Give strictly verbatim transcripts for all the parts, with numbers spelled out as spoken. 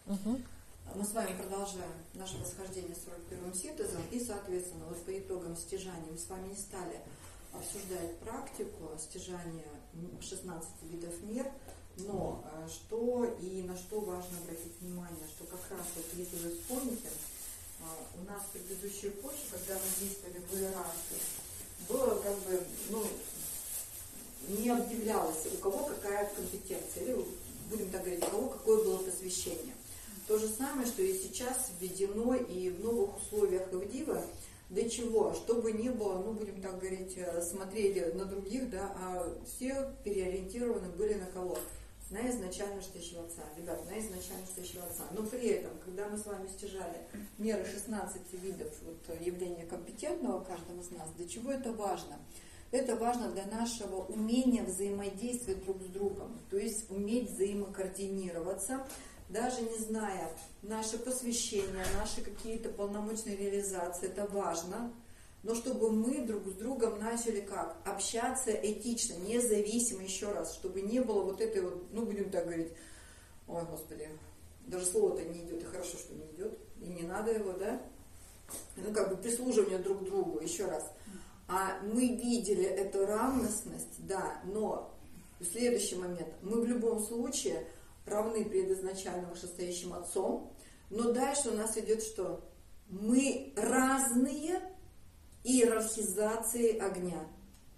Угу. Мы с вами продолжаем наше восхождение с сорок первым синтезом, и, соответственно, вот по итогам стяжания мы с вами не стали обсуждать практику стяжания шестнадцати видов мер, но что и на что важно обратить внимание, что как раз, вот, если вы вспомните, у нас в предыдущей эпохе, когда мы действовали в иерархии, было как бы, ну, не объявлялось, у кого какая компетенция, или, будем так говорить, у кого какое было посвящение. То же самое, что и сейчас введено и в новых условиях Авдива. Для чего? Чтобы не было, ну, будем так говорить, смотрели на других, да, а все переориентированы были на кого? На изначально штящего отца. Ребят, на изначально штящего отца. Но при этом, когда мы с вами стяжали меры шестнадцати видов вот, явления компетентного каждого из нас, для чего это важно? Это важно для нашего умения взаимодействовать друг с другом. То есть уметь взаимокоординироваться, даже не зная наше посвящение, наши какие-то полномочные реализации, это важно, но чтобы мы друг с другом начали как? Общаться этично, независимо, еще раз, чтобы не было вот этой вот, ну будем так говорить, ой, Господи, даже слово-то не идет, и хорошо, что не идет, и не надо его, да? Ну как бы прислуживание друг другу, еще раз. А мы видели эту равностность, да, но в следующий момент, мы в любом случае равны пред изначальным вышестоящим отцом, но дальше у нас идет что? Мы разные иерархизации огня.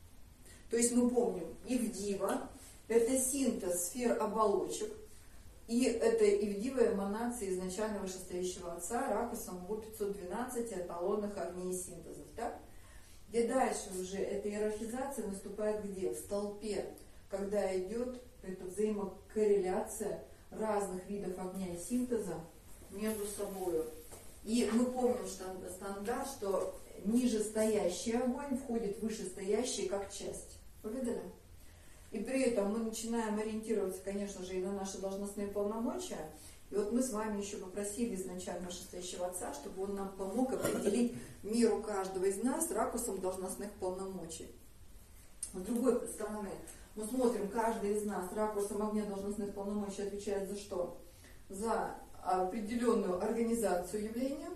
То есть мы помним, Ивдива – это синтез сфер оболочек, и это Ивдива эманация изначально вышестоящего отца, ракусом в пятьсот двенадцать эталонных огней синтезов, так? Где дальше уже эта иерархизация наступает где? В столпе, когда идет эта взаимокорреляция разных видов огня и синтеза между собой. И мы помним стандарт, что нижестоящий огонь входит в вышестоящий как часть. Повидали? И при этом мы начинаем ориентироваться, конечно же, и на наши должностные полномочия. И вот мы с вами еще попросили изначально вышестоящего отца, чтобы он нам помог определить меру каждого из нас ракурсом должностных полномочий. С другой стороны, мы смотрим, каждый из нас ракурсом огня должностных полномочий отвечает за что? За определенную организацию явления,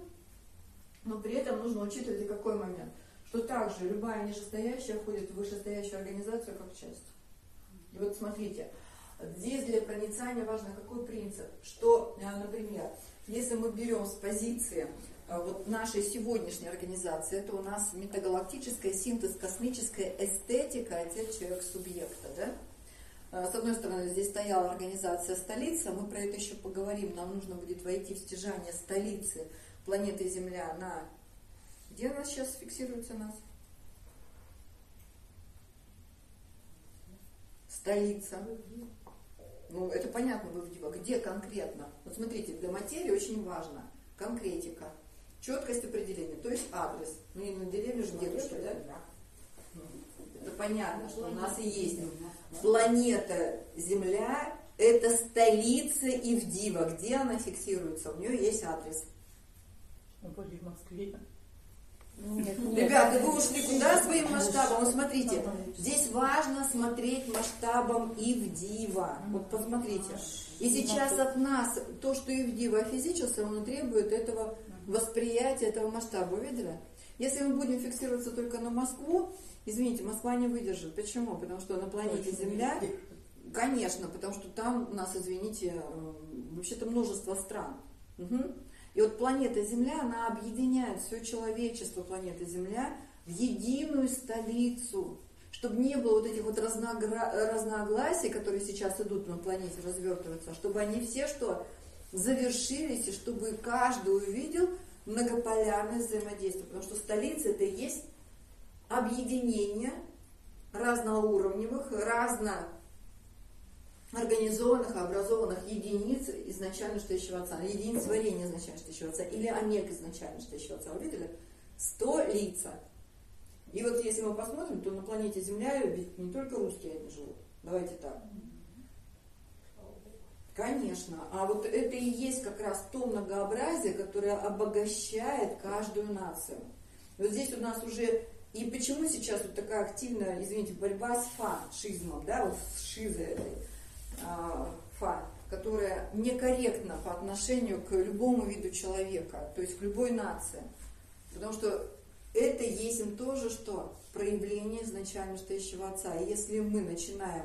но при этом нужно учитывать и какой момент, что также любая нижестоящая входит в вышестоящую организацию как часть. И вот смотрите, здесь для проницания важно какой принцип, что, например, если мы берем с позиции вот нашей сегодняшней организации, это у нас метагалактическая, синтез, космическая эстетика, отец человек субъекта, да? С одной стороны, здесь стояла организация столица, мы про это еще поговорим, нам нужно будет войти в стяжание столицы планеты Земля на... Где она сейчас фиксируется у нас? Столица. Ну, это понятно, вы где конкретно? Вот смотрите, для материи очень важно конкретика, четкость определения, то есть адрес. Ну, не на деревья же дедушка, да? Это понятно, что у нас и есть планета Земля, это столица Ивдива. Где она фиксируется? У нее есть адрес. Были в Москве. Нет, ребята, вы ушли куда своим масштабом? Вот смотрите, здесь важно смотреть масштабом Ивдива. Вот посмотрите. И сейчас от нас то, что Ивдива офизически, он требует этого восприятия, этого масштаба. Видели? Если мы будем фиксироваться только на Москву, извините, Москва не выдержит. Почему? Потому что на планете Земля, конечно, потому что там у нас, извините, вообще-то множество стран. Угу. И вот планета Земля, она объединяет все человечество планеты Земля в единую столицу, чтобы не было вот этих вот разногра... разногласий, которые сейчас идут на планете, развертываются, чтобы они все что завершились, и чтобы каждый увидел многополярное взаимодействие. Потому что столица это и есть объединение разноуровневых, разно организованных, образованных единиц изначально штящего отца, единиц варенья изначально штящего отца, или омег изначально штящего отца. Вы видели? Сто лица. И вот если мы посмотрим, то на планете Земля ведь не только русские они живут. Давайте так. Конечно. А вот это и есть как раз то многообразие, которое обогащает каждую нацию. И вот здесь у нас уже... И почему сейчас вот такая активная, извините, борьба с фашизмом, да, вот с шизой этой. Фа. которая некорректна по отношению к любому виду человека, то есть к любой нации. Потому что это есть им тоже что? Проявление изначально стоящего Отца. И если мы начинаем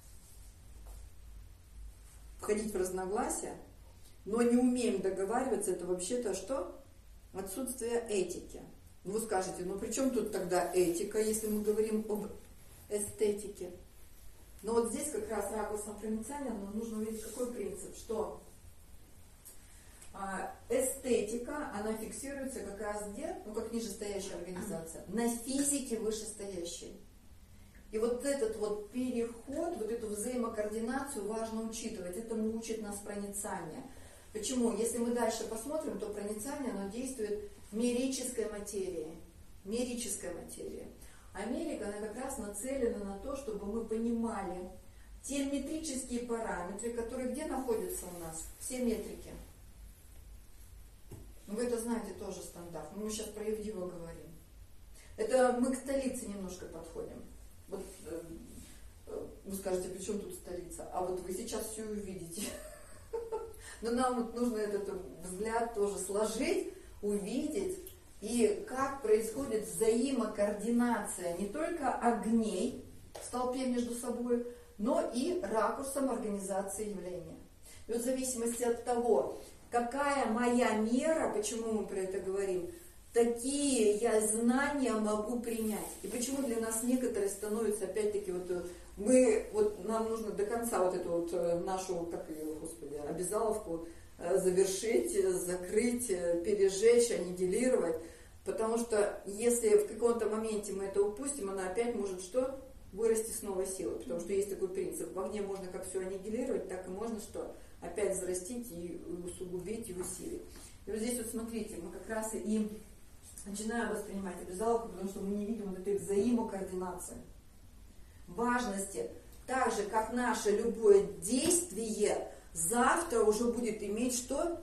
входить в разногласия, но не умеем договариваться, это вообще-то что? Отсутствие этики. Вы скажете, ну при чем тут тогда этика, если мы говорим об эстетике? Но вот здесь как раз ракурсом проницания нам нужно увидеть какой принцип, что эстетика, она фиксируется как раз где? Ну, как нижестоящая организация. На физике вышестоящей. И вот этот вот переход, вот эту взаимокоординацию важно учитывать. Этому учит нас проницание. Почему? Если мы дальше посмотрим, то проницание, оно действует в мерической материи. Мерической материи. А мерика, она как раз нацелена на то, чтобы мы понимали те метрические параметры, которые где находятся у нас? Все метрики. Ну, вы это знаете тоже стандарт. Но мы сейчас про Евдива говорим. Это мы к столице немножко подходим. Вот э, вы скажете, при чем тут столица? А вот вы сейчас все увидите. Но нам вот нужно этот взгляд тоже сложить, увидеть. И как происходит взаимокоординация не только огней в столпе между собой, но и ракурсом организации явления. И вот в зависимости от того, какая моя мера, почему мы про это говорим, такие я знания могу принять. И почему для нас некоторые становятся, опять-таки, вот мы, вот нам нужно до конца вот эту вот нашу, как ее, господи, обязаловку завершить, закрыть, пережечь, аннигилировать. Потому что если в каком-то моменте мы это упустим, она опять может что? Вырасти с новой силой. Потому что есть такой принцип. В огне можно как все аннигилировать, так и можно что? Опять взрастить и усугубить, и усилить. И вот здесь вот смотрите, мы как раз и начинаем воспринимать обязаловку, потому что мы не видим вот этой взаимокоординации. Важности. Так же, как наше любое действие завтра уже будет иметь что?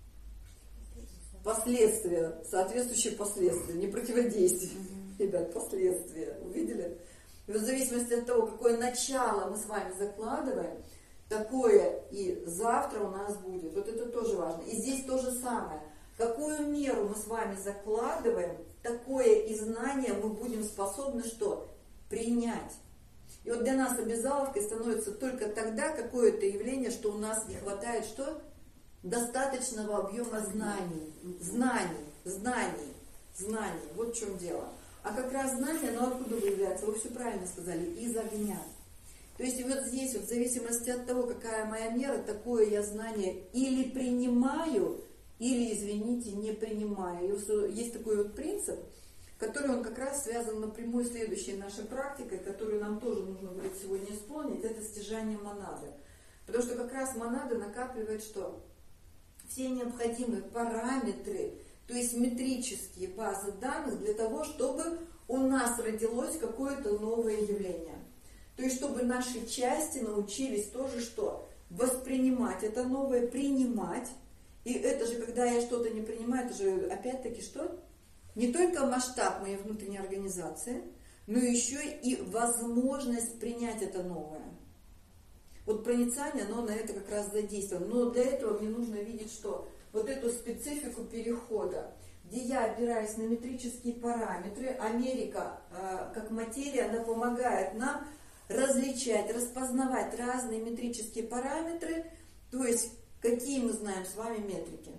Последствия, соответствующие последствия, не противодействие. Mm-hmm. Ребят, последствия. Увидели? И вот в зависимости от того, какое начало мы с вами закладываем, такое и завтра у нас будет. Вот это тоже важно. И здесь то же самое. Какую меру мы с вами закладываем, такое и знание мы будем способны что? Принять. И вот для нас обязаловкой становится только тогда какое-то явление, что у нас не хватает что? Достаточного объема знаний. Знаний, знаний, знаний. Вот в чем дело. А как раз знание, оно откуда выявляется? Вы все правильно сказали. Из огня. То есть вот здесь, вот, в зависимости от того, какая моя мера, такое я знание или принимаю, или, извините, не принимаю. И есть такой вот принцип, который он как раз связан напрямую с следующей нашей практикой, которую нам тоже нужно будет сегодня исполнить, это стяжание монады. Потому что как раз монада накапливает что? Все необходимые параметры, то есть метрические базы данных для того, чтобы у нас родилось какое-то новое явление. То есть, чтобы наши части научились тоже что? Воспринимать это новое, принимать. И это же, когда я что-то не принимаю, это же опять-таки что? Не только масштаб моей внутренней организации, но еще и возможность принять это новое. Вот проницание, оно на это как раз задействовано. Но для этого мне нужно видеть что? Вот эту специфику перехода, где я опираюсь на метрические параметры. Америка, э, как материя, она помогает нам различать, распознавать разные метрические параметры. То есть, какие мы знаем с вами метрики?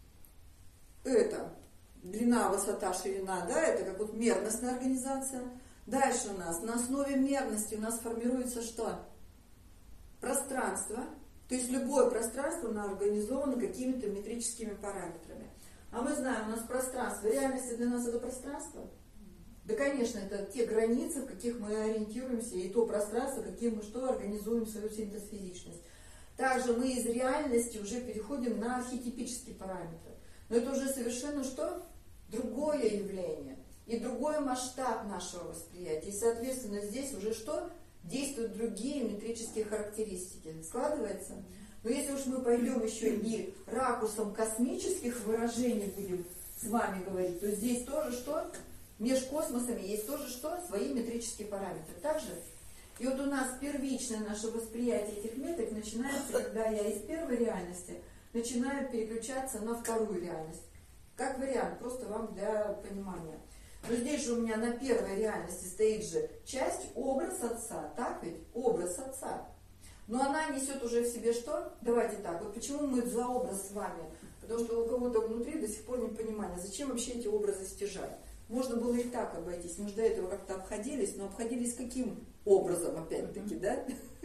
Это длина, высота, ширина, да, это как вот мерностная организация. Дальше у нас на основе мерности у нас формируется что? Пространство. То есть любое пространство оно организовано какими-то метрическими параметрами. А мы знаем, у нас пространство. Реальность для нас это пространство? Да, конечно, это те границы, в каких мы ориентируемся, и то пространство, каким мы что организуем свою синтез-физичность. Также мы из реальности уже переходим на архетипические параметры. Но это уже совершенно что? Другое явление. И другой масштаб нашего восприятия. И, соответственно, здесь уже что? Действуют другие метрические характеристики. Складывается? Но если уж мы пойдем еще и ракурсом космических выражений будем с вами говорить, то здесь тоже что? Между космосами есть тоже что? Свои метрические параметры. Также? И вот у нас первичное наше восприятие этих меток начинается, когда я из первой реальности начинаю переключаться на вторую реальность. Как вариант, просто вам для понимания. Но здесь же у меня на первой реальности стоит же часть, образ отца, так ведь? Образ отца. Но она несет уже в себе что? Давайте так, вот почему мы за образ с вами? Потому что у кого-то внутри до сих пор непонимание, зачем вообще эти образы стяжать? Можно было и так обойтись, мы же до этого как-то обходились, но обходились каким образом, опять-таки, да?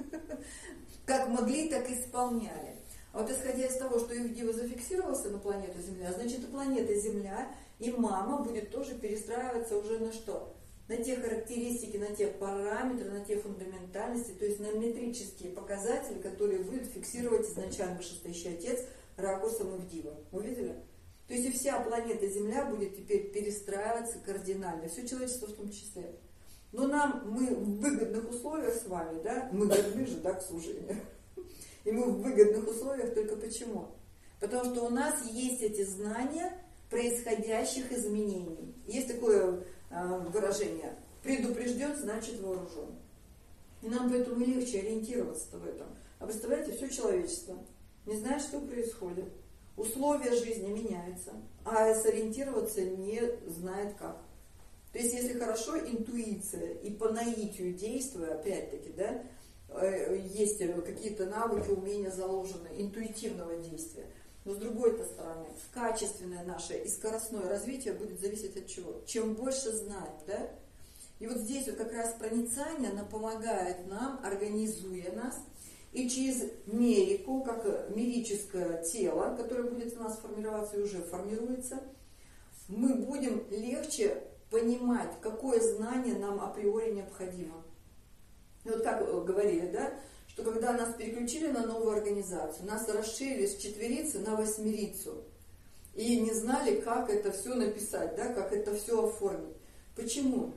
Как могли, так и исполняли. А вот исходя из того, что Юхдива зафиксировался на планету Земля, значит и планета Земля, и мама будет тоже перестраиваться уже на что? На те характеристики, на те параметры, на те фундаментальности, то есть на метрические показатели, которые будет фиксировать изначально вышестоящий отец ракурсом Юхдива. Увидели? То есть и вся планета Земля будет теперь перестраиваться кардинально, все человечество в том числе. Но нам, мы в выгодных условиях с вами, да, мы годны же, да, к служению. И мы в выгодных условиях только почему? Потому что у нас есть эти знания происходящих изменений. Есть такое э, выражение: предупрежден, значит вооружен. И нам поэтому легче ориентироваться в этом. А представляете, все человечество не знает, что происходит. Условия жизни меняются, а сориентироваться не знает как. То есть, если хорошо интуиция и по наитию действуя, опять-таки, да, есть какие-то навыки, умения заложены, интуитивного действия. Но с другой стороны, качественное наше и скоростное развитие будет зависеть от чего? Чем больше знаем, да? И вот здесь вот как раз проницание, оно помогает нам, организуя нас, и через мерику, как мирическое тело, которое будет у нас формироваться и уже формируется, мы будем легче понимать, какое знание нам априори необходимо. И вот как говорили, да, что когда нас переключили на новую организацию, нас расширили с четверицы на восьмерицу, и не знали, как это все написать, да, как это все оформить. Почему?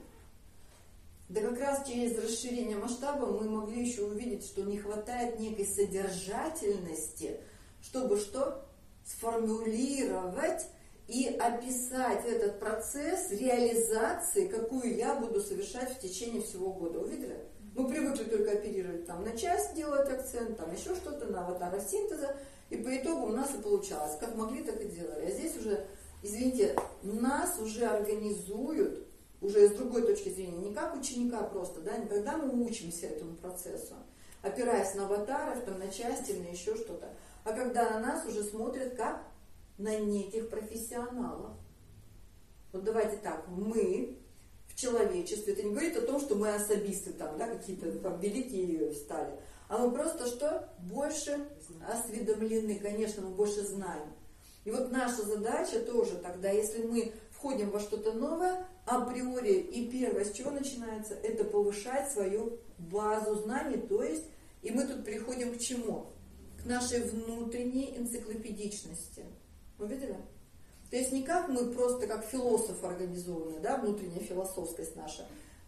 Да как раз через расширение масштаба мы могли еще увидеть, что не хватает некой содержательности, чтобы что? Сформулировать и описать этот процесс реализации, какую я буду совершать в течение всего года. Увидели? Мы привыкли только оперировать там на часть, делать акцент, там еще что-то, на аватарах синтеза, и по итогу у нас и получалось. Как могли, так и делали. А здесь уже, извините, нас уже организуют, уже с другой точки зрения, не как ученика просто, да, не когда мы учимся этому процессу, опираясь на аватаров, там, на части, на еще что-то, а когда на нас уже смотрят как на неких профессионалов. Вот давайте так, мы в человечестве, это не говорит о том, что мы особисты там, да, какие-то там великие стали, а мы просто что? Больше осведомлены, конечно, мы больше знаем. И вот наша задача тоже тогда, если мы входим во что-то новое, априори и первое, с чего начинается, это повышать свою базу знаний, то есть, и мы тут приходим к чему? К нашей внутренней энциклопедичности. Вы видели? То есть не как мы просто как философ организованы, да, внутренняя философскость наша.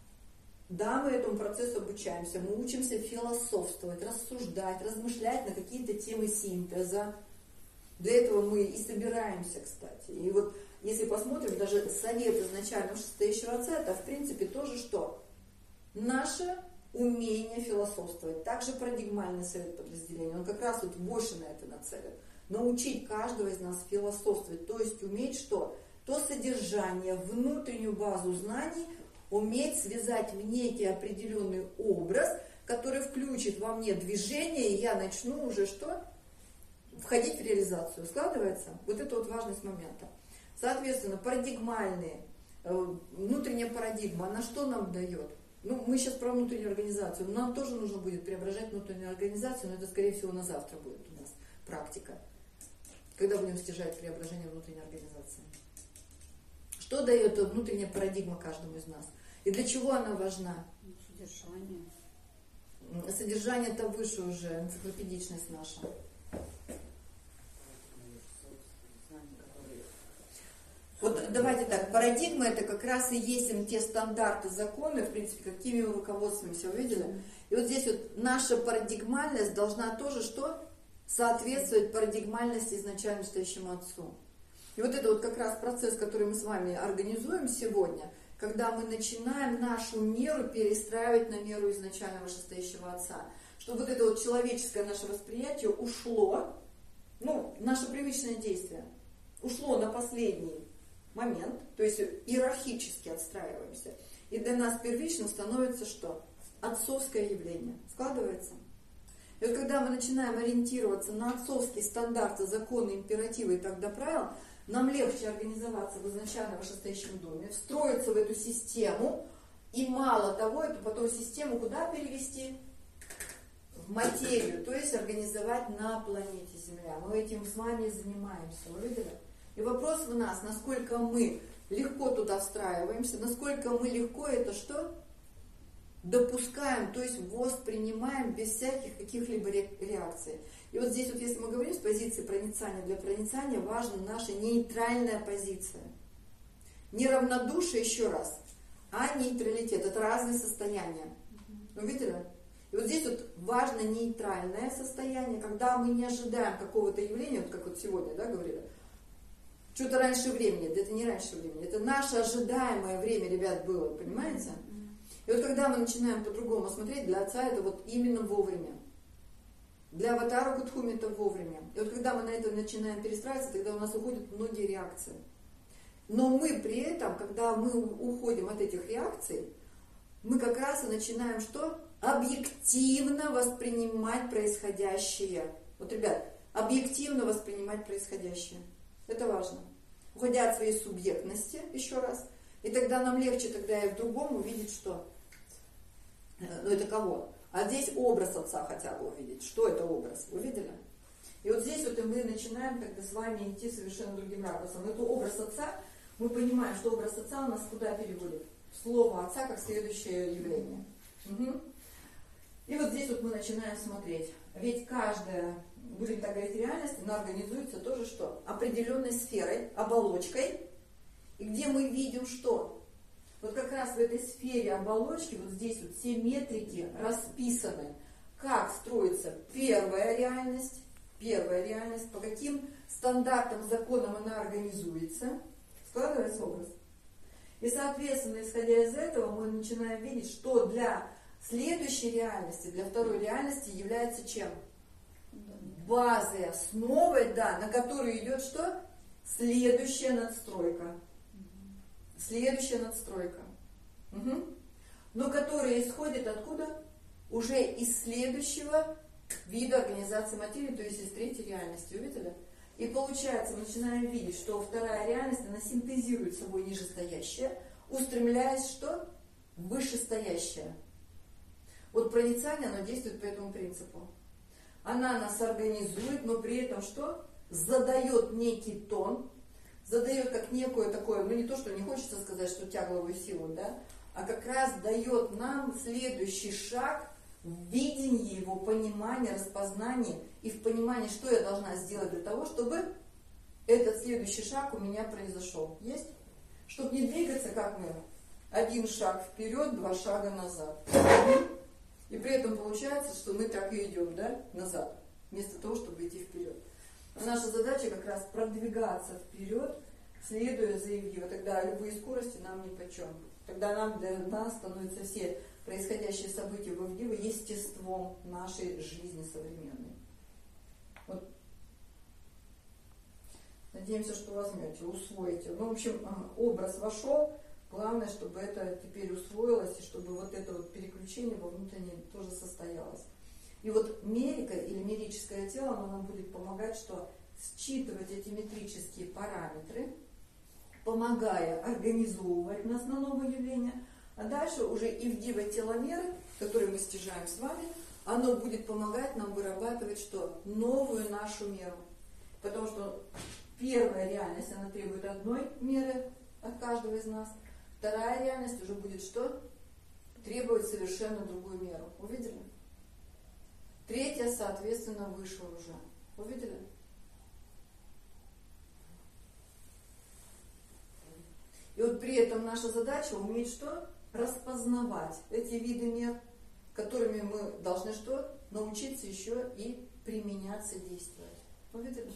Да, мы этому процессу обучаемся, мы учимся философствовать, рассуждать, размышлять на какие-то темы синтеза. Для этого мы и собираемся, кстати. И вот если посмотрим, даже совет изначально вышестоящего отца, это в принципе тоже что? Наше умение философствовать. Также парадигмальный совет подразделения, он как раз вот больше на это нацелен. Научить каждого из нас философствовать, то есть уметь что? То содержание, внутреннюю базу знаний, уметь связать в некий определенный образ, который включит во мне движение, и я начну уже что? Входить в реализацию. Складывается? Вот это вот важность момента. Соответственно, парадигмальные, внутренняя парадигма, она что нам дает? Ну, мы сейчас про внутреннюю организацию. Нам тоже нужно будет преображать внутреннюю организацию, но это, скорее всего, на завтра будет у нас практика. Когда будем стяжать преображение внутренней организации. Что дает внутренняя парадигма каждому из нас? И для чего она важна? Содержание. Содержание-то выше уже, энциклопедичность наша. Вот давайте так, парадигма это как раз и есть те стандарты, законы, в принципе, какими мы руководствуемся, вы видели? И вот здесь вот наша парадигмальность должна тоже что? Соответствовать парадигмальности изначально стоящему отцу. И вот это вот как раз процесс, который мы с вами организуем сегодня, когда мы начинаем нашу меру перестраивать на меру изначального вышестоящего Отца. Чтобы вот это вот человеческое наше восприятие ушло, ну, наше привычное действие, ушло на последний момент, то есть иерархически отстраиваемся. И для нас первичным становится что? Отцовское явление. Складывается? И вот когда мы начинаем ориентироваться на отцовские стандарты, законы, императивы и так до правил, нам легче организоваться в изначально вышестоящем доме, встроиться в эту систему, и мало того, эту потом систему куда перевести? В материю, то есть организовать на планете Земля. Мы этим с вами занимаемся, вы видели? И вопрос в нас, насколько мы легко туда встраиваемся, насколько мы легко это что? Допускаем, то есть воспринимаем без всяких каких-либо реакций. И вот здесь вот, если мы говорим с позиции проницания, для проницания важна наша нейтральная позиция. Не равнодушие, еще раз, а нейтралитет. Это разные состояния. Вы видели? И вот здесь вот важно нейтральное состояние, когда мы не ожидаем какого-то явления, вот как вот сегодня, да, говорили, что-то раньше времени, да это не раньше времени, это наше ожидаемое время, ребят, было, понимаете? И вот когда мы начинаем по-другому смотреть, для Отца это вот именно вовремя. Для аватара Гудхуми это вовремя. И вот когда мы на это начинаем перестраиваться, тогда у нас уходят многие реакции. Но мы при этом, когда мы уходим от этих реакций, мы как раз и начинаем что? Объективно воспринимать происходящее. Вот, ребят, объективно воспринимать происходящее. Это важно. Уходя от своей субъектности, еще раз. И тогда нам легче тогда и в другом увидеть что? Ну это кого? А здесь образ Отца хотя бы увидеть. Что это образ? Увидели? И вот здесь вот и мы начинаем тогда с вами идти совершенно другим ракурсом. Это образ Отца. Мы понимаем, что образ Отца у нас куда переводит? Слово Отца как следующее явление. Угу. И вот здесь вот мы начинаем смотреть. Ведь каждая, будем так говорить, реальность, она организуется тоже что? Определенной сферой, оболочкой. И где мы видим что? Вот как раз в этой сфере оболочки, вот здесь вот все метрики расписаны, как строится первая реальность, первая реальность, по каким стандартам, законам она организуется, складывается образ. И, соответственно, исходя из этого, мы начинаем видеть, что для следующей реальности, для второй реальности является чем? Базой, основой, да, на которую идет что? Следующая надстройка. Следующая надстройка. Угу. Но которая исходит откуда? Уже из следующего вида организации материи, то есть из третьей реальности. Увидели? И получается, мы начинаем видеть, что вторая реальность, она синтезирует собой нижестоящее, устремляясь что? В вышестоящее. Вот проницание, оно действует по этому принципу. Она нас организует, но при этом что? Задает некий тон, задает как некое такое, ну не то, что не хочется сказать, что тягловую силу, да, а как раз дает нам следующий шаг в видении его, понимания, распознании и в понимании, что я должна сделать для того, чтобы этот следующий шаг у меня произошел. Есть? Чтобы не двигаться, как мы, один шаг вперед, два шага назад. И при этом получается, что мы так и идем, да, назад, вместо того, чтобы идти вперед. Но наша задача как раз продвигаться вперед, следуя за Евгио. Тогда любые скорости нам нипочем. Тогда нам, для нас становятся все происходящие события в Евгио естеством нашей жизни современной. Вот. Надеемся, что возьмете, усвоите. Ну, в общем, образ вошел. Главное, чтобы это теперь усвоилось, и чтобы вот это вот переключение во внутреннее тоже состоялось. И вот мерика или мерическое тело, оно нам будет помогать, что считывать эти метрические параметры, помогая организовывать нас на новое явление, а дальше уже ивдивое теломеры, которые мы стяжаем с вами, оно будет помогать нам вырабатывать что? Новую нашу меру. Потому что первая реальность, она требует одной меры от каждого из нас. Вторая реальность уже будет что? Требовать совершенно другую меру. Увидели? Третья, соответственно, вышла уже. Увидели? И вот при этом наша задача уметь что? Распознавать эти виды мер, которыми мы должны что? Научиться еще и применяться, действовать. Увидели?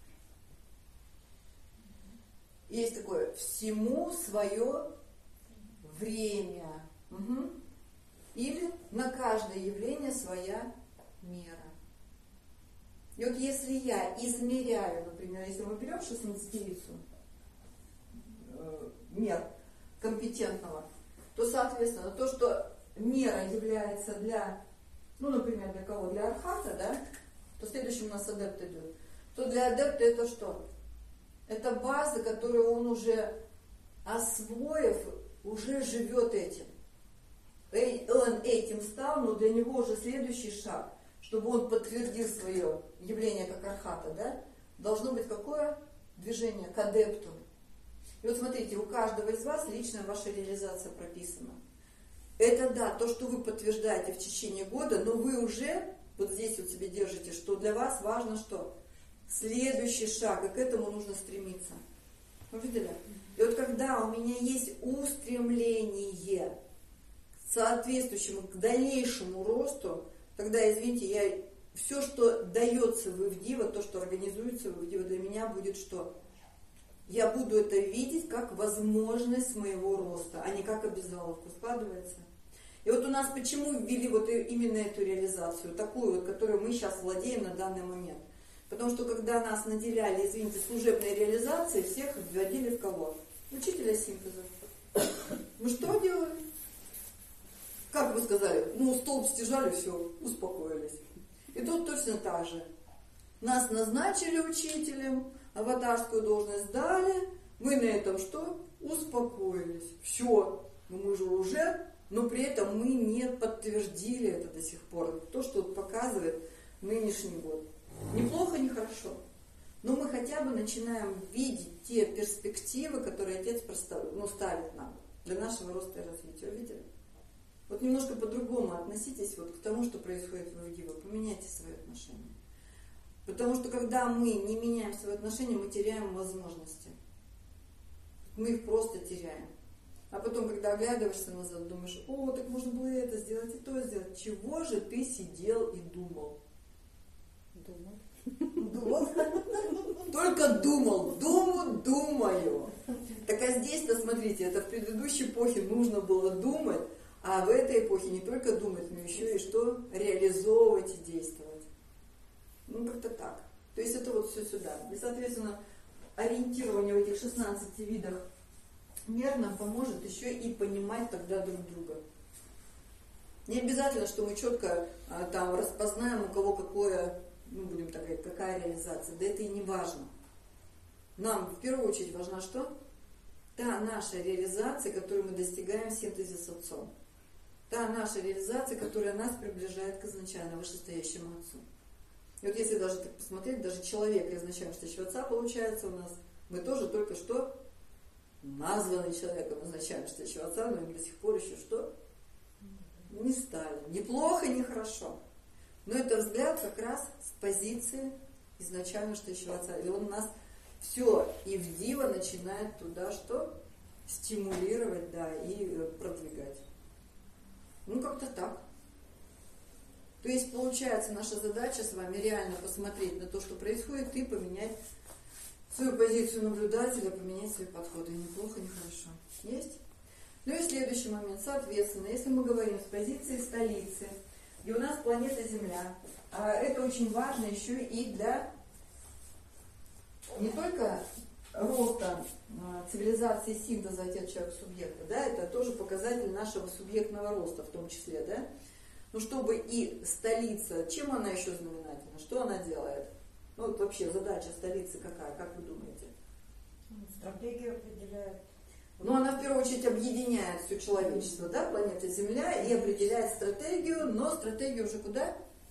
Есть такое всему свое время. Угу. Или на каждое явление своя мера. И вот если я измеряю, например, если мы берем шестнадцатилицу э, мер компетентного, то, соответственно, то, что мера является для, ну, например, для кого? Для архата, да? То следующим у нас адепт идет. То для адепта это что? Это база, которую он уже освоив, уже живет этим. Он этим стал, но для него уже следующий шаг, чтобы он подтвердил свое явление как архата, да, должно быть какое движение к адепту. И вот смотрите, у каждого из вас личная ваша реализация прописана. Это да, то, что вы подтверждаете в течение года, но вы уже вот здесь вот себе держите, что для вас важно что? Следующий шаг, и к этому нужно стремиться. Вы видели? И вот когда у меня есть устремление к соответствующему, к дальнейшему росту, тогда, извините, я все, что дается в Ивдива, то, что организуется в Ивдива, для меня будет что? Я буду это видеть как возможность моего роста, а не как обязаловку. Складывается? И вот у нас почему ввели вот именно эту реализацию, такую вот, которую мы сейчас владеем на данный момент? Потому что когда нас наделяли, извините, служебной реализацией, всех вводили в кого? Учителя синтеза. Мы что делали? Как вы сказали? Ну, столб стяжали, все, успокоились. И тут точно так же. Нас назначили учителем, аватарскую должность дали, мы на этом что? Успокоились. Все, ну мы же уже, но при этом мы не подтвердили это до сих пор. То, что показывает нынешний год. Неплохо, не хорошо. Но мы хотя бы начинаем видеть те перспективы, которые Отец ну, ставит нам для нашего роста и развития. Видели? Вот немножко по-другому относитесь вот к тому, что происходит в Ивдива. Поменяйте свои отношения. Потому что когда мы не меняем свои отношения, мы теряем возможности. Мы их просто теряем. А потом, когда оглядываешься назад, думаешь, о, так можно было это сделать и то сделать. Чего же ты сидел и думал? Думал. Думал? Только думал. Думаю, думаю. Так а здесь-то, смотрите, это в предыдущей эпохе нужно было думать, а в этой эпохе не только думать, но еще и что? Реализовывать и действовать. Ну, как-то так. То есть это вот все сюда. И, соответственно, ориентирование в этих шестнадцати видах мер нам поможет еще и понимать тогда друг друга. Не обязательно, что мы четко а, там распознаем, у кого какое, ну, будем так говорить, какая реализация. Да это и не важно. Нам в первую очередь важна что? Та наша реализация, которую мы достигаем в синтезе с Отцом. Та наша реализация, которая нас приближает к изначально вышестоящему Отцу. И вот если даже так посмотреть, даже человека изначально вышестоящего Отца получается у нас, мы тоже только что названы человеком изначально вышестоящего Отца, но им до сих пор еще что? Не стали. Неплохо, не хорошо. Но это взгляд как раз с позиции изначально вышестоящего Отца. И он нас все Ивдива начинает туда что? Стимулировать, да, и продвигать. Ну, как-то так. То есть, получается, наша задача с вами реально посмотреть на то, что происходит, и поменять свою позицию наблюдателя, поменять свои подходы. Неплохо, не хорошо. Есть? Ну и следующий момент. Соответственно, если мы говорим с позиции столицы, и у нас планета Земля, а это очень важно еще и для не только роста цивилизации синтеза отец-человек-субъекта, да, это тоже показатель нашего субъектного роста в том числе, да. Ну, чтобы и столица, чем она еще знаменательна, что она делает? Ну, вот вообще задача столицы какая, как вы думаете? Стратегию определяет. Ну, она в первую очередь объединяет все человечество, да, планета Земля, и определяет стратегию, но стратегию уже куда?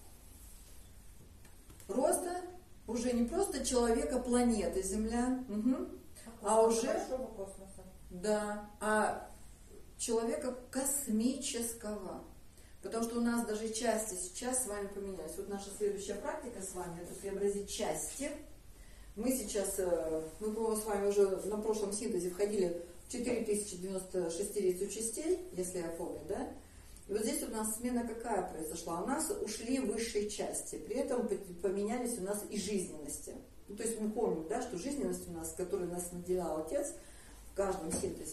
Роста уже не просто человека, планеты Земля, угу, а уже большого космоса. Да, а человека космического. Потому что у нас даже части сейчас с вами поменялись. Вот наша следующая практика с вами, это преобразить части. Мы сейчас, мы, по-моему, с вами уже на прошлом синтезе входили в четыре тысячи девяносто шестерицу частей, если я помню, да? И вот здесь у нас смена какая произошла? У нас ушли высшие части, при этом поменялись у нас и жизненности. Ну, то есть мы помним, да, что жизненность у нас, которой нас наделял Отец в каждом синтезе,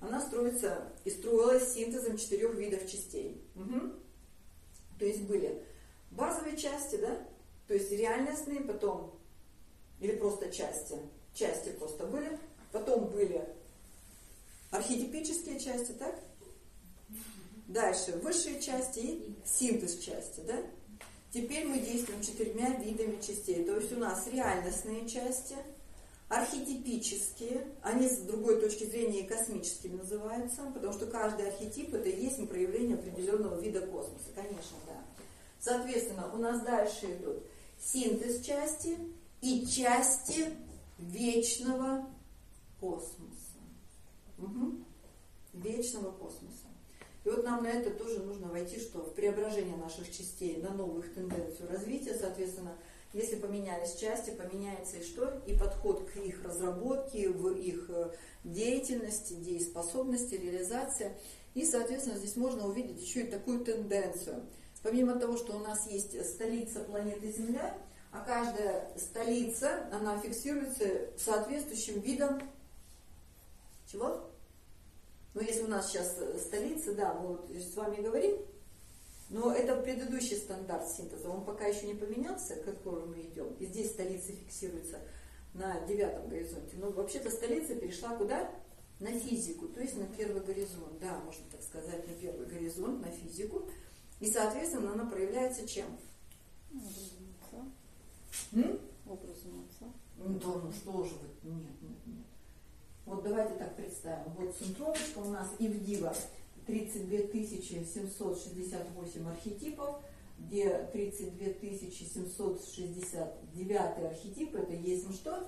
она строится и строилась синтезом четырех видов частей. Угу. То есть были базовые части, да, то есть реальностные, потом, или просто части, части просто были, потом были архетипические части, так? Дальше высшие части и синтез части, да? Теперь мы действуем четырьмя видами частей, то есть у нас реальностные части, архетипические, они с другой точки зрения космическими называются, потому что каждый архетип это и есть проявление определенного вида космоса, конечно, да. Соответственно, у нас дальше идут синтез части и части вечного космоса. Угу. Вечного космоса. И вот нам на это тоже нужно войти, что в преображение наших частей, на новых тенденцию развития, соответственно, если поменялись части, поменяется и что? И подход к их разработке, в их деятельности, дееспособности, реализации. И, соответственно, здесь можно увидеть еще и такую тенденцию. Помимо того, что у нас есть столица планеты Земля, а каждая столица, она фиксируется соответствующим видом чего? Ну, если у нас сейчас столица, да, мы вот с вами говорим, но это предыдущий стандарт синтеза, он пока еще не поменялся, к которому мы идем. И здесь столица фиксируется на девятом горизонте. Но вообще-то столица перешла куда? На физику, то есть на первый горизонт. Да, можно так сказать, на первый горизонт, на физику. И, соответственно, она проявляется чем? Образом отца. М? Образом отца. Ну, да, ну что же вы? Нет, нет, нет. Вот давайте так представим. Вот центровочка у нас Ивдива. тридцать две тысячи семьсот шестьдесят восемь архетипов, где тридцать две тысячи семьсот шестьдесят девятый архетип, это есть ну что?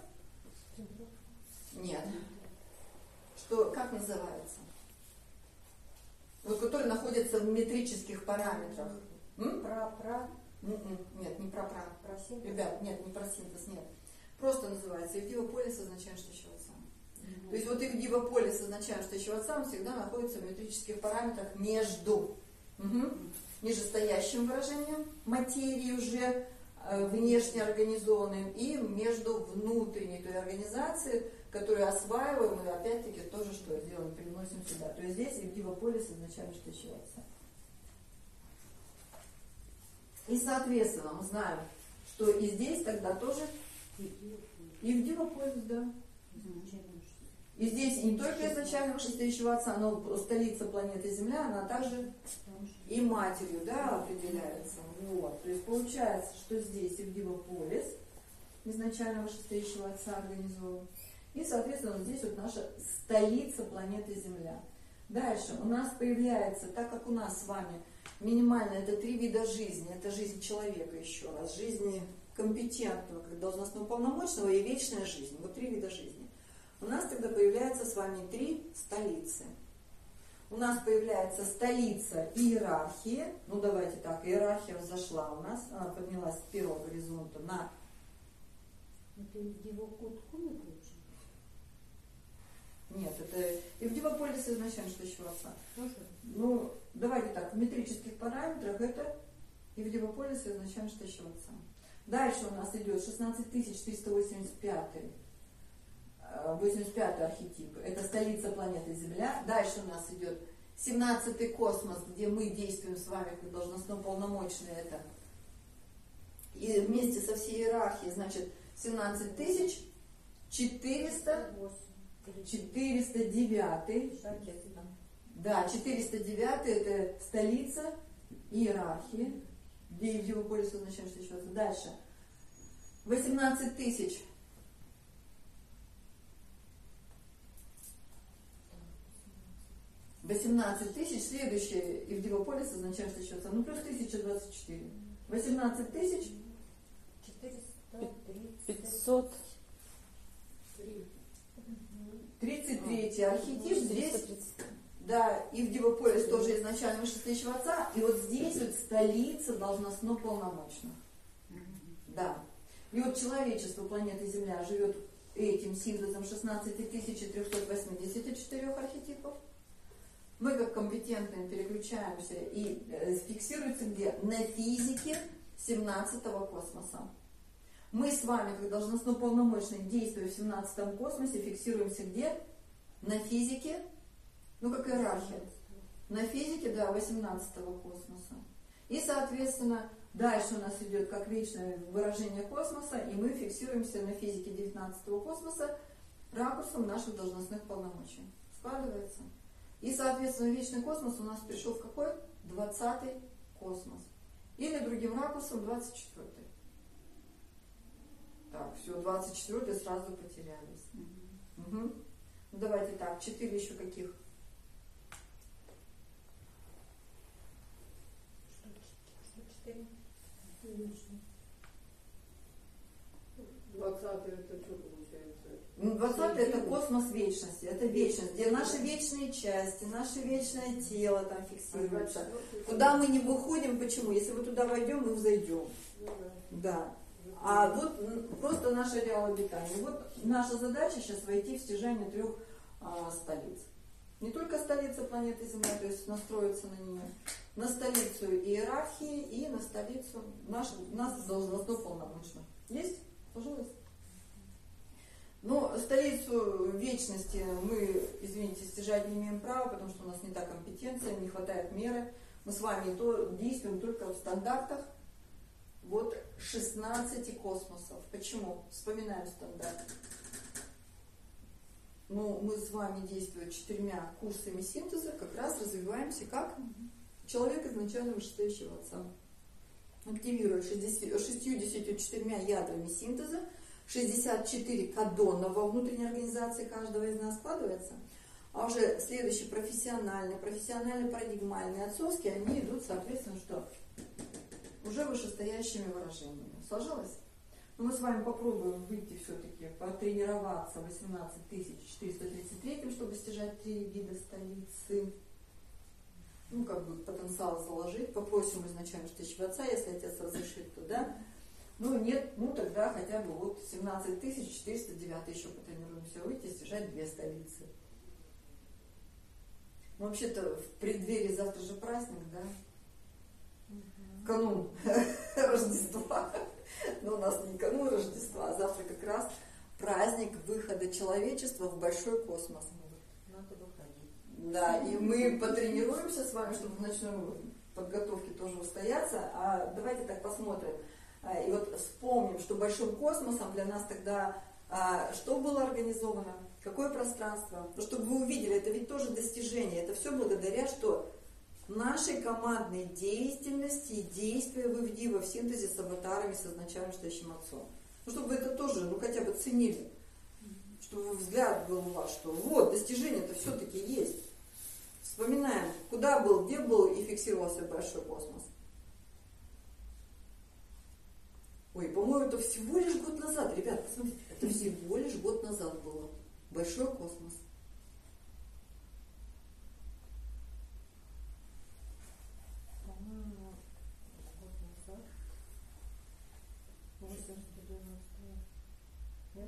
Нет. Что, как называется? Вот, который находится в метрических параметрах. М? Про, про, Нет, не про про. про синтез. Ребят, нет, не про синтез, нет. Просто называется Ивдива полис означает, что еще отца. Mm-hmm. То есть вот Ивдива полис означает, что еще отца, он всегда находится в метрических параметрах между угу. нижестоящим выражением материи уже э, внешне организованным и между внутренней той организацией, которую осваиваем и опять-таки тоже что делаем, переносим сюда. То есть здесь Ивдива полис означает, что еще отца. И соответственно мы знаем, что и здесь тогда тоже Ивдива полис, да. И здесь не только изначально вышестоящего отца, но столица планеты Земля, она также и матерью, да, определяется. Вот. То есть получается, что здесь Ивдива полис изначально вышестоящего отца организован. И, соответственно, вот здесь вот наша столица планеты Земля. Дальше у нас появляется, так как у нас с вами минимально это три вида жизни, это жизнь человека еще раз, жизни компетентного, как должностного полномочного и вечная жизнь. Вот три вида жизни. У нас тогда появляется с вами три столицы. У нас появляется столица иерархии. Ну давайте так, иерархия взошла у нас, она поднялась с первого горизонта на... Это его код хуй получил? Нет, это Ивдива полис изначально, что еще отца. Тоже? Ну, давайте так, в метрических параметрах это Ивдива полис изначально, что еще отца. Дальше у нас идет шестнадцать тысяч триста восемьдесят пятый. восемьдесят пятый архетип, это столица планеты Земля. Дальше у нас идет семнадцатый космос, где мы действуем с вами как должностно полномочные, это и вместе со всей иерархией, значит, семнадцать тысяч четыреста девятый. Да, четыреста девятый это столица иерархии, где Ивдива полис означает, что еще дальше. восемнадцать тысяч. восемнадцать тысяч, следующее Ивдива полис означает, что еще ну плюс тысяча двадцать четыре. восемнадцать тысяч пятьсот тридцать третий архетип здесь, да, Ивдива полис тоже изначально вышестоящего отца, и вот здесь вот столица должностно полномочных. Да. И вот человечество планеты Земля живет этим синтезом шестнадцать тысяч триста восемьдесят четыре архетипов. Мы как компетентные переключаемся и э, фиксируется где? На физике семнадцатого космоса. Мы с вами, как должностно полномочные, действуя в семнадцатом космосе, фиксируемся где? На физике Ну, как иерархия. На физике, да, восемнадцатого космоса. И, соответственно, дальше у нас идет как вечное выражение космоса, и мы фиксируемся на физике девятнадцатого космоса ракурсом наших должностных полномочий. Складывается. И, соответственно, вечный космос у нас пришел в какой? двадцатый космос. Или другим ракурсом двадцать четвёртый. Так, все, двадцать четвёртый сразу потерялись. Угу. Угу. Ну, давайте так, четыре еще каких? двадцатый это что получается? Ну, двадцатый это космос вечности, это вечность, где наши вечные части, наше вечное тело там фиксируется. Куда мы не выходим, почему? Если мы туда войдем, мы взойдем. Да. А вот просто наш ареал обитания. Вот наша задача сейчас войти в стяжание трех а, столиц. Не только столица планеты Земля, то есть настроиться на нее, на столицу иерархии и на столицу наших, нас должностно полномочно. Есть? Пожалуйста. Но столицу вечности мы, извините, стяжать не имеем права, потому что у нас не та компетенция, не хватает меры. Мы с вами то действуем только в стандартах вот шестнадцати космосов. Почему? Вспоминаем стандарт. Ну, мы с вами, действуя четырьмя курсами синтеза, как раз развиваемся как человек изначально вышестоящего отца. Активируя шестьюдесятью четырьмя ядрами синтеза, шестьдесят четыре кадона во внутренней организации каждого из нас складывается, а уже следующие профессиональные, профессионально-парадигмальные, отцовские, они идут, соответственно, что? Уже вышестоящими выражениями. Сложилось? Но мы с вами попробуем выйти все-таки, потренироваться восемнадцать тысяч четыреста тридцать три, чтобы стяжать три вида столицы. Ну, как бы потенциал заложить. Попросим изначально встающего отца, если отец разрешит, то да. Ну, нет, ну тогда хотя бы вот семнадцать тысяч четыреста девять еще потренируемся выйти, стяжать две столицы. Ну, вообще-то в преддверии завтра же праздник, да? В канун Рождества. Но у нас не канун Рождества, а завтра как раз праздник выхода человечества в большой космос. Надо выходить. Да, и мы потренируемся с вами, чтобы в ночной подготовке тоже устояться. А давайте так посмотрим. И вот вспомним, что большим космосом для нас тогда что было организовано, какое пространство. Ну, чтобы вы увидели, это ведь тоже достижение. Это все благодаря что? Нашей командной деятельности и действия в ИВДИВа в синтезе с аватарами, с изначально стоящим отцом. Ну, чтобы вы это тоже, ну, хотя бы ценили. Чтобы взгляд был у вас, что вот, достижение-то все-таки есть. Вспоминаем, куда был, где был и фиксировался большой космос. Ой, по-моему, это всего лишь год назад. Ребят, посмотрите, это всего лишь год назад было. Большой космос. По-моему, год назад. восемьдесят девяносто. Нет?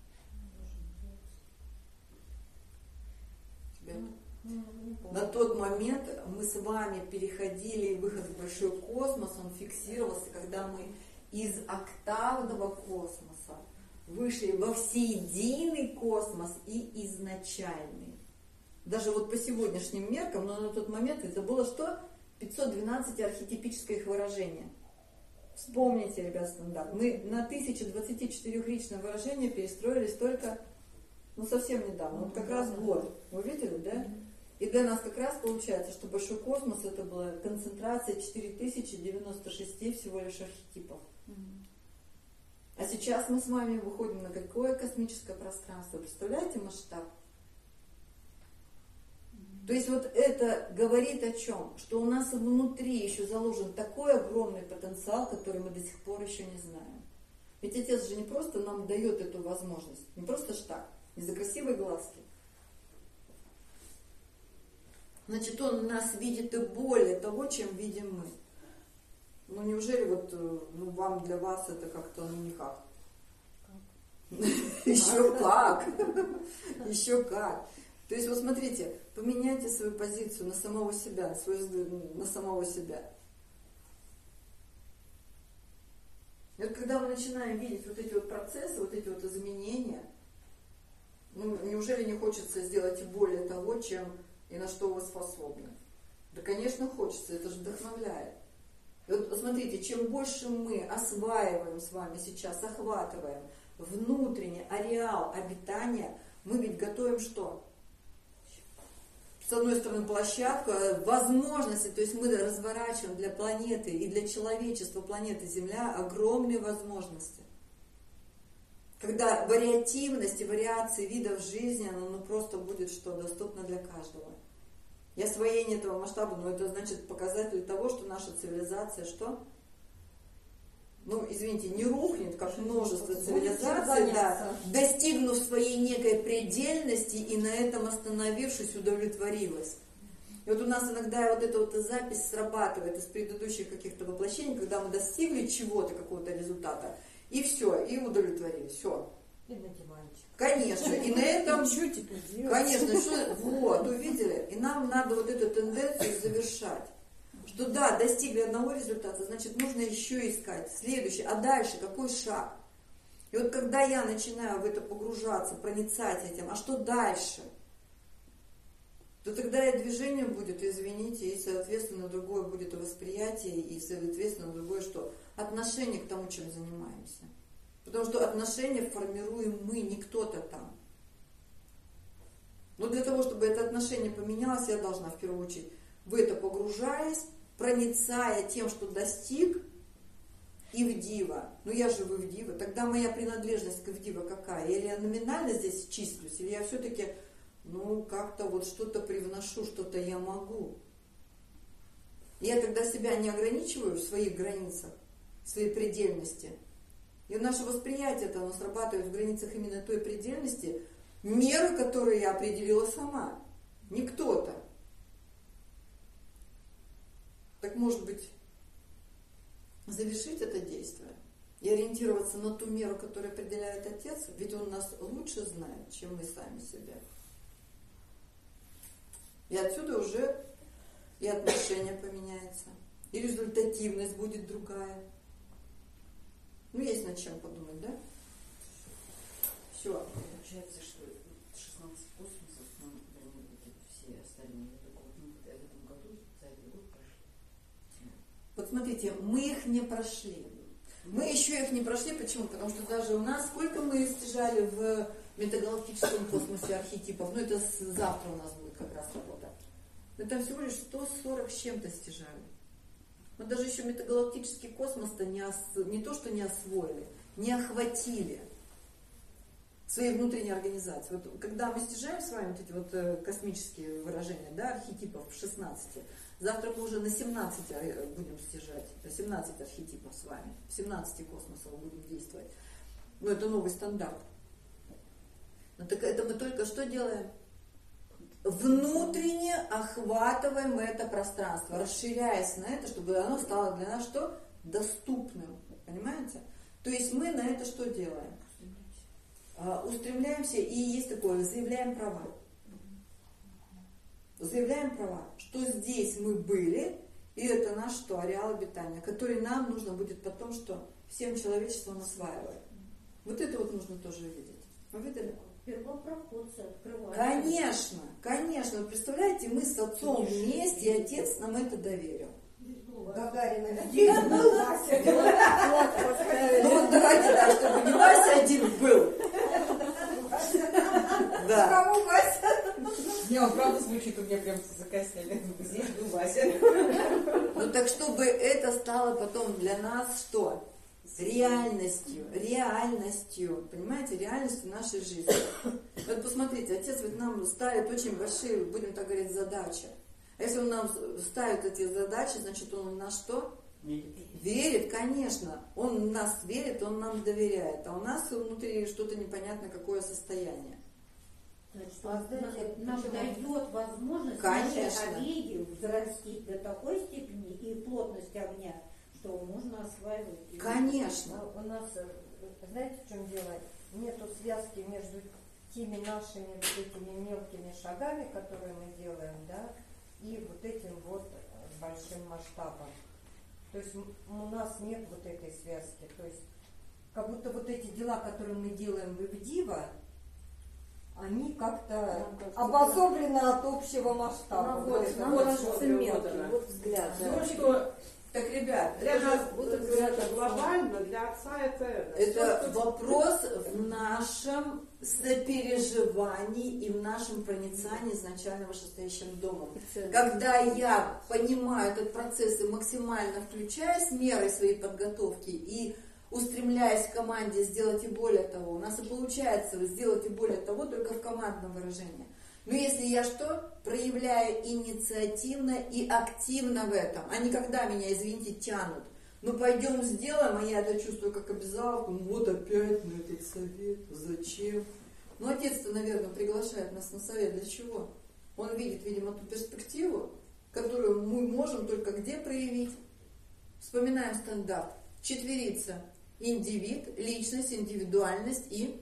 На тот момент мы с вами переходили, выход в большой космос, он фиксировался, когда мы из октавного космоса вышли во всеединый космос и изначальный. Даже вот по сегодняшним меркам, но на тот момент это было что? пятьсот двенадцать архетипическое их выражение. Вспомните, ребят, стандарт. Мы на тысяча двадцать четыре личное выражение перестроились только, ну, совсем недавно. Вот как раз год. Вы видели, да? И для нас как раз получается, что большой космос это была концентрация четыре тысячи девяносто шесть всего лишь архетипов. А сейчас мы с вами выходим на какое космическое пространство? Представляете масштаб? То есть вот это говорит о чем? Что у нас внутри еще заложен такой огромный потенциал, который мы до сих пор еще не знаем. Ведь Отец же не просто нам дает эту возможность, не просто ж так, не за красивые глазки. Значит, Он нас видит и более того, чем видим мы. Ну неужели вот ну, вам, для вас это как-то ну никак? Еще как! Еще как! То есть, вот смотрите, поменяйте свою позицию на самого себя, свой взгляд на самого себя. И вот когда мы начинаем видеть вот эти вот процессы, вот эти вот изменения, ну, неужели не хочется сделать и более того, чем и на что вы способны. Да, конечно, хочется, это же вдохновляет. И вот смотрите, чем больше мы осваиваем с вами сейчас, охватываем внутренний ареал обитания, мы ведь готовим что? С одной стороны, площадку, возможности, то есть мы разворачиваем для планеты и для человечества планеты Земля огромные возможности. Когда вариативность и вариации видов жизни, она ну, просто будет что, доступна для каждого. И освоение этого масштаба, ну это значит показатель того, что наша цивилизация что? Ну, извините, не рухнет, как множество цивилизаций, да, достигнув своей некой предельности и на этом остановившись, удовлетворилась. И вот у нас иногда вот эта вот запись срабатывает из предыдущих каких-то воплощений, когда мы достигли чего-то, какого-то результата, и все, и удовлетворились, все. И на диванчик. Конечно, и на этом, что теперь делать? конечно, что, вот, увидели, и нам надо вот эту тенденцию завершать. Что да, достигли одного результата, значит, нужно еще искать следующий. А дальше какой шаг? И вот когда я начинаю в это погружаться, проницать этим, а что дальше? То тогда и движение будет, извините, и, соответственно, другое будет восприятие, и, соответственно, другое что? Отношение к тому, чем занимаемся. Потому что отношения формируем мы, не кто-то там. Но для того, чтобы это отношение поменялось, я должна в первую очередь в это погружаясь, проницая тем, что достиг, и в дива. Ну я же в дива. Тогда моя принадлежность к дива какая? Или я номинально здесь числюсь, или я все-таки, ну, как-то вот что-то привношу, что-то я могу. Я тогда себя не ограничиваю в своих границах, в своей предельности. И наше восприятие-то, оно срабатывает в границах именно той предельности, меры, которую я определила сама, не кто-то. Так может быть, завершить это действие и ориентироваться на ту меру, которую определяет Отец, ведь Он нас лучше знает, чем мы сами себя. И отсюда уже и отношение поменяется, и результативность будет другая. Ну, есть над чем подумать, да? Все. Получается, что шестнадцать космосов, ну, вернее, все остальные, только вот мы в этом году, за этот год прошли. Вот смотрите, мы их не прошли. Мы еще их не прошли. Почему? Потому что даже у нас, сколько мы стяжали в метагалактическом космосе архетипов, ну это завтра у нас будет как раз работа. Это всего лишь сто сорок с чем-то стяжали. Мы даже еще метагалактический космос-то не, ос... не то, что не освоили, не охватили своей внутренней организации. Вот когда мы стяжаем с вами вот эти вот космические выражения, да, архетипов в шестнадцати, завтра мы уже на семнадцати будем стяжать, семнадцать архетипов с вами, в семнадцати космосах будем действовать. Ну, это новый стандарт. Но так это мы только что делаем? Внутренне охватываем это пространство, расширяясь на это, чтобы оно стало для нас что? Доступным. Понимаете? То есть мы на это что делаем? Устремляемся, и есть такое, заявляем права. Заявляем права, что здесь мы были, и это наш что? Ареал обитания, который нам нужно будет потом что? Всем человечеством осваивать. Вот это вот нужно тоже видеть. Вы видели? Первопроходцы открывают. Конечно, конечно. Вы представляете, мы с отцом вместе, и отец нам это доверил. Гагарина здесь был, Вася. Ну вот давайте так, чтобы не Вася один был. Да. Кому Вася? Не, он правда звучит у меня прям за костями. Здесь был Вася. Ну так чтобы это стало потом для нас что? Реальностью, реальностью, понимаете, реальностью нашей жизни. Вот посмотрите, Отец ведь нам ставит очень большие, будем так говорить, задачи. А если Он нам ставит эти задачи, значит Он в нас что? Верит. Верит, конечно. Он в нас верит, Он нам доверяет. А у нас внутри что-то непонятно какое состояние. Значит, нам дает возможность конечно. нашей Омеги взрастить до такой степени и плотность огня, что можно осваивать. Конечно. У нас, знаете, в чем дело? Нету связки между теми нашими вот этими мелкими шагами, которые мы делаем, да, и вот этим вот большим масштабом. То есть у нас нет вот этой связки. То есть как будто вот эти дела, которые мы делаем в Ивдива, они как-то Нам кажется, обособлены от общего масштаба. Ну, Вот вот, это нам вот. кажется мелкий, вот взгляд. Ну, да. что Так, ребят, для это, нас же- вот это, взгляд это отца. глобально, для отца это это. это Всё, что- вопрос в нашем сопереживании и в нашем проницании изначально вышестоящим домом. Когда я понимаю этот процесс и максимально включаюсь мерой своей подготовки и устремляясь к команде сделать и более того, у нас и получается сделать и более того только в командном выражении. Но если я что? Проявляю инициативно и активно в этом, а не когда меня, извините, тянут. Ну пойдем сделаем, а я это чувствую как обязаловку. Ну вот опять на этот совет, зачем? Ну отец-то, наверное, приглашает нас на совет. Для чего? Он видит, видимо, ту перспективу, которую мы можем только где проявить. Вспоминаем стандарт. Четверица. Индивид, личность, индивидуальность и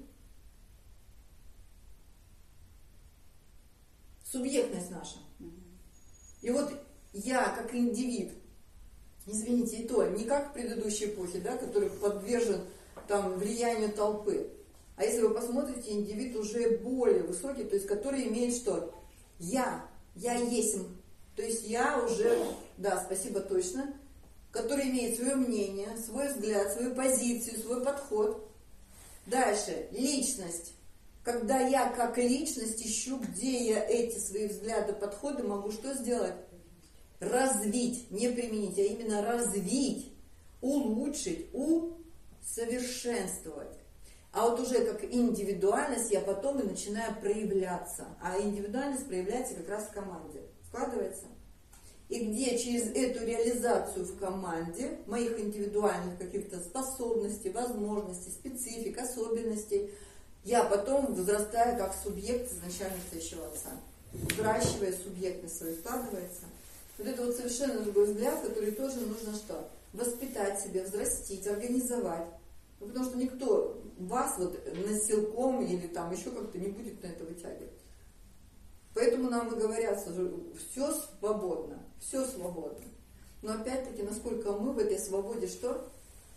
субъектность наша. И вот я, как индивид, извините, и то, не как в предыдущей эпохе, да, который подвержен там, влиянию толпы. А если вы посмотрите, индивид уже более высокий, то есть который имеет что? Я, я есть. То есть я уже, да, спасибо точно, который имеет свое мнение, свой взгляд, свою позицию, свой подход. Дальше, личность. Когда я как личность ищу, где я эти свои взгляды, подходы могу что сделать? Развить, не применить, а именно развить, улучшить, усовершенствовать. А вот уже как индивидуальность я потом и начинаю проявляться. А индивидуальность проявляется как раз в команде. Складывается? И где через эту реализацию в команде моих индивидуальных каких-то способностей, возможностей, специфик, особенностей, я потом возрастаю как субъект изначально настоящего отца. Взращивая субъектность свою, складывается. Вот это вот совершенно другой взгляд, который тоже нужно что? Воспитать себе, взрастить, организовать. Ну, потому что никто вас вот насилком или там еще как-то не будет на это вытягивать. Поэтому нам и говорят, что все свободно, все свободно. Но опять-таки, насколько мы в этой свободе что?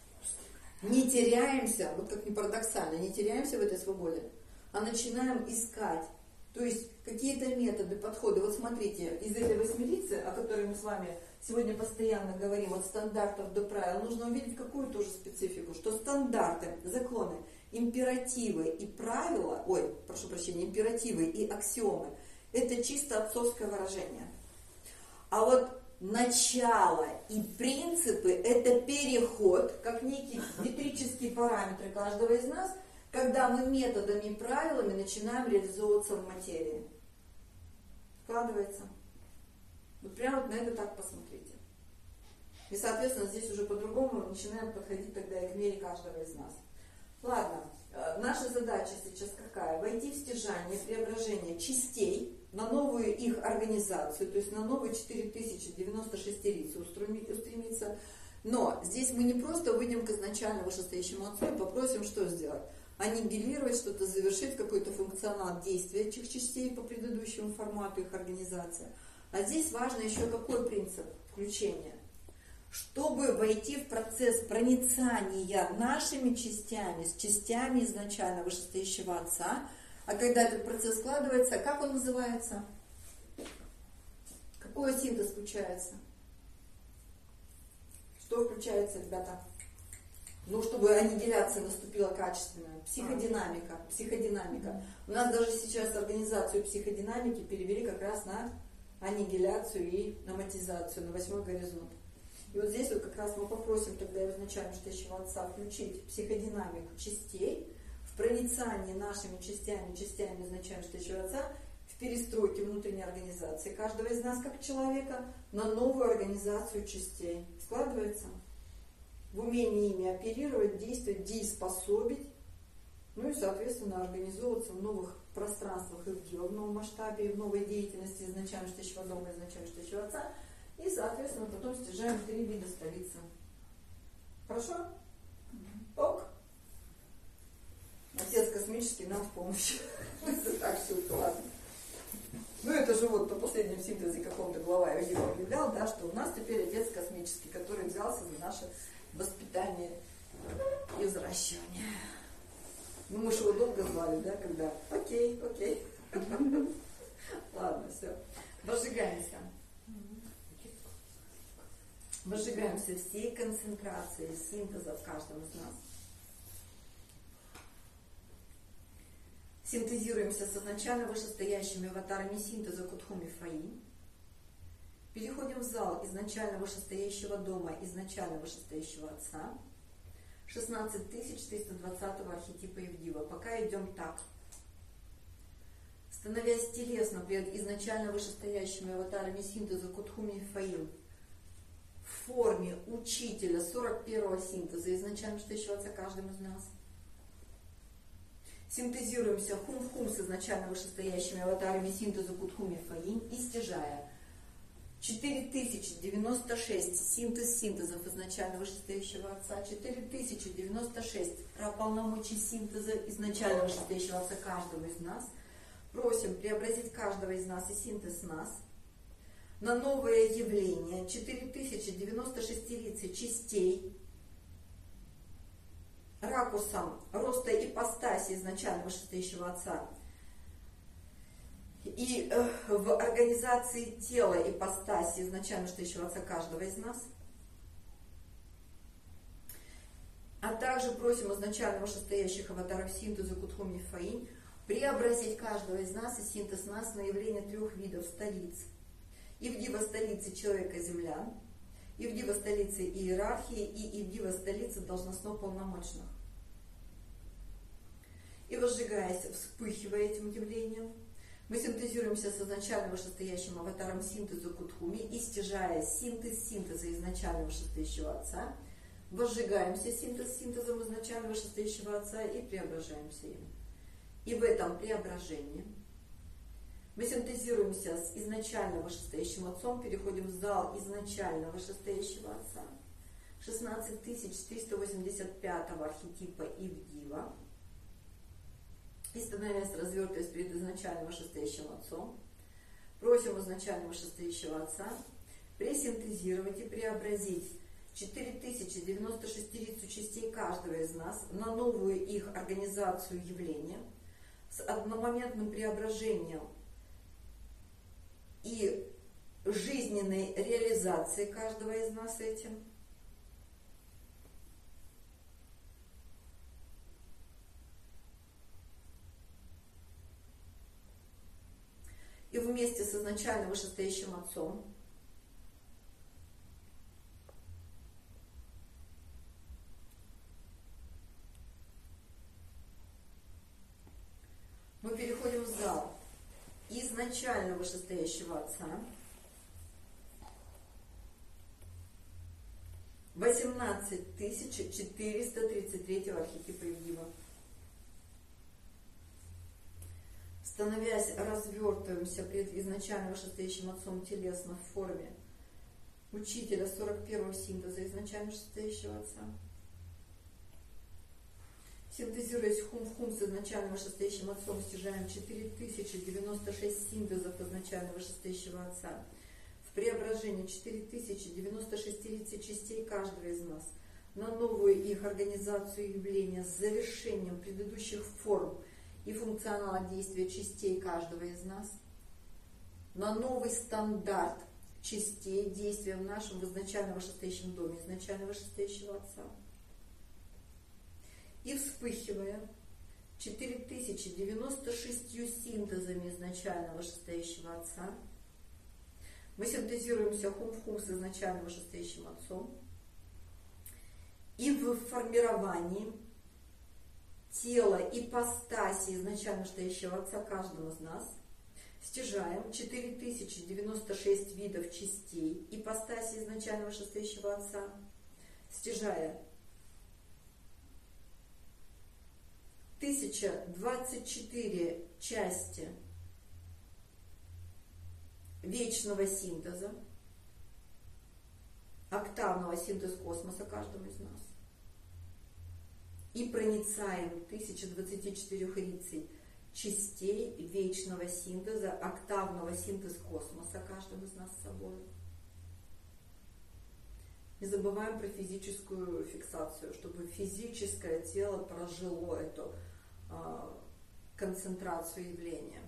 Не теряемся, вот как ни парадоксально, не теряемся в этой свободе, а начинаем искать. То есть какие-то методы, подходы. Вот смотрите, из этой восьмирицы, о которой мы с вами сегодня постоянно говорим, от стандартов до правил, нужно увидеть какую тоже специфику, что стандарты, законы, императивы и правила, ой, прошу прощения, императивы и аксиомы, это чисто отцовское выражение. А вот начало и принципы – это переход, как некие метрические параметры каждого из нас, когда мы методами и правилами начинаем реализовываться в материи. Вкладывается. Вот прямо вот на это так посмотрите. И, соответственно, здесь уже по-другому начинаем подходить тогда и к мере каждого из нас. Ладно, наша задача сейчас какая? Войти в стяжание, преображение частей на новую их организацию, то есть на новые четыре тысячи девяносто шестерицу устремиться. Но здесь мы не просто выйдем к изначально вышестоящему отцу и попросим что сделать? Аннигилировать, что-то завершить, какой-то функционал действия этих частей по предыдущему формату их организации. А здесь важно еще какой принцип включения? Чтобы войти в процесс проницания нашими частями, с частями изначально вышестоящего отца, а когда этот процесс складывается, как он называется? Какой синтез включается? Что включается, ребята? Ну, чтобы аннигиляция наступила качественная. Психодинамика. Психодинамика. У нас даже сейчас организацию психодинамики перевели как раз на аннигиляцию и номатизацию, на восьмой горизонт. И вот здесь вот как раз мы попросим тогда изначально вышестоящего отца включить психодинамику частей в проницании нашими частями, частями изначально вышестоящего отца в перестройке внутренней организации каждого из нас как человека на новую организацию частей. Складывается? В умении ими оперировать, действовать, дееспособить, ну и, соответственно, организовываться в новых пространствах и в новом масштабе, и в новой деятельности изначально вышестоящего дома, изначально вышестоящего отца. И, соответственно, потом стяжаем три вида столицы. Хорошо? Ок. Отец космический нам в помощь. Так все ладно. Ну это же вот по последнему синтезе каком-то глава я объявлял, да, что у нас теперь отец космический, который взялся за наше воспитание и взращивание. Ну, мы же его долго звали, да, когда? Окей, окей. Ладно, все. Возжигаемся. Возжигаемся всей концентрацией синтеза в каждом из нас. Синтезируемся с изначально вышестоящими аватарами синтеза Кутхуми Фаи. Переходим в зал изначально вышестоящего дома, изначально вышестоящего отца. шестнадцать тысяч триста двадцатого архетипа Евдива. Пока идем так. Становясь телесно перед изначально вышестоящими аватарами синтеза Кутхуми Фаи в форме учителя сорок первого синтеза, изначально вышестоящего отца каждым из нас. Синтезируемся хум в хум с изначально вышестоящими аватарами синтеза Кутхуми Фаи и стяжая четыре тысячи девяносто шесть синтез синтезов изначально вышестоящего отца, четыре тысячи девяносто шесть полномочий синтеза изначально вышестоящего отца каждого из нас. Просим преобразить каждого из нас и синтез нас на новое явление четыре тысячи девяносто шестилицей частей ракурсом роста ипостаси изначально вышестоящего отца и э, в организации тела ипостаси изначально вышестоящего отца каждого из нас. А также просим изначально вышестоящих аватаров синтеза Кутхуми Фаи преобразить каждого из нас и синтез нас на явление трех видов столиц. Ивдива столицы человека-землян, Ивдива столицы иерархии и Ивдива столицы должностно-полномочных. И возжигаясь, вспыхивая этим явлением, мы синтезируемся с изначально вышестоящим аватаром синтеза Кутхуми и стяжая синтез синтеза изначально вышестоящего отца, возжигаемся синтез синтезом изначально вышестоящего отца и преображаемся им. И в этом преображении мы синтезируемся с изначально вышестоящим отцом, переходим в зал изначально вышестоящего отца, шестнадцать тысяч триста восемьдесят пятого архетипа Ивдива, и становясь развертываясь перед изначально вышестоящим отцом, просим изначально вышестоящего отца пресинтезировать и преобразить четыре тысячи девяносто шестилицу частей каждого из нас на новую их организацию явления с одномоментным преображением и жизненной реализацией каждого из нас этим. И вместе с изначально вышестоящим отцом мы переходим в зал изначально вышестоящего отца, восемнадцать тысяч четыреста тридцать третьего архетипа Ивдива. Становясь, развертываемся пред изначально вышестоящим отцом телесно в форме учителя сорок первого синтеза изначально вышестоящего отца. Синтезируясь хум в хум с изначально вышестоящим отцом, стяжаем четыре тысячи девяносто шесть синтезов изначально вышестоящего отца. В преображении четыре тысячи девяносто шестилицей частей каждого из нас на новую их организацию явления с завершением предыдущих форм и функционала действия частей каждого из нас, на новый стандарт частей действия в нашем в изначально вышестоящем доме, изначально вышестоящего отца. И вспыхивая четыре тысячи девяносто шестью синтезами изначально вышестоящего отца, мы синтезируемся хум в хум с изначально вышестоящим отцом и в формировании тела ипостаси изначально вышестоящего отца каждого из нас стяжаем четыре тысячи девяносто шесть видов частей ипостаси изначально вышестоящего отца, стяжая тысяча двадцать четыре части вечного синтеза, октавного синтез космоса каждому из нас. И проницаем тысяча двадцать четыре рицей частей вечного синтеза, октавного синтез космоса каждому из нас с собой. Не забываем про физическую фиксацию, чтобы физическое тело прожило эту концентрацию явления.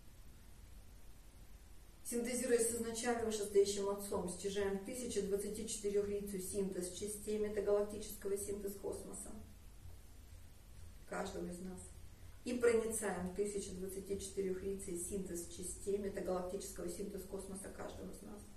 Синтезируя с изначально вышестоящим отцом, стяжаем тысяча двадцати четырёх лицу синтез частей метагалактического синтез космоса каждого из нас. И проницаем тысяча двадцати четырёх лицей синтез частей метагалактического синтез космоса каждого из нас.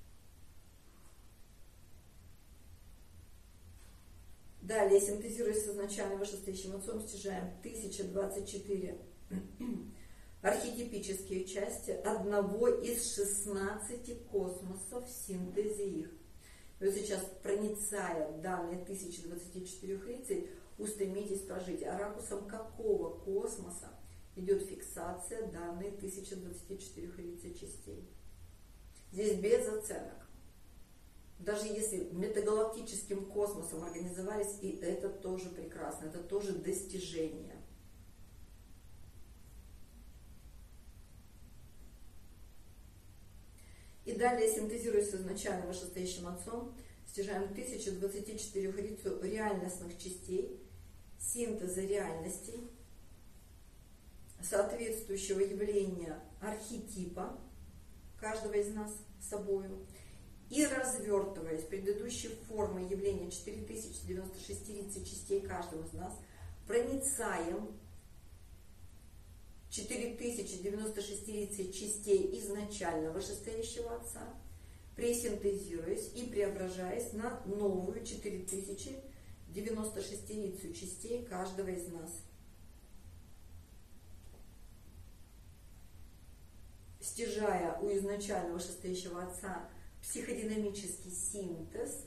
Далее, синтезируя с изначально вышестоящим отцом, стяжаем тысяча двадцать четыре архетипические части одного из шестнадцати космосов в синтезе их. И вот сейчас, проницая данные тысячи двадцати четырёх лицей, устремитесь прожить. А ракурсом какого космоса идет фиксация данной тысячи двадцати четырёх лицей частей? Здесь без оценок. Даже если метагалактическим космосом организовались, и это тоже прекрасно, это тоже достижение. И далее, синтезируясь с изначально вышестоящим отцом, стяжаем тысячу двадцати четырёх лицу реальностных частей, синтеза реальностей, соответствующего явления архетипа каждого из нас собою, и развертываясь предыдущей формой явления четыре тысячи девяносто шесть лицей частей каждого из нас, проницаем четыре тысячи девяносто шесть лицей частей изначально вышестоящего отца, пресинтезируясь и преображаясь на новую четыре тысячи девяносто шесть лицей частей каждого из нас. Стяжая у изначально вышестоящего отца психодинамический синтез,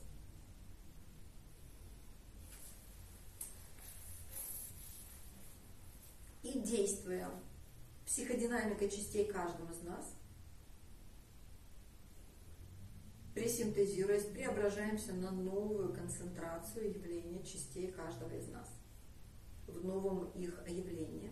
и действуя психодинамикой частей каждого из нас, пресинтезируясь, преображаемся на новую концентрацию явления частей каждого из нас, в новом их явлении.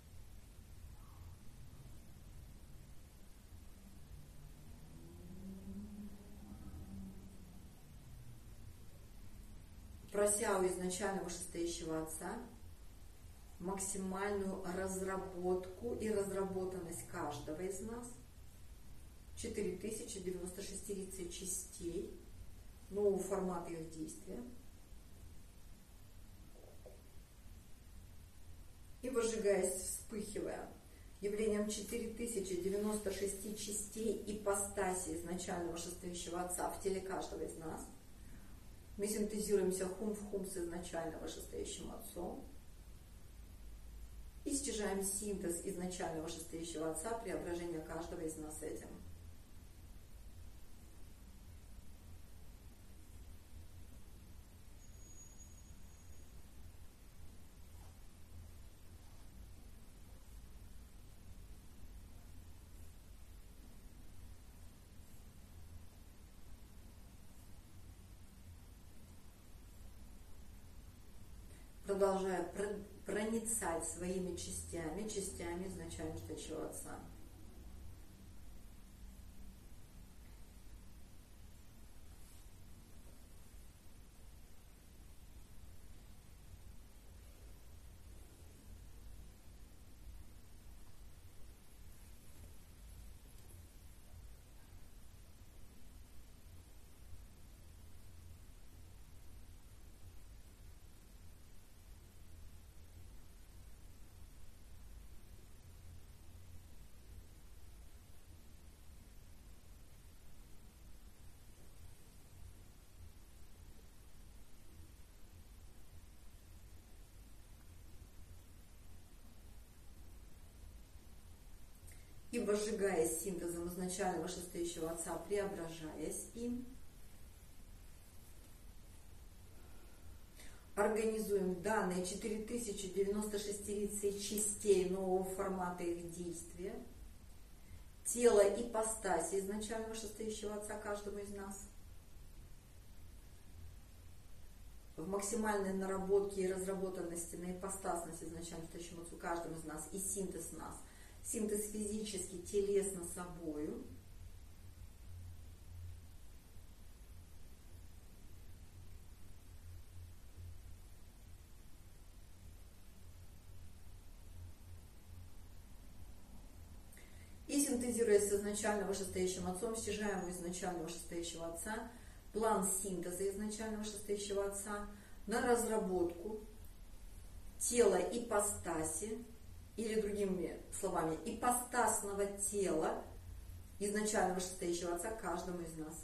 Прося у изначально вышестоящего отца максимальную разработку и разработанность каждого из нас, четыре тысячи девяносто шесть лицей частей, нового формата их действия, и выжигаясь, вспыхивая явлением четыре тысячи девяносто шесть частей ипостаси изначального вышестоящего отца в теле каждого из нас, мы синтезируемся хум в хум с изначально вышестоящим отцом и стяжаем синтез изначально вышестоящего отца, преображение каждого из нас этим. Продолжая проницать своими частями, частями изначально вышестоящего отца. И возжигаясь синтезом изначально вышестоящего отца, преображаясь им, организуем данные четыре тысячи девяносто шесть лицей частей нового формата их действия, тело ипостаси изначально вышестоящего отца каждому из нас, в максимальной наработке и разработанности на ипостасность изначально вышестоящему отцу каждому из нас и синтез нас, синтез физически, телесно собою, синтезируя с изначально вышестоящим отцом, стяжаем у изначально вышестоящего отца план синтеза изначально вышестоящего отца на разработку тела ипостаси, или другими словами, ипостасного тела изначально вышестоящего отца каждому из нас.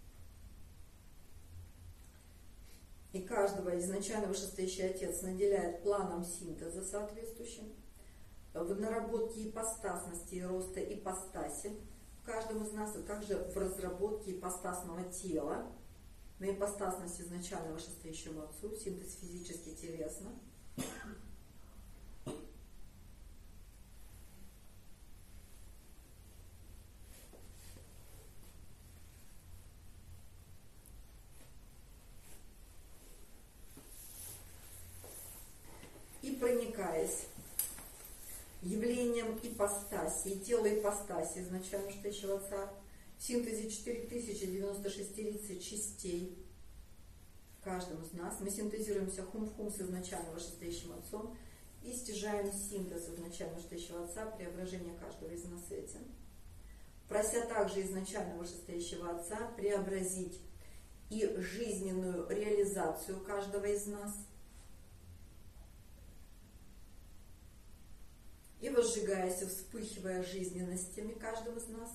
И каждого изначально вышестоящий отец наделяет планом синтеза соответствующим в наработке ипостасности и роста ипостаси в каждом из нас, а также в разработке ипостасного тела на ипостасность изначально вышестоящему отцу, синтез физически телесно. И проникаясь явлением ипостаси и тела ипостаси изначально вышестоящего отца в синтезе четыре тысячи девяносто шесть частей в каждом из нас, мы синтезируемся хум в хум с изначально вышестоящим отцом и стяжаем синтез изначально вышестоящего отца, преображение каждого из нас этим, прося также изначально вышестоящего отца преобразить и жизненную реализацию каждого из нас, и возжигаясь, вспыхивая жизненностями каждого из нас,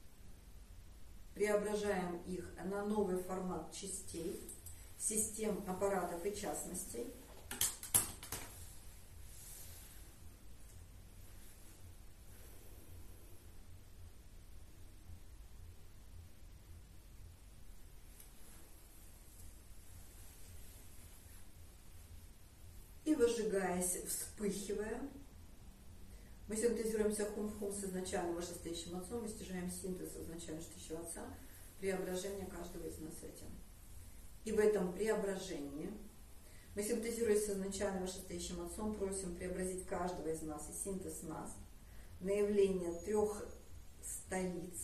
преображаем их на новый формат частей, систем, аппаратов и частностей. И возжигаясь, вспыхивая, мы синтезируемся хум-хум с изначально вышестоящим отцом, мы стяжаем синтез изначально вышестоящего отца, преображение каждого из нас этим. И в этом преображении мы, синтезируясь с изначально вышестоящим отцом, просим преобразить каждого из нас и синтез нас на явление трех столиц,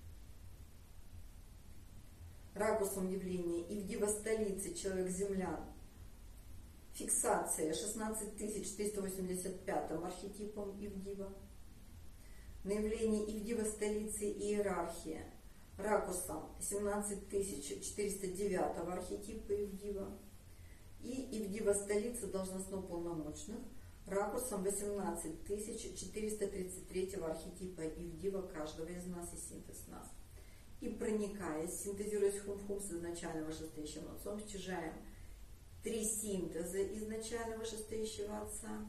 ракурсом явления Ивдива столицы, человек-землян, фиксация шестнадцать тысяч триста восемьдесят пятым архетипом Ивдива, на явление Ивдива столицы иерархия, ракурсом семнадцать тысяч четыреста девятого архетипа Ивдива, и Ивдива столица должностно-полномочных, ракурсом восемнадцать тысяч четыреста тридцать третьего архетипа Ивдива каждого из нас и синтез нас. И проникаясь, синтезируясь хум-хум с изначально вышестоящим отцом, стяжаем три синтеза изначально вышестоящего отца,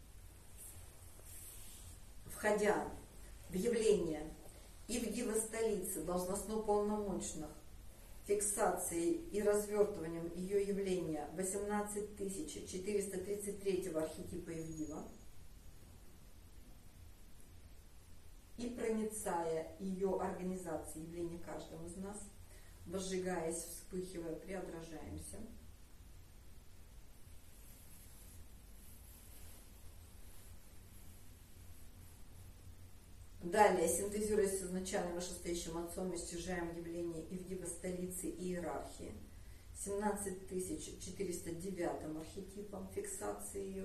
входя в явление Ивдива столицы должностно-полномочных, фиксацией и развертыванием ее явления восемнадцать тысяч четыреста тридцать третьего архетипа Ивдива, и проницая ее организации явления каждому из нас, возжигаясь, вспыхивая, преображаемся. Далее, синтезируясь с изначально вышестоящим отцом, мы стяжаем явление Ивдива столицы и иерархии семнадцать тысяч четыреста девятым архетипом, фиксации ее,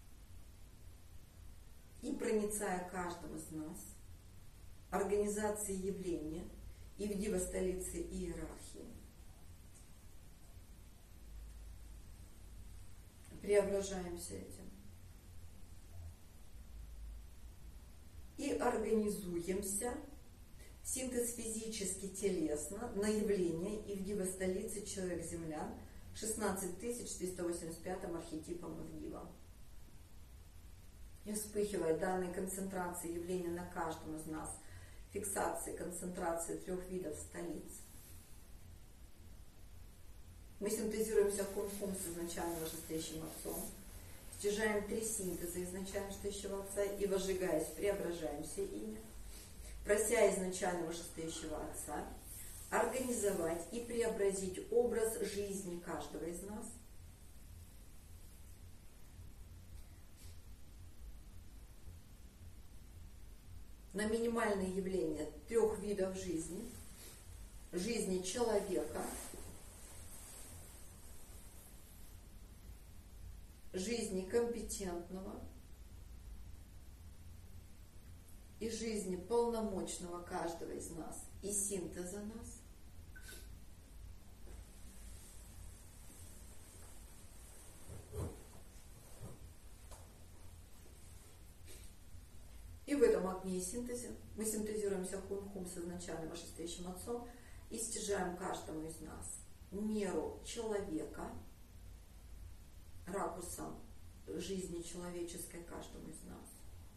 и проницая каждым из нас организации явления Ивдива столицы и иерархии, преображаемся этим. И организуемся синтез физически телесно на явление Ивдива столицы человек-землян шестнадцать тысяч триста восемьдесят пятым архетипом Ивдива. И вспыхивая данной концентрации явления на каждом из нас, фиксации, концентрации трех видов столиц, мы синтезируемся хум-хум с изначально вышестоящим отцом, стяжаем три синтеза изначально вышестоящего отца и, возжигаясь, преображаемся ими, прося изначально вышестоящего отца организовать и преобразить образ жизни каждого из нас, на минимальное явление трех видов жизни, жизни человека, жизни компетентного и жизни полномочного каждого из нас и синтеза нас. И в этом огне и синтезе мы синтезируемся хум-хум с изначальным вышестоящим отцом и стяжаем каждому из нас меру человека, ракурсом жизни человеческой каждому из нас.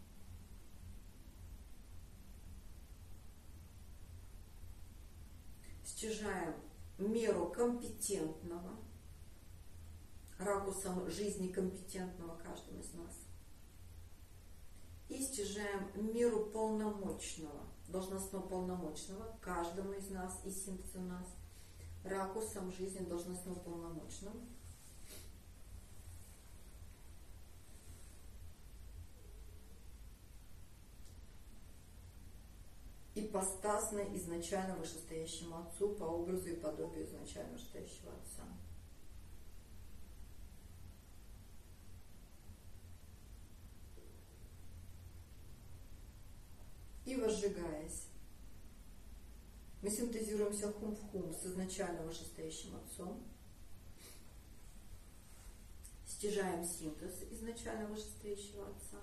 Стяжаем меру компетентного, ракурсом жизни компетентного каждому из нас. И стяжаем меру полномочного, должностно полномочного каждому из нас и синтезу нас, ракурсом жизни должностно полномочного. Ипостасно изначально вышестоящему Отцу по образу и подобию изначально вышестоящего Отца. И возжигаясь, мы синтезируемся хум в хум с изначально вышестоящим Отцом, стяжаем синтез изначально вышестоящего Отца,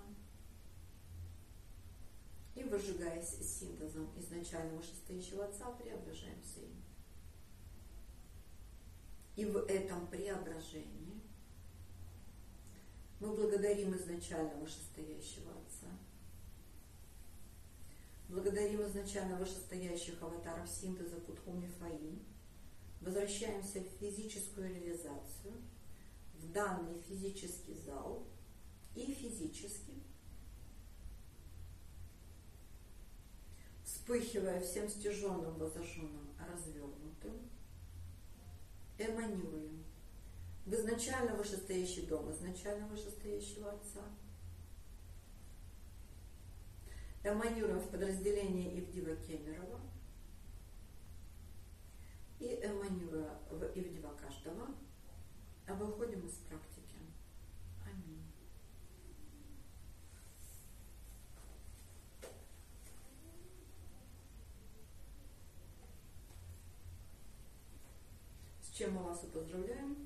и, возжигаясь синтезом изначально вышестоящего Отца, преображаемся им. И в этом преображении мы благодарим изначально вышестоящего Отца, благодарим изначально вышестоящих аватаров синтеза Кутхуми Фаи, возвращаемся в физическую реализацию, в данный физический зал и физически, вспыхивая всем стяженным, возожженным, развернутым, эманируем в изначально вышестоящий дом изначально вышестоящего Отца, эманируем в подразделение Ивдива Кемерова и эманируя в Ивдива каждого, а выходим из практики. Аминь. С чем мы вас и поздравляем.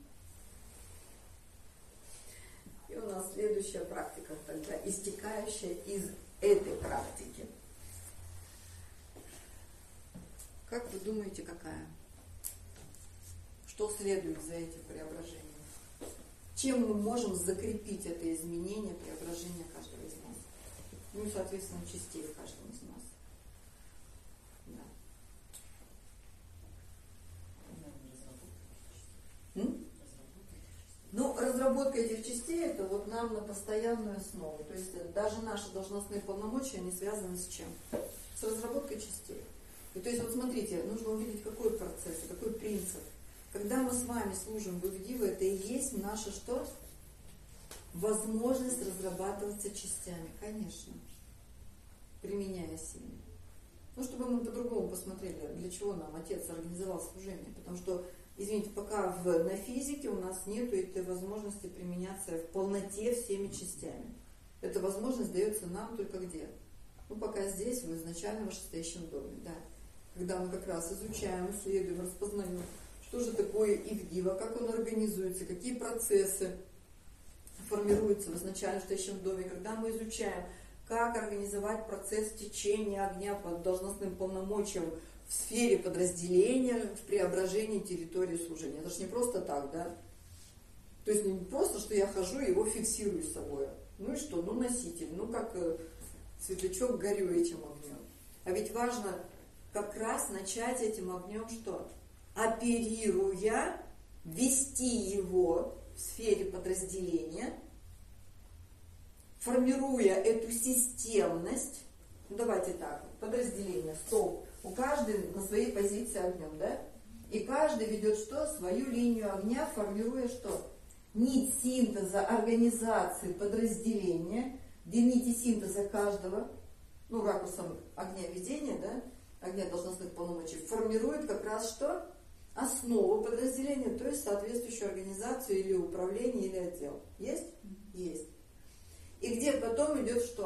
И у нас следующая практика тогда, истекающая из этой практики. Как вы думаете, какая? Что следует за этим преображением? Чем мы можем закрепить это изменение, преображение каждого из нас? Ну и, соответственно, частей в каждом из нас. Да. М? Ну, разработка этих частей, это вот нам на постоянную основу. То есть даже наши должностные полномочия, они связаны с чем? С разработкой частей. И то есть вот смотрите, нужно увидеть, какой процесс, какой принцип. Когда мы с вами служим в Ивдива, это и есть наша что? Возможность разрабатываться частями, конечно, применяя силы. Ну, чтобы мы по-другому посмотрели, для чего нам Отец организовал служение. Потому что, извините, пока в, на физике у нас нет этой возможности применяться в полноте всеми частями. Эта возможность дается нам только где? Ну, пока здесь, в изначально вышестоящем доме, да. Когда мы как раз изучаем, исследуем, распознаем, что же такое Ивдива, как он организуется, какие процессы формируются в изначально вышестоящем доме, когда мы изучаем, как организовать процесс течения огня по должностным полномочиям в сфере подразделения, в преображении территории служения. Это же не просто так, да? То есть не просто, что я хожу и его фиксирую с собой. Ну и что? Ну носитель, ну как светлячок горю этим огнем. А ведь важно как раз начать этим огнем что? Оперируя, вести его в сфере подразделения, формируя эту системность. Ну давайте так, подразделение, столб. У каждого на своей позиции огнем, да? И каждый ведет что? Свою линию огня, формируя что? Нить синтеза организации подразделения, где нити синтеза каждого, ну, ракурсом огня ведения, да, огня должностных полномочий, формирует как раз что? Основу подразделения, то есть соответствующую организацию или управление, или отдел. Есть? Есть. И где потом идет что?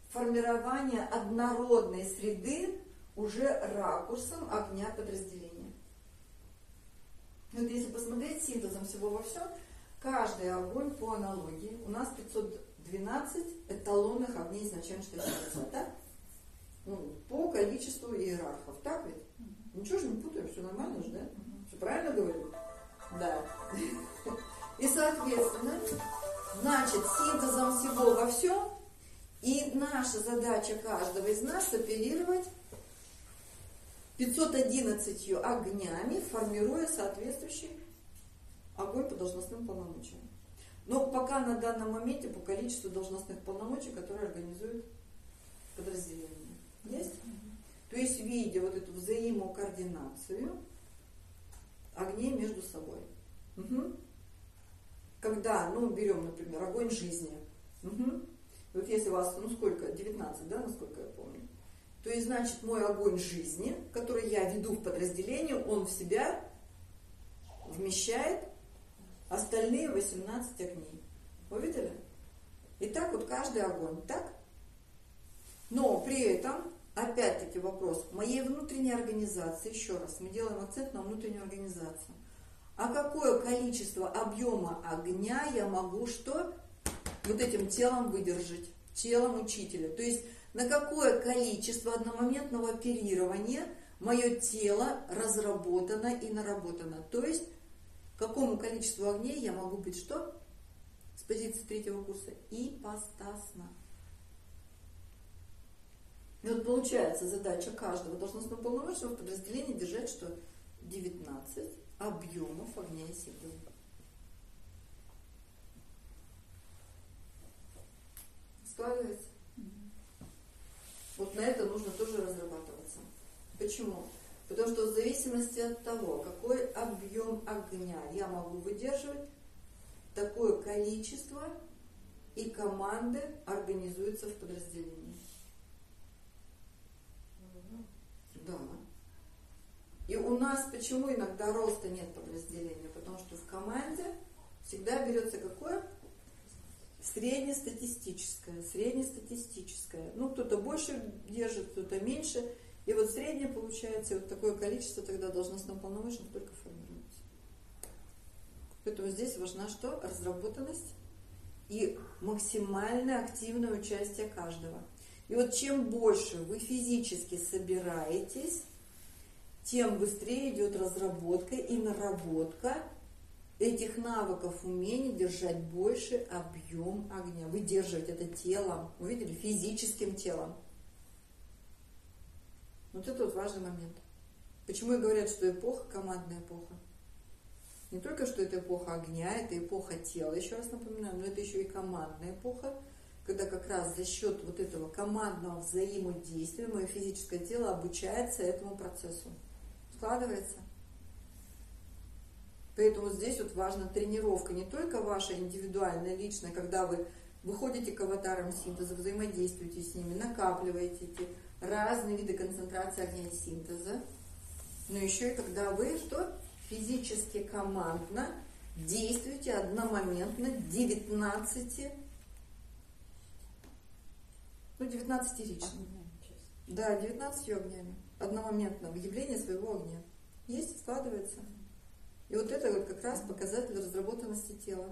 формирование однородной среды уже ракурсом огня подразделения. Вот если посмотреть синтезом всего во всем, каждый огонь по аналогии, у нас пятьсот двенадцать эталонных огней изначально считается, так? Ну, по количеству иерархов, так ведь? Ничего же не путаем, все нормально же, да? Все правильно говорю? Да. И, соответственно, значит, синтезом всего во всем, и наша задача каждого из нас оперировать пятьсот одиннадцатью огнями, формируя соответствующий огонь по должностным полномочиям. Но пока на данном моменте по количеству должностных полномочий, которые организуют подразделение. Есть? То есть, видя вот эту взаимокоординацию огней между собой. Угу. Когда, ну, берем, например, огонь жизни. Угу. Вот если у вас, ну, сколько, девятнадцать, да, насколько я помню. То есть, значит, мой огонь жизни, который я веду в подразделении, он в себя вмещает остальные восемнадцать огней. Вы видели? И так вот каждый огонь, так? Но при этом, опять-таки вопрос, моей внутренней организации, еще раз, мы делаем акцент на внутреннюю организацию. А какое количество объема огня я могу что? Вот этим телом выдержать, телом учителя. То есть на какое количество одномоментного оперирования мое тело разработано и наработано. То есть какому количеству огней я могу быть что? С позиции третьего курса ипостасно. И вот получается задача каждого должностного полномочного в подразделении держать что? девятнадцать объемов огня и силы. Складывается? Вот на это нужно тоже разрабатываться. Почему? Потому что в зависимости от того, какой объем огня я могу выдерживать, такое количество и команды организуются в подразделении. Да. И у нас почему иногда роста нет подразделения? Потому что в команде всегда берется какое? Среднестатистическое. Среднестатистическое. Ну, кто-то больше держит, кто-то меньше. И вот среднее получается, вот такое количество тогда должностным полномочным только формируется. Поэтому здесь важна что? Разработанность и максимальное активное участие каждого. И вот чем больше вы физически собираетесь, тем быстрее идет разработка и наработка этих навыков, умений держать больше объем огня. Выдерживать это телом, вы видели, физическим телом. Вот это вот важный момент. Почему и говорят, что эпоха командная эпоха? Не только, что это эпоха огня, это эпоха тела, еще раз напоминаю, но это еще и командная эпоха, когда как раз за счет вот этого командного взаимодействия мое физическое тело обучается этому процессу. Складывается? Поэтому здесь вот важна тренировка, не только ваша индивидуальная, личная, когда вы выходите к аватарам синтеза, взаимодействуете с ними, накапливаете эти разные виды концентрации огня и синтеза, но еще и когда вы что? Физически, командно действуете одномоментно девятнадцати, ну девятнадцатирично. Да, девятнадцатью огнями. Одномоментно выявление своего огня. Есть, складывается. И вот это вот как раз показатель разработанности тела.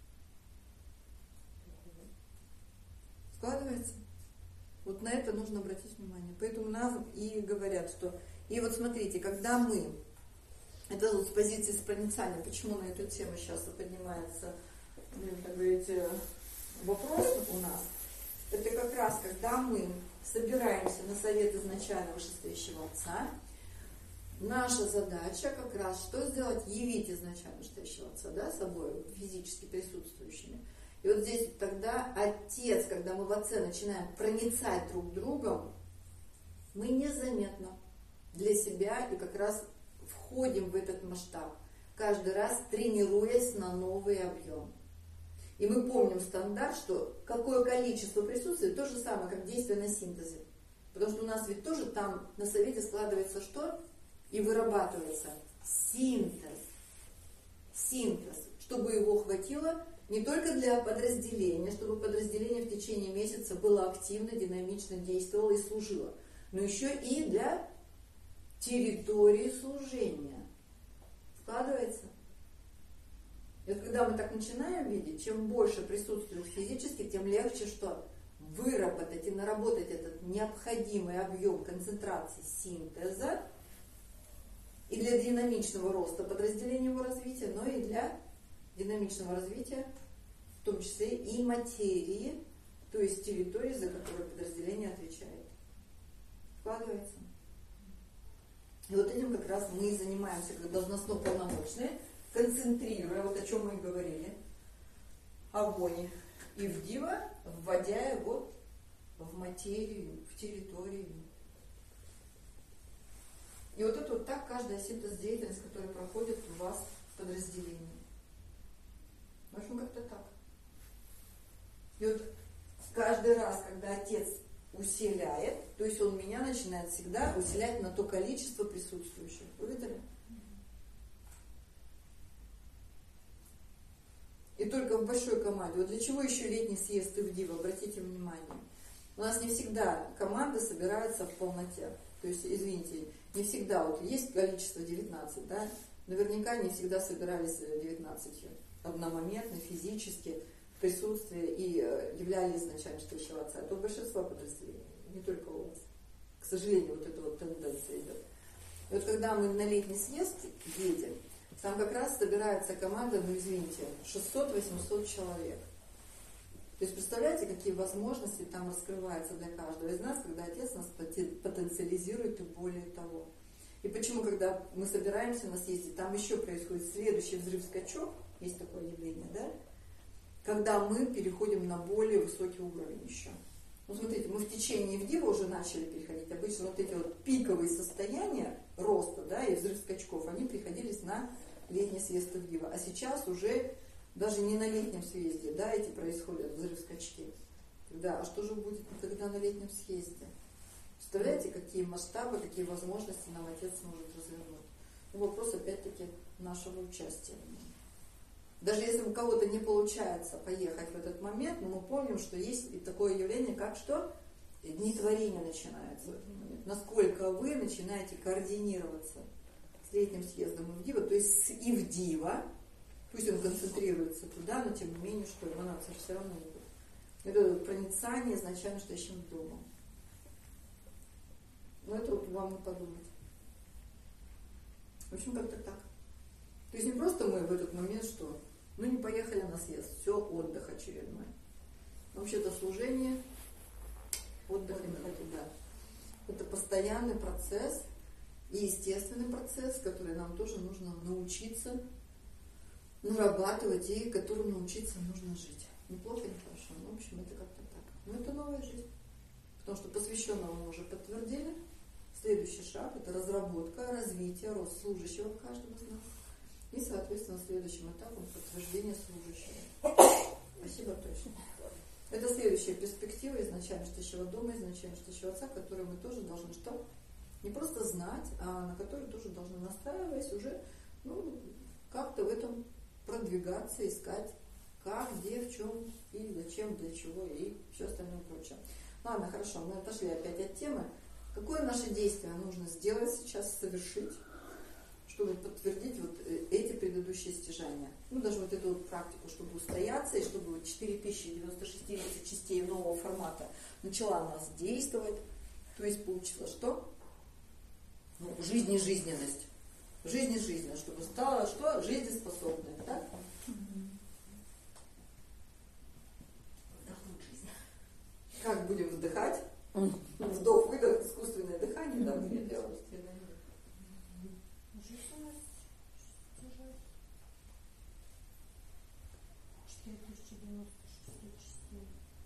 Складывается? Вот на это нужно обратить внимание. Поэтому нам и говорят, что... И вот смотрите, когда мы... Это вот с позиции сопроницания, почему на эту тему сейчас поднимается, так говорить, вопрос у нас. Это как раз, когда мы собираемся на совет изначально вышестоящего отца, наша задача как раз что сделать? Явить изначально вышестоящего отца, да, собой, физически присутствующими. И вот здесь тогда отец, когда мы в отце начинаем проницать друг другом, мы незаметно для себя и как раз входим в этот масштаб, каждый раз тренируясь на новый объем. И мы помним стандарт, что какое количество присутствует, то же самое, как действие на синтезе. Потому что у нас ведь тоже там на совете складывается что? И вырабатывается синтез. Синтез. Чтобы его хватило Не только для подразделения, чтобы подразделение в течение месяца было активно, динамично действовало и служило, но еще и для территории служения. Складывается? И вот когда мы так начинаем видеть, чем больше присутствует физически, тем легче что? Выработать и наработать этот необходимый объем концентрации синтеза и для динамичного роста подразделения его развития, но и для динамичного развития, в том числе и материи, то есть территории, за которую подразделение отвечает. Вкладывается. И вот этим как раз мы и занимаемся, как должностно-полномочные, концентрируя, вот о чем мы и говорили, огонь и в диво, вводя его в материю, в территорию. И вот это вот так каждая синтез-деятельность, которая проходит у вас в подразделении. В общем, как-то так. И вот каждый раз, когда отец усиляет, то есть он меня начинает всегда усилять на то количество присутствующих. Вы видели? И только в большой команде. Вот для чего еще летний съезд и в диво? Обратите внимание. У нас не всегда команда собирается в полноте. То есть, извините, не всегда, вот есть количество девятнадцать, да? Наверняка не всегда собирались девятнадцатью одномоментно, физически, в присутствии и являлись начальствующего отца. Это большинство подразделений, не только у вас. К сожалению, вот эта вот тенденция идет. И вот когда мы на летний съезд едем, там как раз собирается команда, ну извините, шестьсот-восемьсот человек. То есть представляете, какие возможности там раскрываются для каждого из нас, когда отец нас потенциализирует и более того. И почему, когда мы собираемся на съезде, там еще происходит следующий взрыв-скачок, есть такое явление, да? Когда мы переходим на более высокий уровень еще. Ну, смотрите, мы в течение вдива уже начали переходить. Обычно вот эти вот пиковые состояния роста, да, и взрыв скачков, они приходились на летний съезд вдива. А сейчас уже даже не на летнем съезде, да, эти происходят взрыв-скачки. Да, а что же будет тогда на летнем съезде? Представляете, какие масштабы, какие возможности нам отец может развернуть? Ну, вопрос опять-таки нашего участия. Даже если у кого-то не получается поехать в этот момент, но мы помним, что есть и такое явление, как что? Дни творения начинаются в этот момент. Насколько вы начинаете координироваться с летним съездом Ивдива, то есть с Ивдива, пусть он концентрируется туда, но тем не менее, что эманация все равно не будет. Это вот проницание изначально стоящим домом. Но это вот вам и подумать. В общем, как-то так. То есть не просто мы в этот момент, что ну не поехали на съезд, все, отдых очередной. Вообще-то служение, отдых не да. Это постоянный процесс и естественный процесс, который нам тоже нужно научиться нарабатывать и которым научиться нужно жить. Неплохо, не хорошо. Ну, в общем, это как-то так. Но это новая жизнь. Потому что посвященного мы уже подтвердили. Следующий шаг – это разработка, развитие, рост служащего в каждом из нас. И, соответственно, следующим этапом подтверждение служащего. Спасибо, точно. Это следующая перспектива изначально стоящего дома, изначально стоящего отца, которую мы тоже должны что? Не просто знать, а на которую тоже должны, настраиваясь, уже ну, как-то в этом продвигаться, искать, как, где, в чем, и зачем, для чего, и все остальное прочее. Ладно, хорошо, мы отошли опять от темы. Какое наше действие нужно сделать сейчас, совершить, чтобы подтвердить вот эти предыдущие стяжания. Ну, даже вот эту вот практику, чтобы устояться, и чтобы вот четыре тысячи девяносто шесть частей нового формата начала у нас действовать. То есть получила что? Ну, жизнежизненность. Жизнежизненность, чтобы стала что? Жизнеспособной. Так? Вдохнуть жизнь. Как будем вдыхать? Вдох-выдох, искусственное дыхание, да, мы делаем. четыре тысячи девяносто шесть частей.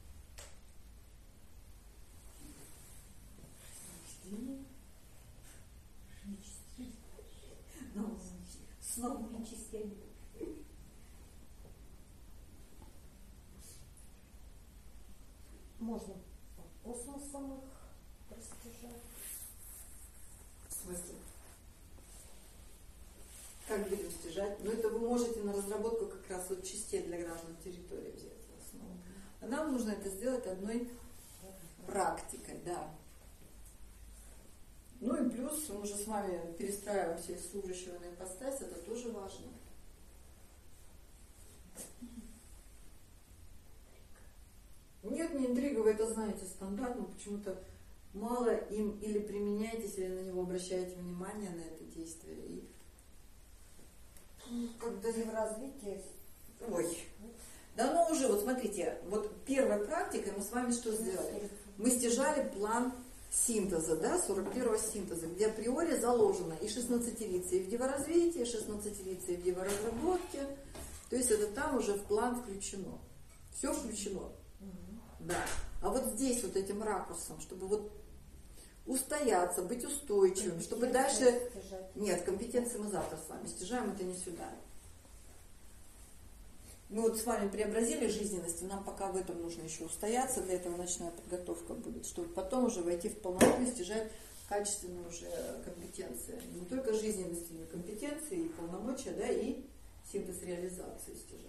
Ну, с новыми частями. Можно по космосам их растяжать. В смысле? Как будем стяжать? Ну, это вы вы можете на разработку как раз вот частей для граждан территории взять за основу. А нам нужно это сделать одной практикой, да. Ну и плюс мы уже с вами перестраиваемся из служащего на ипостась, это тоже важно. Нет, не интрига, вы это знаете стандартно, почему-то мало им или применяетесь, или на него обращаете внимание, на это действие. И Когда в развитии. ой. Да ну уже, вот смотрите, вот первой практикой мы с вами что сделали? Мы стяжали план синтеза, да, сорок первого синтеза, где априори заложено и шестнадцатилицее в деворазвитии, и шестнадцатилицее в деворазработке. То есть это там уже в план включено. Все включено. Да. А вот здесь вот этим ракурсом, чтобы вот устояться, быть устойчивым, чтобы дальше... Нет, компетенции мы завтра с вами стяжаем, это не сюда. Мы вот с вами преобразили жизненность, и нам пока в этом нужно еще устояться, для этого ночная подготовка будет, чтобы потом уже войти в полноту и стяжать качественные уже компетенции. Не только жизненности, но и компетенции, и полномочия, да, и синтез реализации стяжать.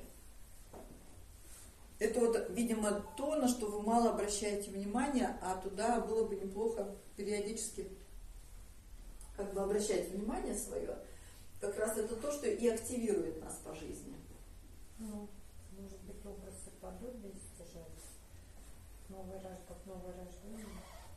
Это вот, видимо, то, на что вы мало обращаете внимание, а туда было бы неплохо периодически как бы обращать внимание свое. Как раз это то, что и активирует нас по жизни. Ну, может быть, образы подобия стяжать. Новый раж, как новое рождение.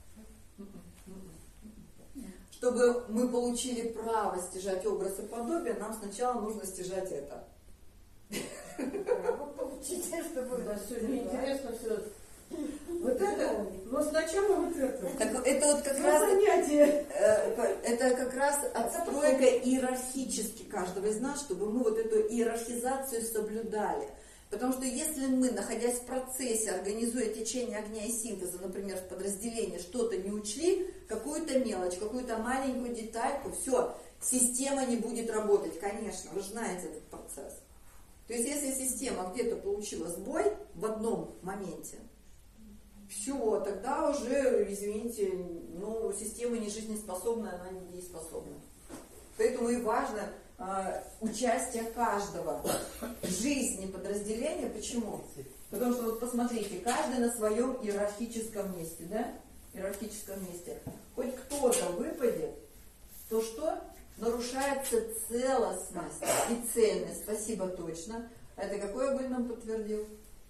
Чтобы мы получили право стяжать образ и подобие, нам сначала нужно стяжать это. Право получите, чтобы... Да, сегодня интересно все. Вот это, но сначала вот это. Так это вот как Ну, раз... занятие. э, Это как раз отстройка иерархически каждого из нас, чтобы мы вот эту иерархизацию соблюдали. Потому что если мы, находясь в процессе, организуя течение огня и синтеза, например, в подразделении, что-то не учли, какую-то мелочь, какую-то маленькую детальку, все, система не будет работать, конечно, вы же знаете этот процесс. То есть, если система где-то получила сбой в одном моменте, все, тогда уже, извините, ну, система не жизнеспособная, она не дееспособна. Поэтому и важно э, участие каждого в жизни подразделения. Почему? Потому что, вот посмотрите, каждый на своем иерархическом месте, да? Иерархическом месте. Хоть кто-то выпадет, то что? Нарушается целостность и цельность. Спасибо, точно. А это какой огонь нам подтвердил?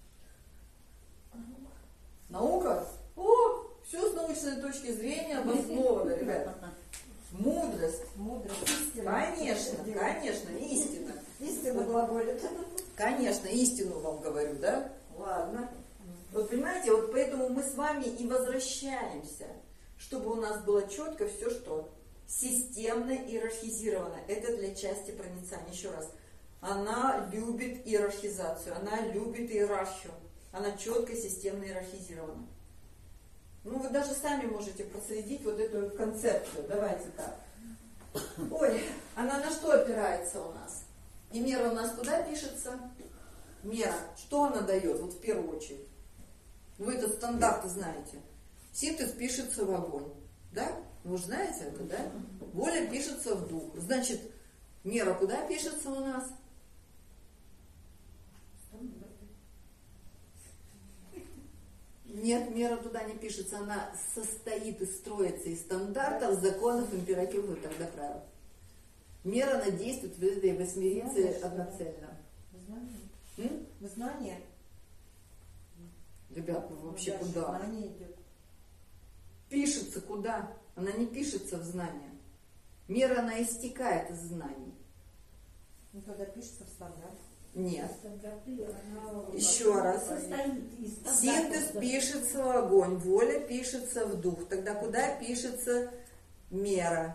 Наука? О, все с научной точки зрения обосновано, ребята. Мудрость. Мудрость, истина. Конечно, конечно, истина. Истина глаголит. Конечно, истину вам говорю, да? Ладно. Вот понимаете, вот поэтому мы с вами и возвращаемся, чтобы у нас было четко все, что системно иерархизировано. Это для части проницания. Еще раз. Она любит иерархизацию, она любит иерархию. Она четко, системно иерархизирована. Ну, вы даже сами можете проследить вот эту концепцию. Давайте так. Ой, она на что опирается у нас? И мера у нас куда пишется? Мера. Что она дает, вот в первую очередь? Вы этот стандарт знаете. Синтез пишется в огонь. Да? Вы же знаете это, да? Воля пишется в дух. Значит, мера куда пишется у нас? Нет, мера туда не пишется, она состоит и строится из стандартов, законов, императивов и тогда правил. Мера, она действует в этой восьмерице одноцельно. Знание. Знание. Ребят, ну вообще Дальше куда? знание идет. Пишется куда? Она не пишется в знания. Мера, она истекает из знаний. Ну, тогда пишется в стандарт. Нет. Она Еще раз. состоит из Синтез стандартов. пишется в огонь, воля пишется в дух. Тогда куда пишется мера?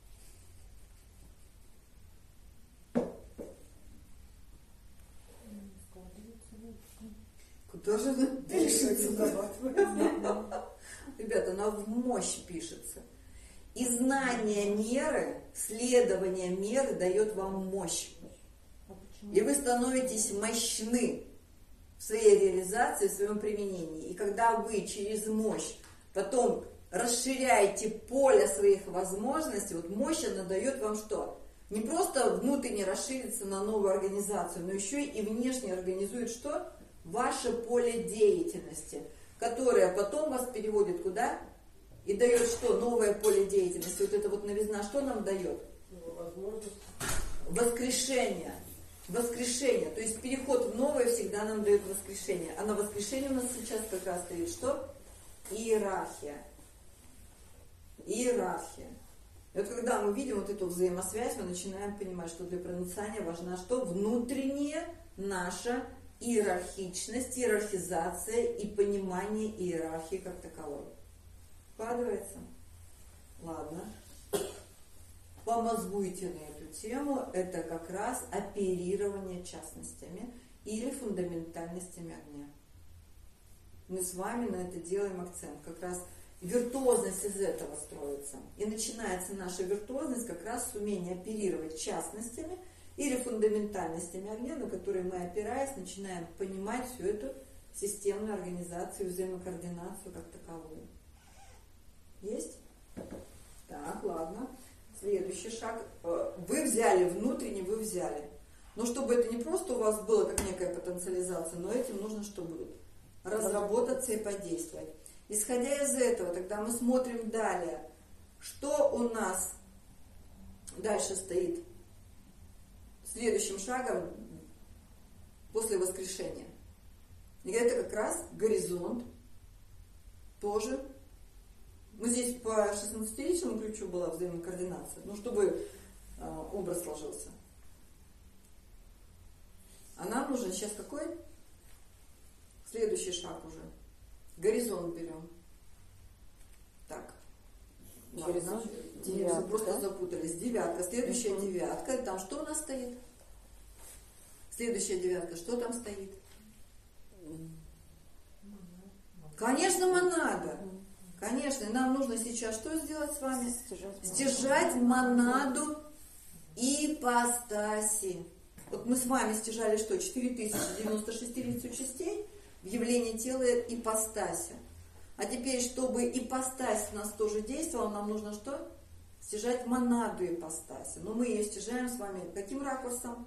Куда же она пишется? Ребята, она в мощь пишется. И знание меры, следование меры дает вам мощь. И вы становитесь мощны в своей реализации, в своем применении. И когда вы через мощь потом расширяете поле своих возможностей, вот мощь она дает вам что? Не просто внутренне расширится на новую организацию, но еще и внешне организует что? Ваше поле деятельности, которое потом вас переводит куда? И дает что? Новое поле деятельности. Вот это вот новизна что нам дает? Возможность. Воскрешение. Воскрешение. То есть переход в новое всегда нам дает воскрешение. А на воскрешение у нас сейчас как раз стоит что? Иерархия. Иерархия. И вот когда мы видим вот эту взаимосвязь, мы начинаем понимать, что для проницания важна что? Внутренняя наша иерархичность, иерархизация и понимание иерархии как таковой. Вкладывается? Ладно. Помозгуйте на эту тему. Это как раз оперирование частностями или фундаментальностями огня. Мы с вами на это делаем акцент. Как раз виртуозность из этого строится. И начинается наша виртуозность как раз с умения оперировать частностями или фундаментальностями огня, на которые мы, опираясь, начинаем понимать всю эту системную организацию, взаимокоординацию как таковую. Есть? Так, ладно. Следующий шаг. Вы взяли внутренне, вы взяли. Но чтобы это не просто у вас было как некая потенциализация, но этим нужно что будет? Разработаться и подействовать. Исходя из этого, тогда мы смотрим далее, что у нас дальше стоит следующим шагом после воскрешения. И это как раз горизонт, тоже. Ну, здесь по шестнадцатиличному ключу была взаимокоординация, ну, чтобы э, образ сложился. А нам нужен сейчас какой? Следующий шаг уже. Горизонт берем. Так. Горизонт. Ладно. Девятка. Мы просто запутались. Девятка. Следующая uh-huh. девятка. Там что у нас стоит? Следующая девятка. Что там стоит? Конечно, монада. Конечно. Нам нужно сейчас что сделать с вами? Стяжать, Стяжать монаду ипостаси. Вот мы с вами стяжали что? четыре тысячи девяносто шесть лиц частей в явлении тела ипостаси. А теперь, чтобы ипостась у нас тоже действовала, нам нужно что? Стяжать монаду ипостаси. Но мы ее стяжаем с вами каким ракурсом?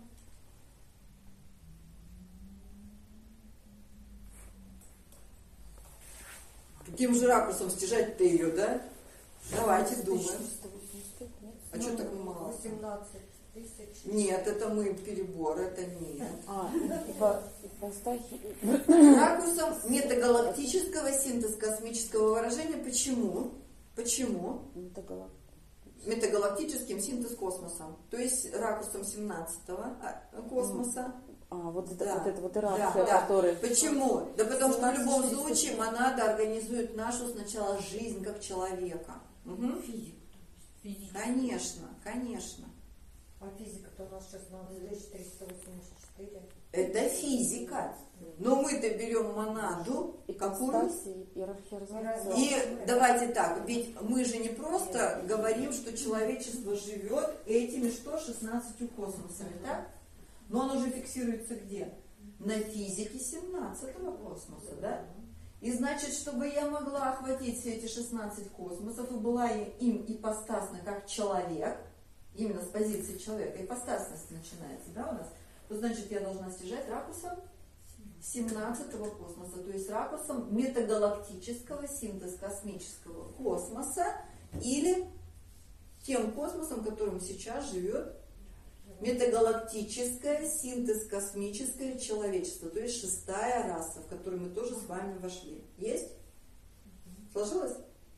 Каким же ракурсом стяжать-то ее, да? Давайте думаем. А что так мало? восемнадцать тысяч. Нет, это мы перебор, это нет. А, ипостахи. Ракурсом метагалактического синтез космического выражения. Почему? Почему? Метагалактическим синтез космосом. То есть ракурсом семнадцатого космоса. А, вот, да. это, вот это вот иерархия, да, которая... да. Почему? Да потому что в любом случае монада организует нашу сначала жизнь как человека. Угу. Физика. Физика. Конечно, конечно. А физика-то у нас шестнадцать тысяч триста восемьдесят четыре. Это физика. Но мы-то берем монаду, И какую? Иерархия. И давайте так, ведь мы же не просто говорим, что человечество живет этими что, шестнадцатью космосами, так? Но оно же фиксируется где? На физике семнадцатого космоса, да? И значит, чтобы я могла охватить все эти шестнадцать космосов и была им ипостасна как человек, именно с позиции человека, ипостасность начинается, да, у нас, то значит, я должна стяжать ракурсом семнадцатого космоса, то есть ракурсом метагалактического синтез космического космоса или тем космосом, которым сейчас живет метагалактическое синтез космическое человечество, то есть шестая раса, в которую мы тоже с вами вошли. Есть? Сложилось?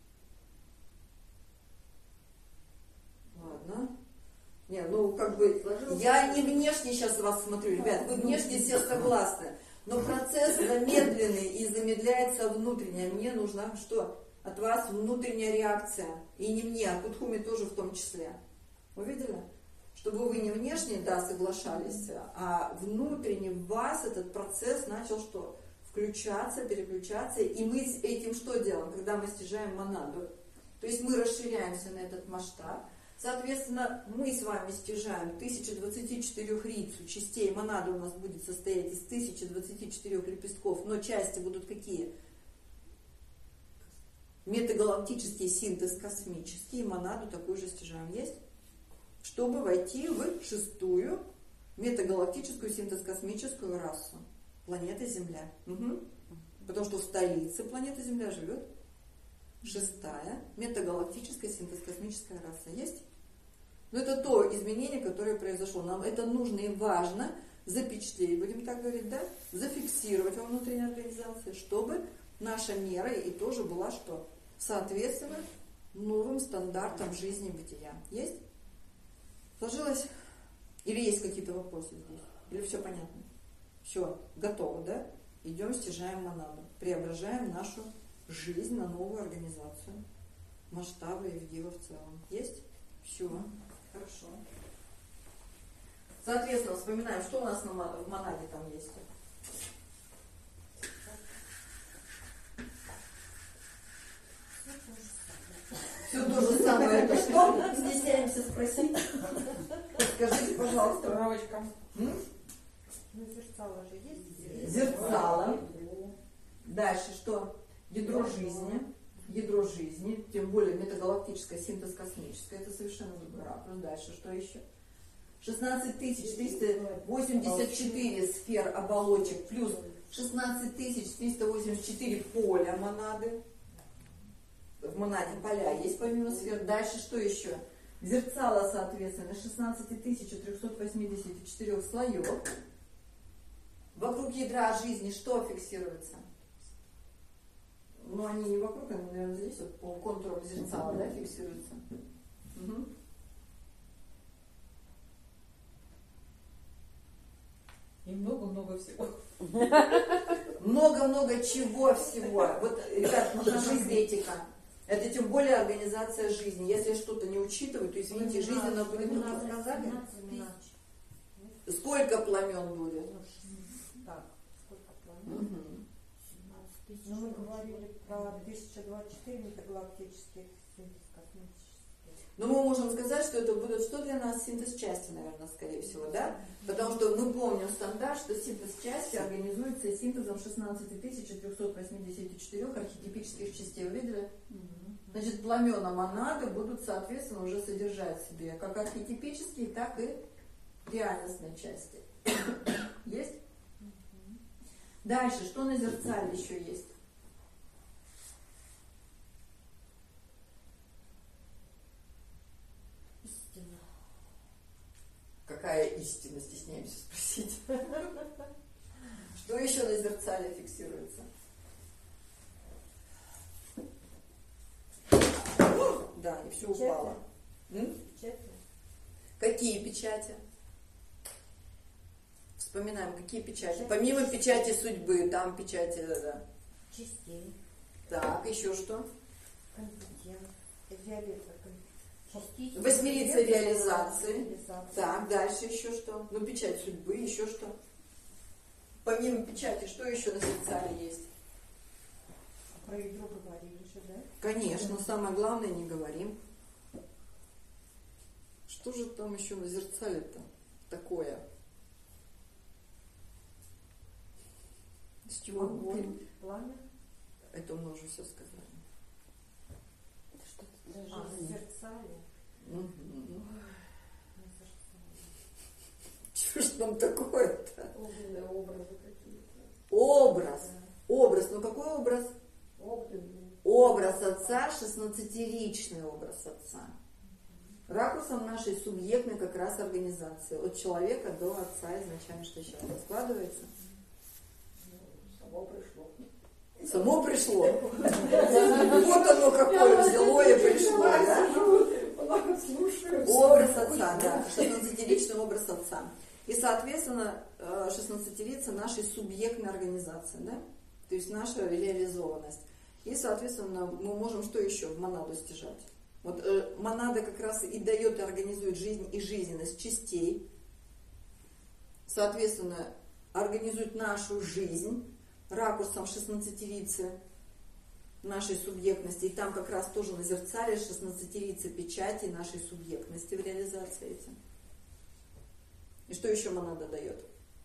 Ладно. Не, ну как бы я не внешне сейчас вас смотрю, ребят, вы внешне все согласны, но процесс замедленный и замедляется внутренне. Мне нужна что? От вас внутренняя реакция. И не мне, а Кутхуме тоже в том числе. Увидели? Чтобы вы не внешне, да, соглашались, а внутренне в вас этот процесс начал что? Включаться, переключаться. И мы с этим что делаем, когда мы стяжаем монаду? То есть мы расширяемся на этот масштаб. Соответственно, мы с вами стяжаем тысяча двадцать четыре рицу частей. Монада у нас будет состоять из тысячи двадцати четырёх лепестков, но части будут какие? Метагалактический синтез космический. Монаду такую же стяжаем. Есть? чтобы войти в шестую метагалактическую синтез-космическую расу планеты Земля. Угу. Потому что в столице планеты Земля живет шестая метагалактическая синтез-космическая раса. Есть? Но это то изменение, которое произошло. Нам это нужно и важно запечатлеть, будем так говорить, да? Зафиксировать во внутренней организации, чтобы наша мера и тоже была что? Соответственно новым стандартам жизни бытия. Есть? Сложилось? Или есть какие-то вопросы здесь? Или все понятно? Все, готово, да? Идем, стяжаем монаду. Преображаем нашу жизнь на новую организацию. Масштабы и Евдива в целом. Есть? Все. Хорошо. Соответственно, вспоминаем, что у нас на, в монаде там есть. Все то же самое. Это что? Стесняемся спросить. Скажите, пожалуйста. Справочка. Ну, зерцало же есть? Зерцало. Дальше что? Ядро жизни. Ядро жизни. Тем более метагалактическая синтез космическая. Это совершенно другой ракурс. Дальше что еще? шестнадцать тысяч триста восемьдесят четыре сфер оболочек плюс шестнадцать тысяч триста восемьдесят четыре поля монады. В монаде поля есть помимо сфер. Дальше что еще? Зерцало, соответственно, шестнадцать тысяч триста восемьдесят четыре слоев. Вокруг ядра жизни что фиксируется? Ну, они не вокруг, они, наверное, здесь вот по контуру зерцала, да, фиксируются. Угу. И много-много всего. Много-много чего всего. Вот, ребят, нужна жизнетика. Это тем более организация жизни. Если что-то не учитывать, то, извините, жизнь она будет не так. Сказали? Сколько пламен будет? Так, сколько пламен? Угу. Ну, мы говорили про тысяча двадцать четыре метагалактических синтез космических. Но мы можем сказать, что это будет что для нас? Синтез части, наверное, скорее всего, да? Потому что мы помним стандарт, что синтез части организуется синтезом шестнадцать тысяч триста восемьдесят четыре архетипических частей. Вы видели? Значит, пламена монады будут, соответственно, уже содержать в себе как архетипические, так и реальностные части. Есть? Дальше, что на зерцале еще есть? Истина. Какая истина, стесняемся спросить. Что еще на зерцале фиксируется? Да, и все упало. М? Печати. Какие печати? Вспоминаем, какие печати? Печати. Помимо печати судьбы, там печати, да, да. Частей. Так, еще что? Компетент. Реализация. Частично. Восьмерица реализации. Реализация. Так, дальше еще что? Ну, печать судьбы, еще что? Помимо печати, что еще на зерцале есть? Про ядро говорили же, да? Конечно, самое главное не говорим. Что же там еще на зерцале-то такое? С чего? Огонь, пламя. Это мы уже все сказали. Это что-то даже а, в зерцале. Угу. На зерцале. Что ж там такое-то? Огненные образы какие-то. Образ. Да. Образ. Ну какой образ? Огненные. Образ Отца, шестнадцатиличный образ Отца. Ракурсом нашей субъектной как раз организации. От человека до Отца изначально, что сейчас складывается. Само пришло. Само пришло. Вот оно какое взяло и пришло. Да? Образ Отца, да. шестнадцатиличный образ Отца. И, соответственно, шестнадцатилица нашей субъектной организации, да? То есть наша реализованность. И, соответственно, мы можем что еще в монаду стяжать? Вот э, монада как раз и дает и организует жизнь и жизненность частей. Соответственно, организует нашу жизнь ракурсом шестнадцатилицы нашей субъектности. И там как раз тоже на зерцале шестнадцатилицы печати нашей субъектности в реализации этим. И что еще монада дает?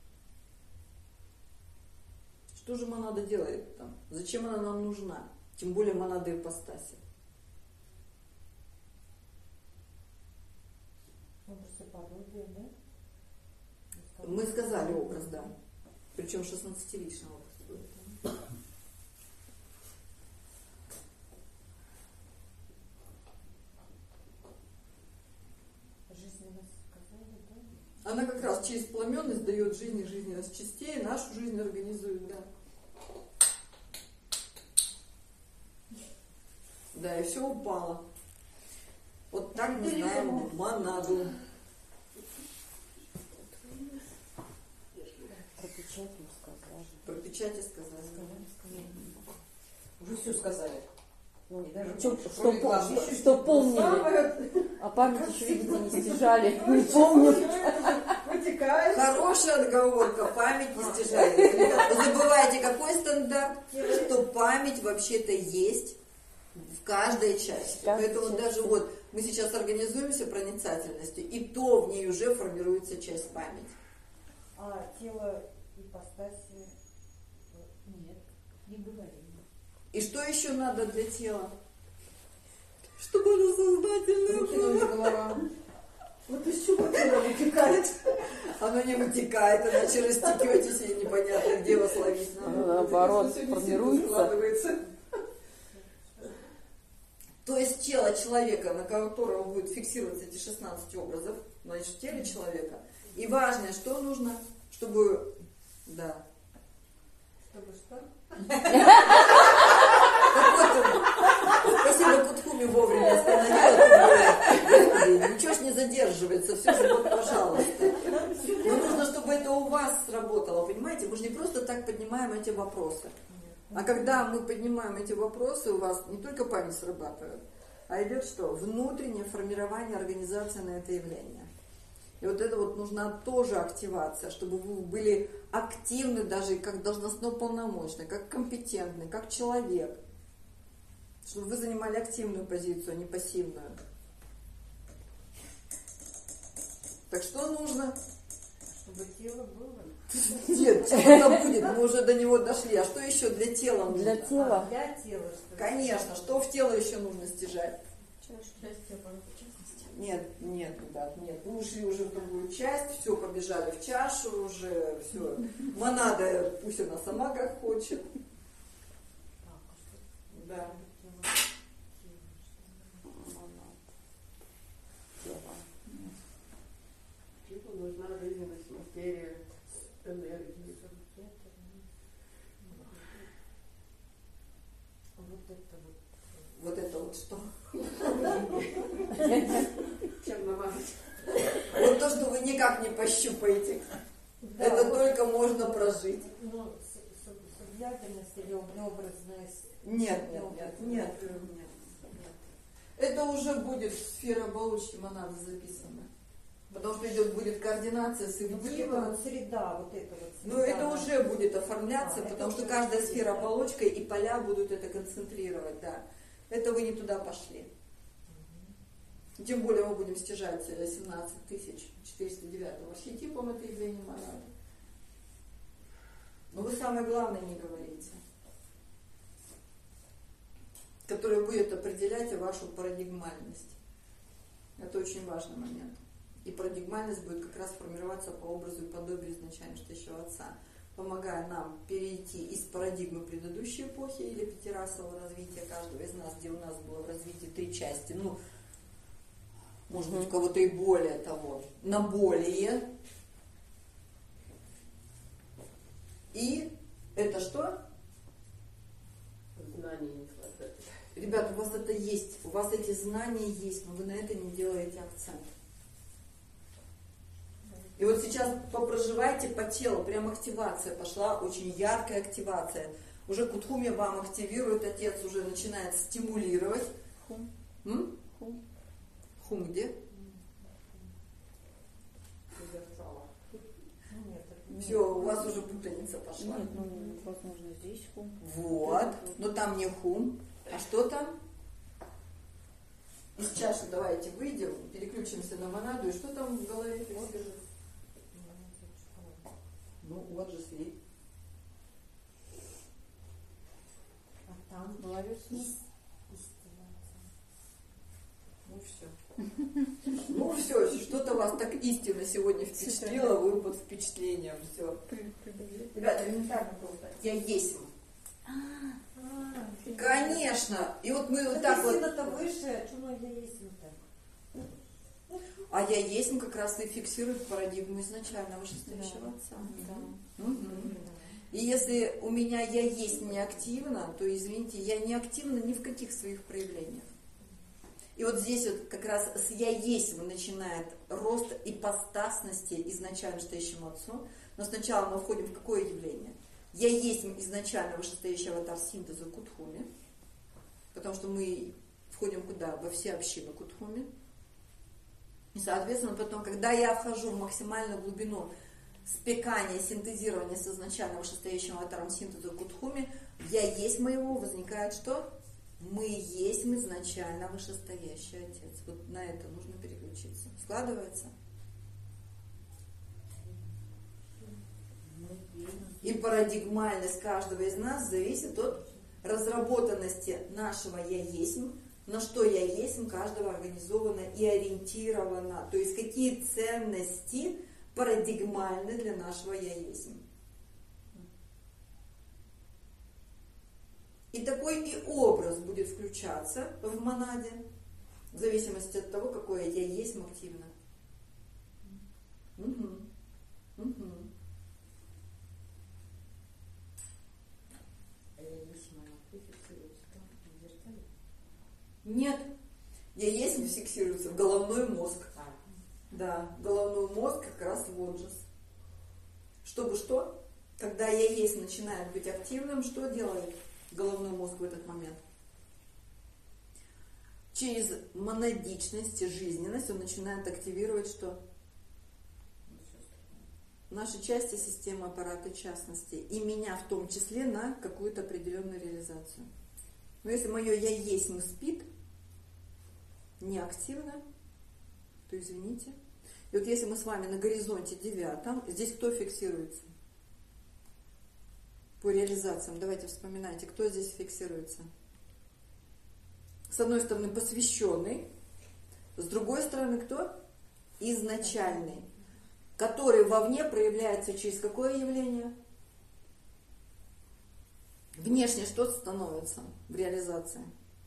Что же монада делает там? Зачем она нам нужна? Тем более монада ипостаси. образ и подобие, да? Мы сказали образ, да. Причем шестнадцатиличный образ будет. Жизненность сказали, да? Она как раз через пламенность дает жизни жизненность частей, нашу жизнь организует, да. Да, и все упало. Вот так мы знаем монаду. Про печать мы сказали. Про печати сказали. Вы все сказали. Ну, даже Что, больше. что, Кроме пом- главного. что помнили, а память еще, видите, не стяжали, не помнят. Вытекает. Хорошая отговорка, память не стяжает. Ребята, вы забываете, какой стандарт? Что память вообще-то есть в каждой части. Каждой Поэтому части. даже вот мы сейчас организуемся проницательностью, и то в ней уже формируется часть памяти. А тело ипостаси Нет, не говорим. И что еще надо для тела? Чтобы оно сознательное Руки, было. ноги, голова. Вот из чего тело вытекает? Оно не вытекает, иначе растекетесь, и непонятно, где вас ловить надо. Ну, наоборот, Сегодня сильно формируется. складывается. То есть тело человека, на которого будет фиксироваться эти шестнадцать образов, значит, в теле человека. И важное, что нужно, чтобы... Да. чтобы что? Так вот, спасибо Кутхуме вовремя остановила. Господи, ничего ж не задерживается, все же вот, пожалуйста. Но нужно, чтобы это у вас сработало, понимаете? Мы же не просто так поднимаем эти вопросы. А когда мы поднимаем эти вопросы, у вас не только память срабатывает, а идет что? Внутреннее формирование организации на это явление. И вот это вот нужна тоже активация, чтобы вы были активны даже как должностно полномочный, как компетентный, как человек. Чтобы вы занимали активную позицию, а не пассивную. Так что нужно? Чтобы тело было. Нет, тело будет, мы уже до него дошли. А что еще для тела нужно? Для тела. А, для тела что? Конечно, что в тело еще нужно стяжать? Часть тела. Нет, нет, ребят, нет. Мы ушли уже в другую часть, все, побежали в чашу уже, все. Монада, пусть она сама как хочет. Да. Телу нужна жизненность, материя, энергия. Вот это вот. Вот это вот что? Чем намазать? Вот то, что вы никак не пощупаете. Да, Это вот, только можно прожить. ну, с- с- субъятельность или образность. Нет, нет, нет, нет, нет, нет. Это уже будет сфера оболочки монады записана. Потому что идет будет координация с Вот это Ивдивом. вот среда, вот это вот. Но среда, это да. уже будет оформляться, Да, потому это что уже каждая будет, сфера да. оболочка и поля будут это концентрировать, да. Это вы не туда пошли. Тем более мы будем стяжать семнадцать тысяч четыреста девятым архетипом это явление монады. Но вы самое главное не говорите, которое будет определять вашу парадигмальность. Это очень важный момент. И парадигмальность будет как раз формироваться по образу и подобию изначально Штащего Отца, помогая нам перейти из парадигмы предыдущей эпохи или пятирасового развития каждого из нас, где у нас было в развитии три части, ну, может быть, у кого-то и более того, на более. И это что? Знаний не хватает. Ребята, у вас это есть, у вас эти знания есть, но вы на это не делаете акцент. И вот сейчас попроживайте по телу, прям активация пошла, очень яркая активация. Уже Кутхуме вам активирует, отец уже начинает стимулировать. Хум. М? Хум. Хум где? Зерцало. Ну, нет, это- Все, у вас уже путаница пошла. Нет, ну, возможно, здесь хум. Вот, но там не хум. А что там? Из чаши давайте выйдем, переключимся на монаду. И что там в голове фиксируется? Ну, вот же слип. А там В голове снова. истина. Ну все. Ну все, что-то вас так истинно сегодня впечатлила, вы под впечатлением. Все. Ребята, элементарно просто. Я есть. Конечно. И вот мы вот так вот. Сила-то выше, чему я есть вот так. А я есть как раз и фиксирует парадигму изначально вышестоящего отца. Да. Угу. И если у меня я есть не активно, то, извините, я не активна ни в каких своих проявлениях. И вот здесь вот как раз с я есть начинает рост ипостасности изначально вышестоящему отцу. Но сначала мы входим в какое явление? Я есть изначально вышестоящий аватар синтеза Кутхуми, потому что мы входим куда? Во все общины Кутхуми. И, соответственно, потом, когда я вхожу в максимальную глубину спекания, синтезирования с изначально вышестоящим аватаром синтеза Кутхуми, я есть моего, возникает что? Мы есть изначально вышестоящий отец. Вот на это нужно переключиться. Складывается? И парадигмальность каждого из нас зависит от разработанности нашего «я есть», на что «я есть» каждого организовано и ориентировано. То есть какие ценности парадигмальны для нашего «я есть». И такой и образ будет включаться в монаде, в зависимости от того, какое «я есть» активно. Угу. Угу. Нет, я есть не фиксируется в головной мозг. А. Да, головной мозг как раз вот же. Чтобы что? Когда я есть начинает быть активным, что делает головной мозг в этот момент? Через монадичность и жизненность он начинает активировать что? Наши части системы аппарата частности. И меня в том числе на какую-то определенную реализацию. Но если мое «я есть» не спит, не активно, то извините. И вот если мы с вами на горизонте девятом, здесь кто фиксируется? По реализациям, давайте вспоминайте, кто здесь фиксируется. С одной стороны посвященный, с другой стороны кто? Изначальный, который вовне проявляется через какое явление? Внешне что становится в реализации?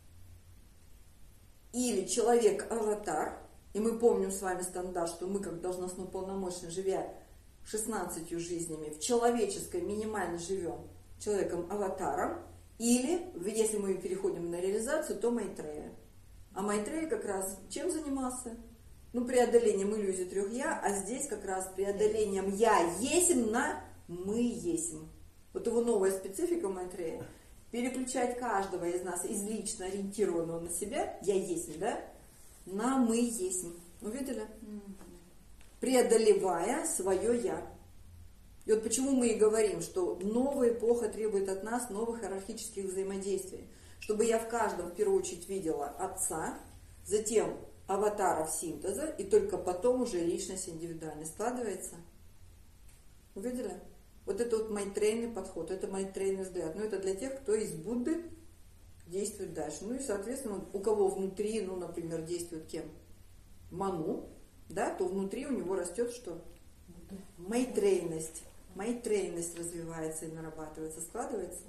Или человек-аватар, и мы помним с вами стандарт, что мы как должностно полномочно, живя шестнадцатью жизнями, в человеческой минимально живем человеком-аватаром, или, если мы переходим на реализацию, то Майтрея. А Майтрея как раз чем занимался? Ну, преодолением иллюзии трех «я», а здесь как раз преодолением «я есим» на «мы есим». Вот его новая специфика Майтрея. Переключать каждого из нас из лично ориентированного на себя «я есть», да, на «мы есть». Увидели? Преодолевая свое «я». И вот почему мы и говорим, что новая эпоха требует от нас новых иерархических взаимодействий. Чтобы я в каждом, в первую очередь, видела отца, затем аватаров синтеза, и только потом уже личность индивидуальная. Складывается? Увидели? Вот это вот майтрейный подход, это майтрейный взгляд. Но это для тех, кто из Будды действует дальше. Ну и, соответственно, у кого внутри, ну, например, действует кем? Ману, да, то внутри у него растет что? Майтрейность. Майтрейность развивается и нарабатывается. Складывается?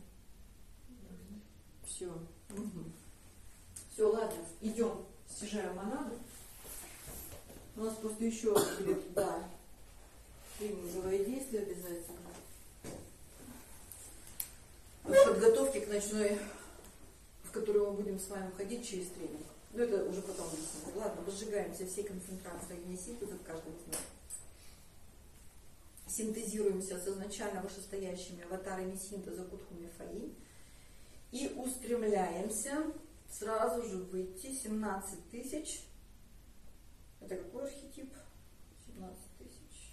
Все. Угу. Все, ладно, идем. Стяжаем монаду. У нас просто еще будет, да, тренинговые действия обязательно. Подготовки к ночной, в которую мы будем с вами ходить через тренинг. Но это уже потом объясню. Ладно, возжигаемся всей концентрацией огнеситеза в каждом из нас. Синтезируемся с изначально вышестоящими аватарами синтеза Кутхуми Фаи. И устремляемся сразу же выйти семнадцать тысяч. Это какой архетип? семнадцать тысяч.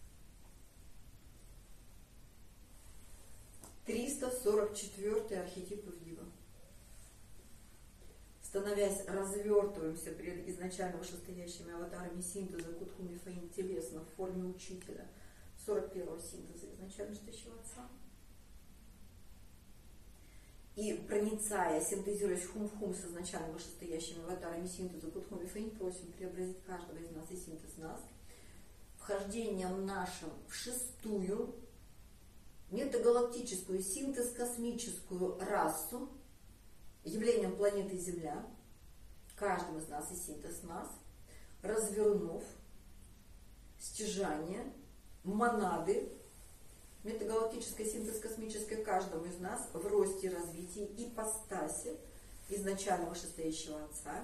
триста сорок четвёртый архетип Ивдива. Становясь, развертываемся перед изначально вышестоящими аватарами синтеза Кутхуми Фаин телесно в форме учителя сорок первого синтеза изначально вышестоящего отца. и проницая, синтезируясь хум-хум с изначально вышестоящими аватарами синтеза Кутхум Вифейн, просим преобразить каждого из нас и синтез нас вхождением нашим в шестую метагалактическую синтез-космическую расу, явлением планеты Земля, каждым из нас и синтез нас, развернув стяжание, монады, метагалактическая синтез космическая каждому из нас в росте, развитии, ипостаси изначально вышестоящего Отца,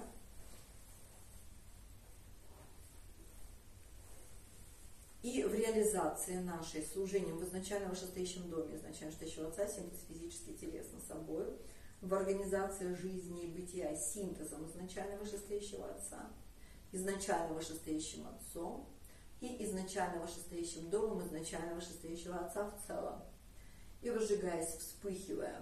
и в реализации нашей служением в изначально вышестоящем доме изначально вышестоящего Отца, синтез физически, телесно, собой, в организации жизни и бытия синтезом изначально вышестоящего Отца, изначально вышестоящим Отцом и изначально вышестоящим домом изначально вышестоящего Отца в целом. И выжигаясь, вспыхивая,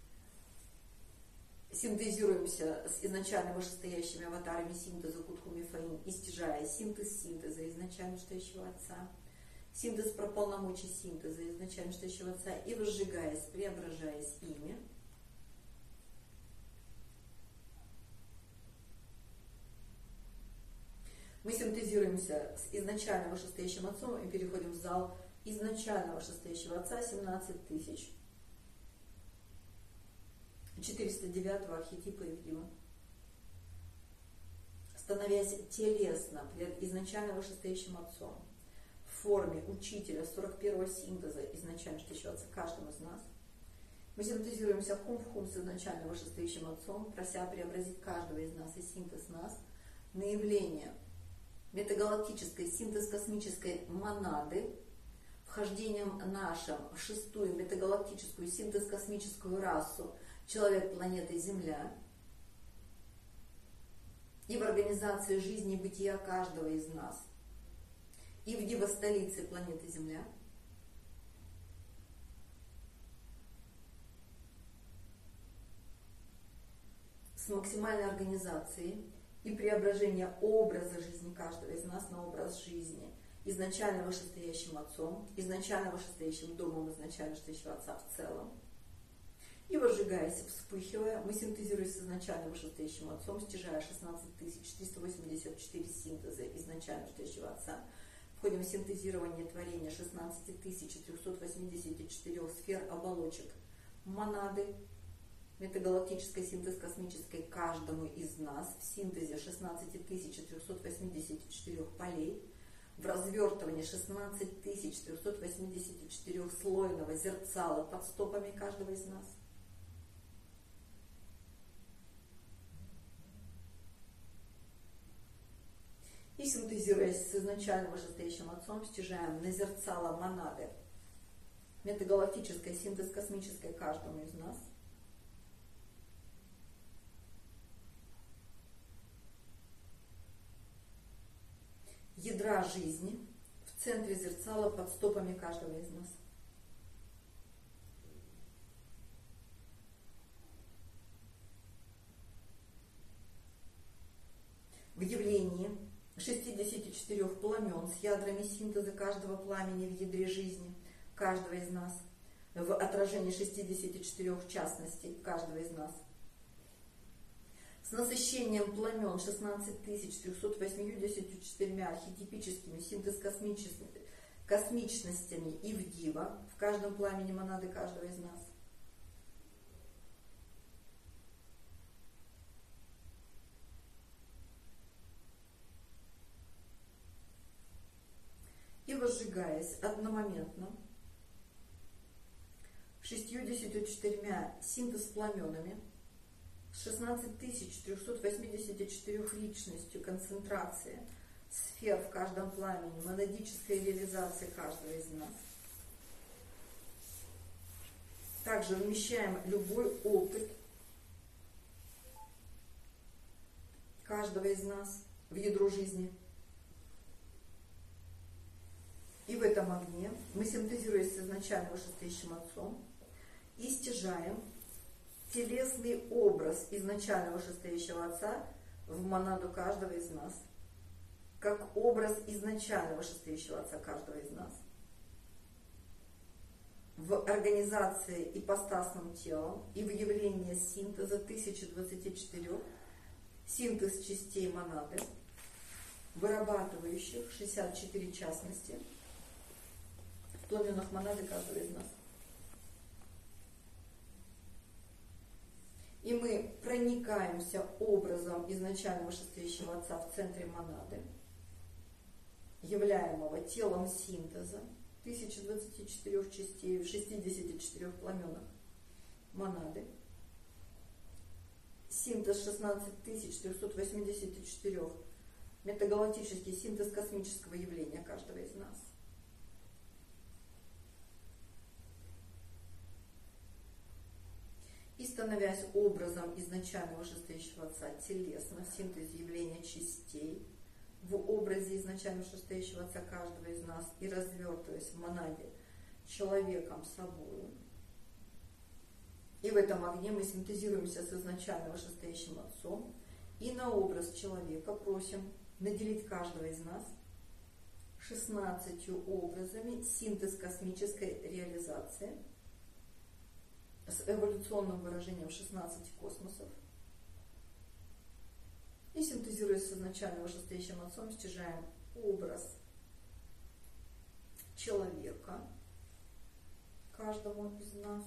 синтезируемся с изначально вышестоящими аватарами синтеза Кутхум Вифейн, истяжая синтез синтеза изначально вышестоящего Отца, синтез про полномочия синтеза изначально вышестоящего Отца, и выжигаясь, преображаясь ими, мы синтезируемся с изначально вышестоящим Отцом и переходим в зал изначально вышестоящего Отца семнадцать тысяч четыреста девятого архетипа Ивдива. Становясь телесно пред изначально вышестоящим Отцом в форме учителя сорок первого синтеза изначально вышестоящего Отца каждому из нас, мы синтезируемся хум в хум с изначально вышестоящим Отцом, прося преобразить каждого из нас и синтез нас на явление метагалактической синтез космической монады, вхождением нашим в шестую метагалактическую синтез космическую расу человек планеты Земля и в организации жизни и бытия каждого из нас и в дива-столице планеты Земля с максимальной организацией и преображение образа жизни каждого из нас на образ жизни изначально вышестоящим Отцом, изначально вышестоящим домом, изначально вышестоящего Отца в целом. И выжигаясь, вспыхивая, мы синтезируемся с изначально вышестоящим Отцом, стяжая шестнадцать тысяч триста восемьдесят четыре синтеза изначально вышестоящего Отца, входим в синтезирование творения шестнадцать тысяч триста восемьдесят четыре сфер оболочек монады, метагалактический синтез космической каждому из нас в синтезе шестнадцать тысяч триста восемьдесят четыре полей, в развертывании шестнадцать тысяч триста восемьдесят четыре слойного зерцала под стопами каждого из нас. И синтезируясь с изначально вышестоящим Отцом, стяжаем на зерцало монады, метагалактическая синтез космической каждому из нас. Ядра жизни в центре зерцала под стопами каждого из нас. В явлении шестидесяти четырёх пламен с ядрами синтеза каждого пламени в ядре жизни каждого из нас, в отражении шестидесяти четырёх частностей каждого из нас, с насыщением пламен шестнадцать тысяч триста восемьдесят четыре архетипическими синтез космичностями и в дива в каждом пламени монады каждого из нас. И возжигаясь одномоментно шестьюдесятью четырьмя синтез пламенами, с шестнадцать тысяч триста восемьдесят четыре личностью концентрации сфер в каждом пламени, монадической реализации каждого из нас. Также вмещаем любой опыт каждого из нас в ядро жизни. И в этом огне мы, синтезируясь с изначально вышестоящим Отцом, и стяжаем телесный образ изначально вышестоящего Отца в монаду каждого из нас, как образ изначально вышестоящего Отца каждого из нас, в организации ипостасным телом и в явлении синтеза тысяча двадцать четыре, синтез частей монады, вырабатывающих шестьдесят четыре частности в племенах монады каждого из нас. И мы проникаемся образом изначального шестеющего отца в центре монады, являемого телом синтеза тысяча двадцать четыре частей в шестидесяти четырёх пламенах монады. Синтез шестнадцать тысяч триста восемьдесят четыре, метагалактический синтез космического явления каждого из нас. И становясь образом изначального шестеющего отца телесно в синтезе явления частей, в образе изначального шестеющего отца каждого из нас и развертываясь в монаде человеком собою. И в этом огне мы синтезируемся с изначального шестеющим отцом и на образ человека просим наделить каждого из нас шестнадцатью образами синтез космической реализации с эволюционным выражением шестнадцати космосов. И синтезируясь с изначального шестеющим отцом, стяжаем образ человека каждому из нас.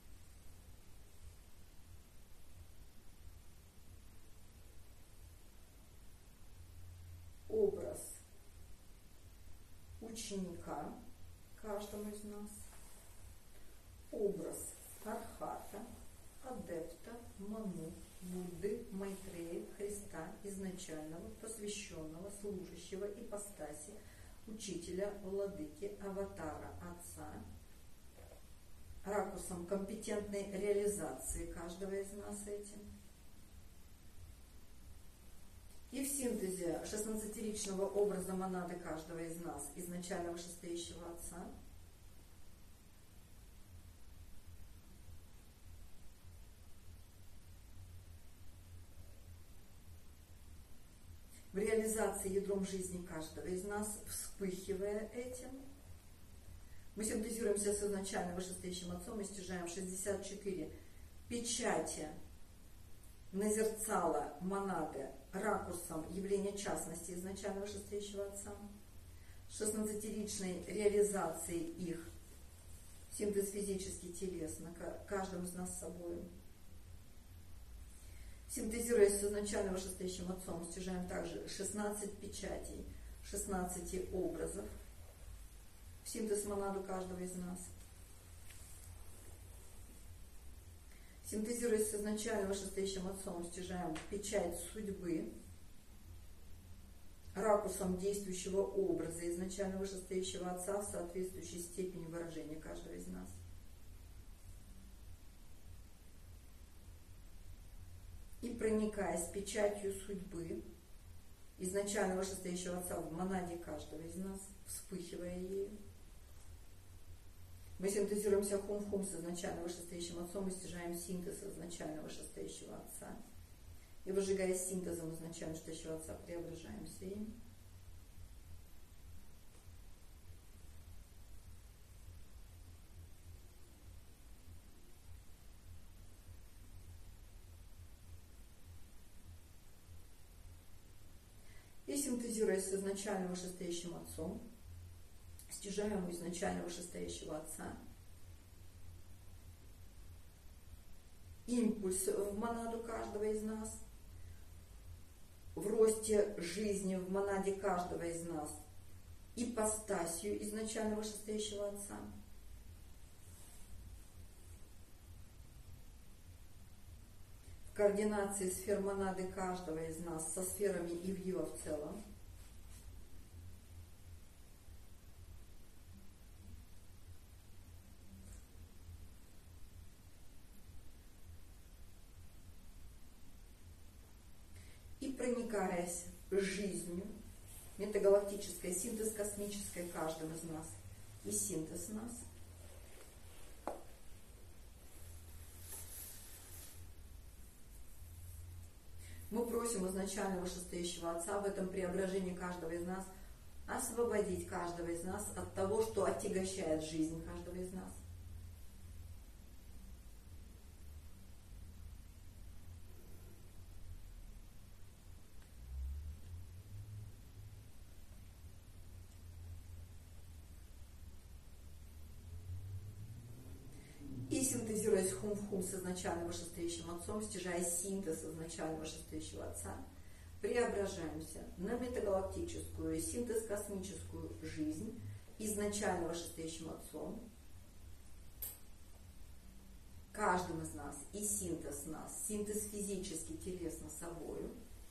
Образ ученика каждому из нас. Образ Архата, адепта, Ману, Будды, Майтрея, Христа, изначального, посвященного, служащего, ипостаси, учителя, владыки, аватара, отца, ракурсом компетентной реализации каждого из нас этим. И в синтезе шестнадцатиричного образа монады каждого из нас, изначального шестеющего отца, в реализации ядром жизни каждого из нас, вспыхивая этим, мы синтезируемся с изначального шестеющим отцом и стяжаем шестьдесят четыре печати назерцала монады ракурсом явления частности изначального шестеющего отца, шестнадцатиричной реализации их, синтез физически телесно, каждым из нас с собой. Синтезируясь с изначального шестеющим отцом, стяжаем также шестнадцать печатей, шестнадцать образов в синтез монаду каждого из нас. Синтезируясь с изначального шестеющим отцом, стяжаем печать судьбы ракурсом действующего образа изначального шестеющего отца в соответствующей степени выражения каждого из нас. И проникаясь печатью судьбы изначального шестеющего отца в монаде каждого из нас, вспыхивая ею, мы синтезируемся хум-хум с изначального шестеющим отцом и стяжаем синтез изначального шестеющего отца. И выжигаясь синтезом изначального шестеющего отца, преображаемся им. И синтезируясь с изначального шестеющим отцом, стяжаем у изначального шестеющего отца импульс в монаду каждого из нас, в росте жизни в монаде каждого из нас, ипостасию изначального шестеющего отца, в координации сфер монады каждого из нас со сферами Ивьюа в целом, и проникаясь жизнью, метагалактической, синтез космической каждым из нас и синтез нас, мы просим изначального шестеющего отца в этом преображении каждого из нас освободить каждого из нас от того, что отягощает жизнь каждого из нас. синтезируясь хум в хум с изначально вышестоящим отцом, стяжая синтез изначально вышестоящего отца, преображаемся на метагалактическую, синтез космическую жизнь изначально вышестоящим отцом, каждым из нас, и синтез нас, синтез физически, телесно собою.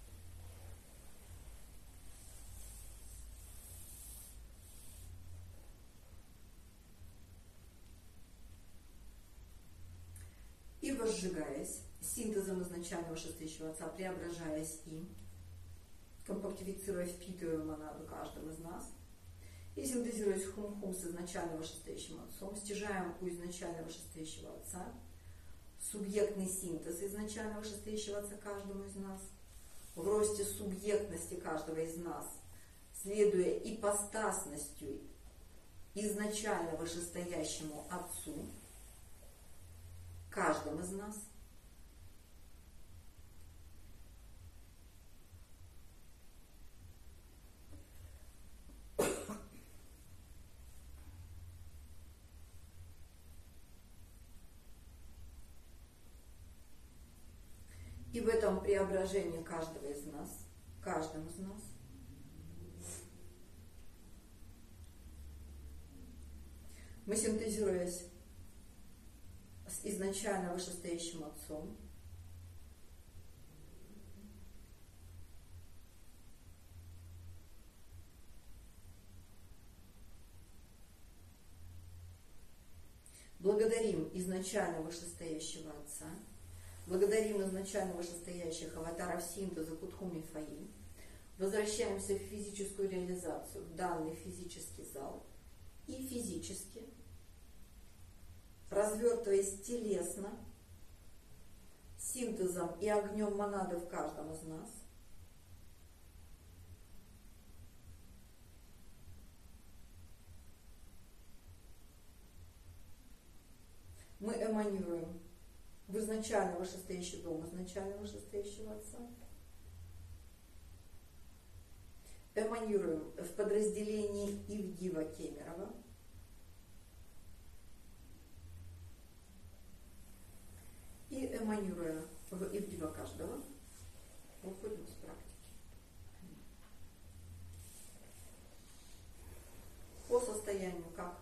И возжигаясь, синтезом изначально вышестоящего отца, преображаясь им, компактифицируя, впитывая монаду каждым из нас, и синтезируясь хум-хум с изначально вышестоящим отцом, стяжаем у изначально вышестоящего отца субъектный синтез изначально вышестоящего отца каждому из нас, в росте субъектности каждого из нас, следуя ипостасностью изначально вышестоящему отцу, каждым из нас. И в этом преображении каждого из нас, каждым из нас, мы, синтезируясь с изначально вышестоящим отцом, благодарим изначально вышестоящего отца, благодарим изначально вышестоящих аватаров синтеза Кутхуми Фаи, возвращаемся в физическую реализацию, в данный физический зал, и физически, развертываясь телесно, синтезом и огнем монады в каждом из нас, мы эманируем в изначально вышестоящий дом изначально вышестоящего отца, эманируем в подразделении Ивгива Кемерова, и эманируя в Ивгива каждого, уходим с практики. По состоянию как?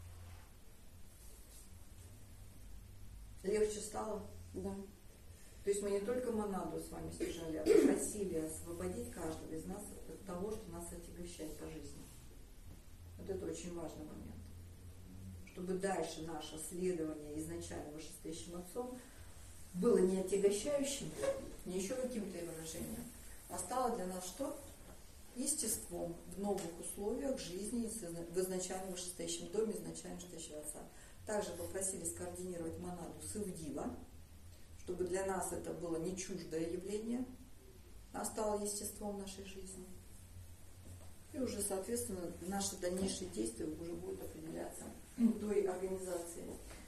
Легче стало? Да. То есть мы не только монаду с вами стяжали, а попросили освободить каждого из нас от того, что нас отягощает по жизни. Вот это очень важный момент. Чтобы дальше наше следование изначально вышестоящим отцом было не отягощающим, не еще каким-то выражением, а стало для нас что? Естеством в новых условиях жизни в изначально вышестоящем доме изначально вышестоящего отца. Также попросили скоординировать монаду с Ивдива, чтобы для нас это было не чуждое явление, а стало естеством нашей жизни. И уже, соответственно, наши дальнейшие действия уже будут определяться той организацией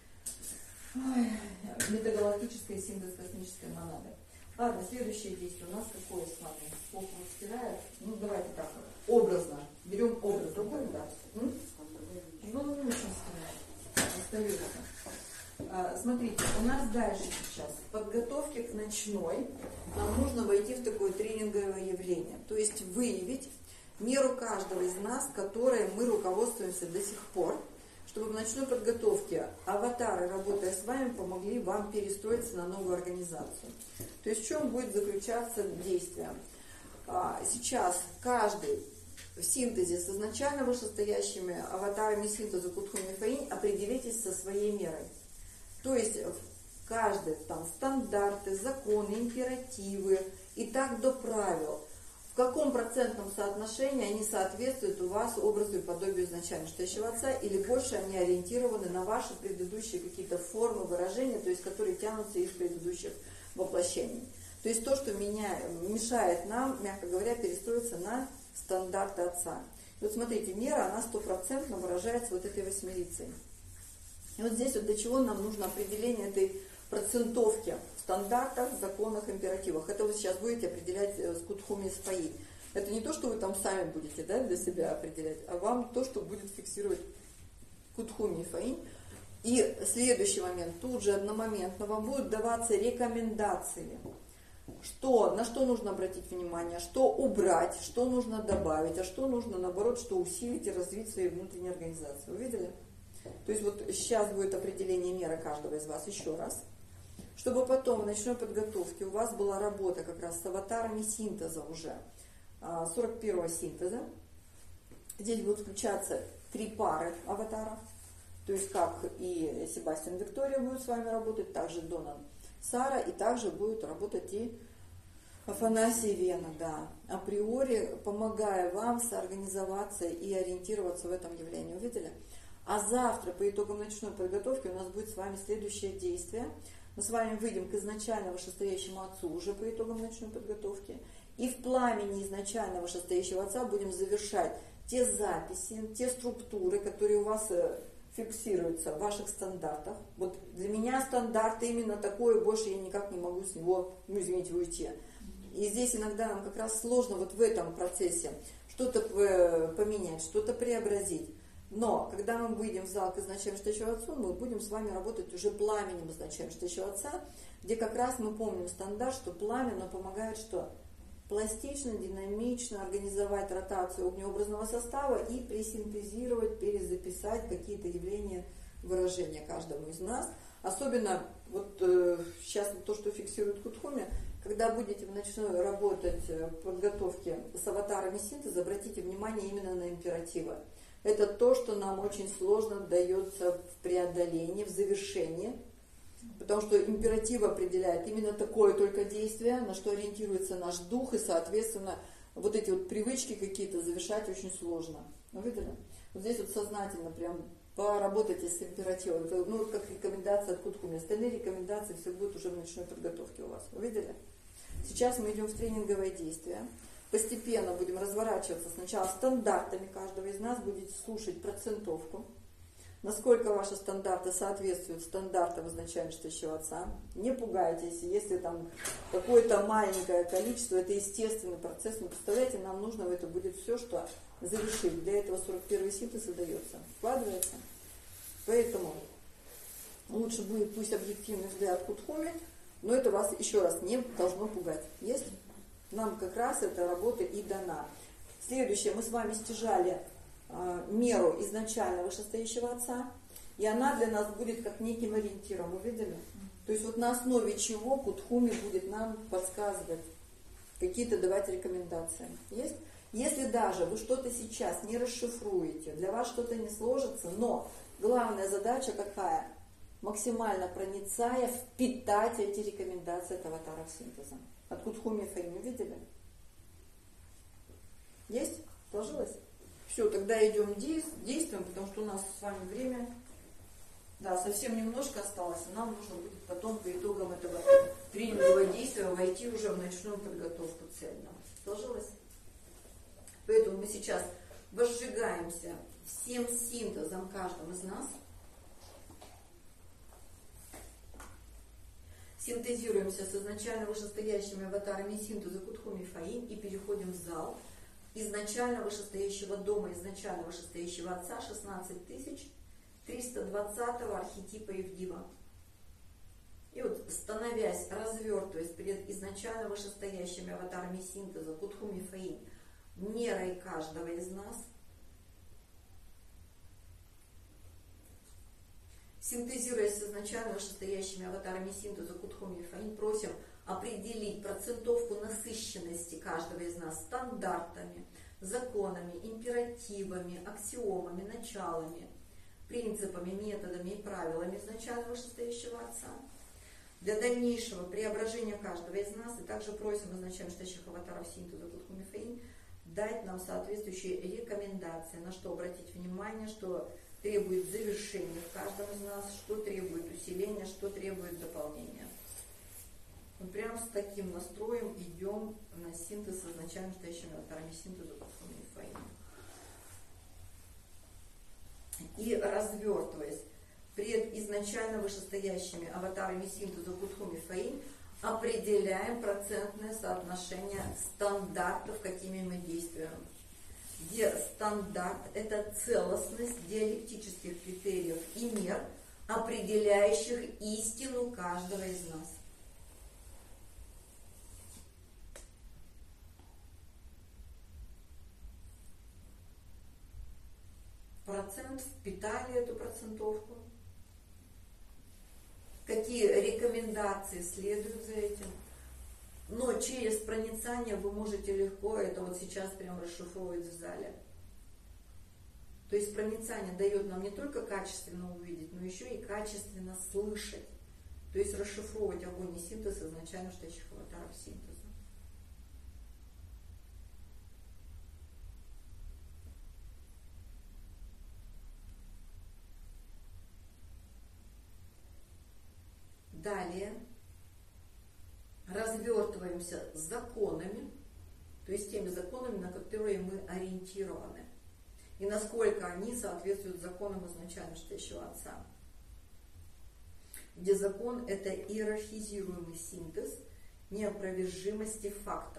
метагалактической синтез космической монады. Ладно, следующее действие у нас какое с вами? Плохо стирает. Ну, давайте так, образно. Берем образ. Другой, да? М? Ну, не очень стирает. Остается. А, смотрите, у нас дальше сейчас в подготовке к ночной нам нужно войти в такое тренинговое явление. То есть выявить меру каждого из нас, которой мы руководствуемся до сих пор, чтобы в ночной подготовке аватары, работая с вами, помогли вам перестроиться на новую организацию. То есть в чем будет заключаться действие? Сейчас каждый в синтезе с изначально вышестоящими аватарами синтеза Кутхуми Фаинь определитесь со своей мерой. То есть каждый там стандарты, законы, императивы и так до правил. В каком процентном соотношении они соответствуют у вас образу и подобию изначально вышестоящего отца, или больше они ориентированы на ваши предыдущие какие-то формы выражения, то есть которые тянутся из предыдущих воплощений. То есть то, что меня, мешает нам, мягко говоря, перестроиться на стандарты отца. И вот смотрите, мера, она стопроцентно выражается вот этой восьмерицей. И вот здесь вот для чего нам нужно определение этой процентовки в стандартах, законах, императивах. Это вы сейчас будете определять с Кутхуми Фаи. Это не то, что вы там сами будете, да, для себя определять, а вам то, что будет фиксировать Кутхуми Фаи. И следующий момент, тут же одномоментно вам будут даваться рекомендации, что, на что нужно обратить внимание, что убрать, что нужно добавить, а что нужно, наоборот, что усилить и развить свои внутренние организации. Увидели? То есть вот сейчас будет определение меры каждого из вас еще раз, чтобы потом в ночной подготовке у вас была работа как раз с аватарами синтеза уже, сорок первого синтеза. Здесь будут включаться три пары аватаров, то есть как и Себастьян Виктория будет с вами работать, также Донан Сара, и также будет работать и Афанасий Вена, да, априори помогая вам соорганизоваться и ориентироваться в этом явлении. Увидели? А завтра по итогам ночной подготовки у нас будет с вами следующее действие. Мы с вами выйдем к изначально вышестоящему отцу уже по итогам ночной подготовки. И в пламени изначально вышестоящего отца будем завершать те записи, те структуры, которые у вас фиксируются в ваших стандартах. Вот для меня стандарт именно такой, больше я никак не могу с него, ну извините, уйти. И здесь иногда нам как раз сложно вот в этом процессе что-то поменять, что-то преобразить. Но когда мы выйдем в зал к изначально вышестоящему отцу, мы будем с вами работать уже пламенем изначально вышестоящего отца, где как раз мы помним стандарт, что пламя, оно помогает что? Пластично, динамично организовать ротацию огнеобразного состава и пресинтезировать, перезаписать какие-то явления, выражения каждому из нас. Особенно вот э, сейчас то, что фиксирует Кутхуми, когда будете в ночной работать в подготовке с аватарами синтеза, обратите внимание именно на императивы. Это то, что нам очень сложно дается в преодолении, в завершении, потому что императив определяет именно такое только действие, на что ориентируется наш дух, и, соответственно, вот эти вот привычки какие-то завершать очень сложно. Ну, видели? Вот здесь вот сознательно прям поработайте с императивом. Это, ну, как рекомендация от Кутхуми. Остальные рекомендации все будут уже в ночной подготовке у вас. Увидели? Сейчас мы идем в тренинговое действие. Постепенно будем разворачиваться сначала стандартами каждого из нас, будете слушать процентовку, насколько ваши стандарты соответствуют стандартам изначально вышестоящего отца. Не пугайтесь, если там какое-то маленькое количество, это естественный процесс, но представляете, нам нужно в это будет все, что завершить. Для этого сорок первый синтез и дается, вкладывается. Поэтому лучше будет пусть объективный взгляд Кутхуми, но это вас еще раз не должно пугать. Есть? Нам как раз эта работа и дана. Следующее, мы с вами стяжали э, меру изначально вышестоящего отца, и она для нас будет как неким ориентиром, увидели? То есть вот на основе чего Кутхуми будет нам подсказывать, какие-то давать рекомендации. Есть? Если даже вы что-то сейчас не расшифруете, для вас что-то не сложится, но главная задача какая? Максимально проницая, впитать эти рекомендации от аватаров синтеза. От Кутхуми и Фаин увидели? Есть? Сложилось? Все, тогда идем действуем, потому что у нас с вами время, да, совсем немножко осталось, и нам нужно будет потом по итогам этого тренингового действия войти уже в ночную подготовку цельно. Сложилось? Поэтому мы сейчас возжигаемся всем синтезом каждым из нас. Синтезируемся с изначально вышестоящими аватарами синтеза Кутхуми и Фаин и переходим в зал изначально вышестоящего дома, изначально вышестоящего отца шестнадцать тысяч триста двадцатого архетипа Евдива. И вот, становясь, развертываясь перед изначально вышестоящими аватарами синтеза Кутхуми и Фаин, мерой каждого из нас, синтезируясь с изначально вышестоящими аватарами синтеза Кутхуми и Фаин, просим определить процентовку насыщенности каждого из нас стандартами, законами, императивами, аксиомами, началами, принципами, методами и правилами изначально вышестоящего отца. Для дальнейшего преображения каждого из нас, и также просим изначально вышестоящих аватаров синтеза Кутхуми и Фаин дать нам соответствующие рекомендации, на что обратить внимание, что требует завершения в каждом из нас, что требует усиления, что требует дополнения. Мы прямо с таким настроем идем на синтез с изначально стоящими аватарами синтеза Кутхуми и Фаин. И развертываясь пред изначально вышестоящими аватарами синтеза Кутхуми и Фаин, определяем процентное соотношение стандартов, какими мы действуем. Где стандарт – это целостность диалектических критериев и мер, определяющих истину каждого из нас. Процент впитали эту процентовку. Какие рекомендации следуют за этим? Но через проницание вы можете легко это вот сейчас прям расшифровывать в зале. То есть проницание дает нам не только качественно увидеть, но еще и качественно слышать. То есть расшифровывать огонь и синтез изначально штащих аватаров синтеза. Далее развертываемся с законами, то есть теми законами, на которые мы ориентированы, и насколько они соответствуют законам изначально штащего отца. Где закон – это иерархизируемый синтез неопровержимости фактов.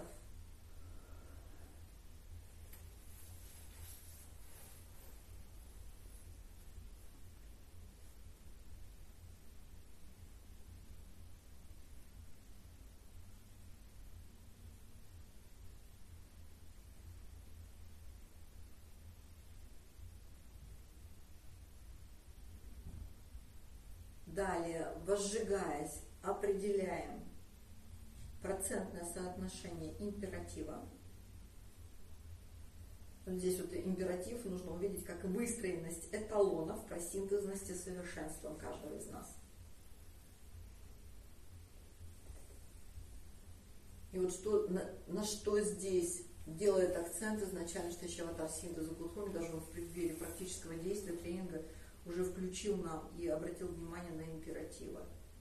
Далее, возжигаясь, определяем процентное соотношение императива. Вот здесь вот императив нужно увидеть как выстроенность эталонов про синтезность и совершенством каждого из нас. И вот что, на, на что здесь делает акцент изначально штащий аватар синтеза Гудхоми, даже он в преддверии практического действия тренинга уже включил нам и обратил внимание на императивы.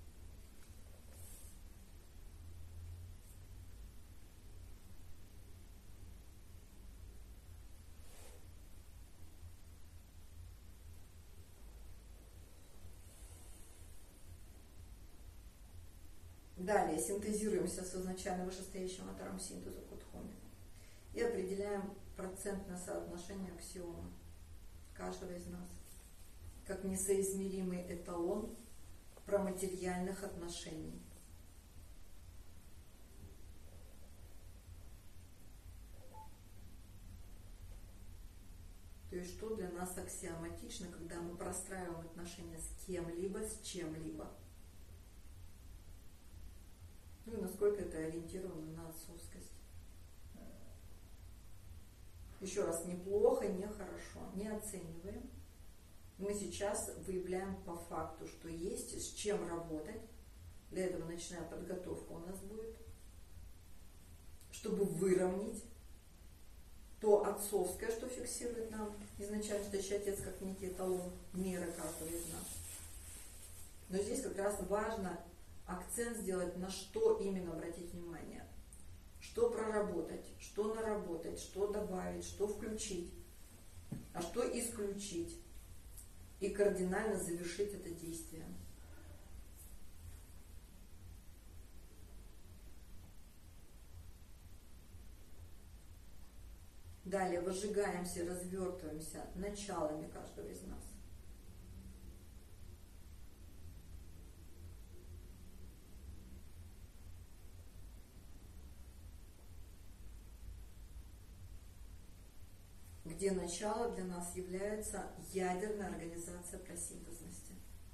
Далее синтезируемся с изначально вышестоящим аватаром синтеза Гудхоми и определяем процентное соотношение аксиомы каждого из нас как несоизмеримый эталон проматериальных отношений. То есть, что для нас аксиоматично, когда мы простраиваем отношения с кем-либо, с чем-либо. Ну и насколько это ориентировано на отцовскость. Еще раз, неплохо, нехорошо, не оцениваем. Мы сейчас выявляем по факту, что есть с чем работать. Для этого ночная подготовка у нас будет, чтобы выровнять то отцовское, что фиксирует нам изначально штащий отец как некий эталон мира каждого из нас. Но здесь как раз важно акцент сделать, на что именно обратить внимание. Что проработать, что наработать, что добавить, что включить, а что исключить. И кардинально завершить это действие. Далее возжигаемся, развертываемся началами каждого из нас. Где начало для нас является ядерная организация просинтезности.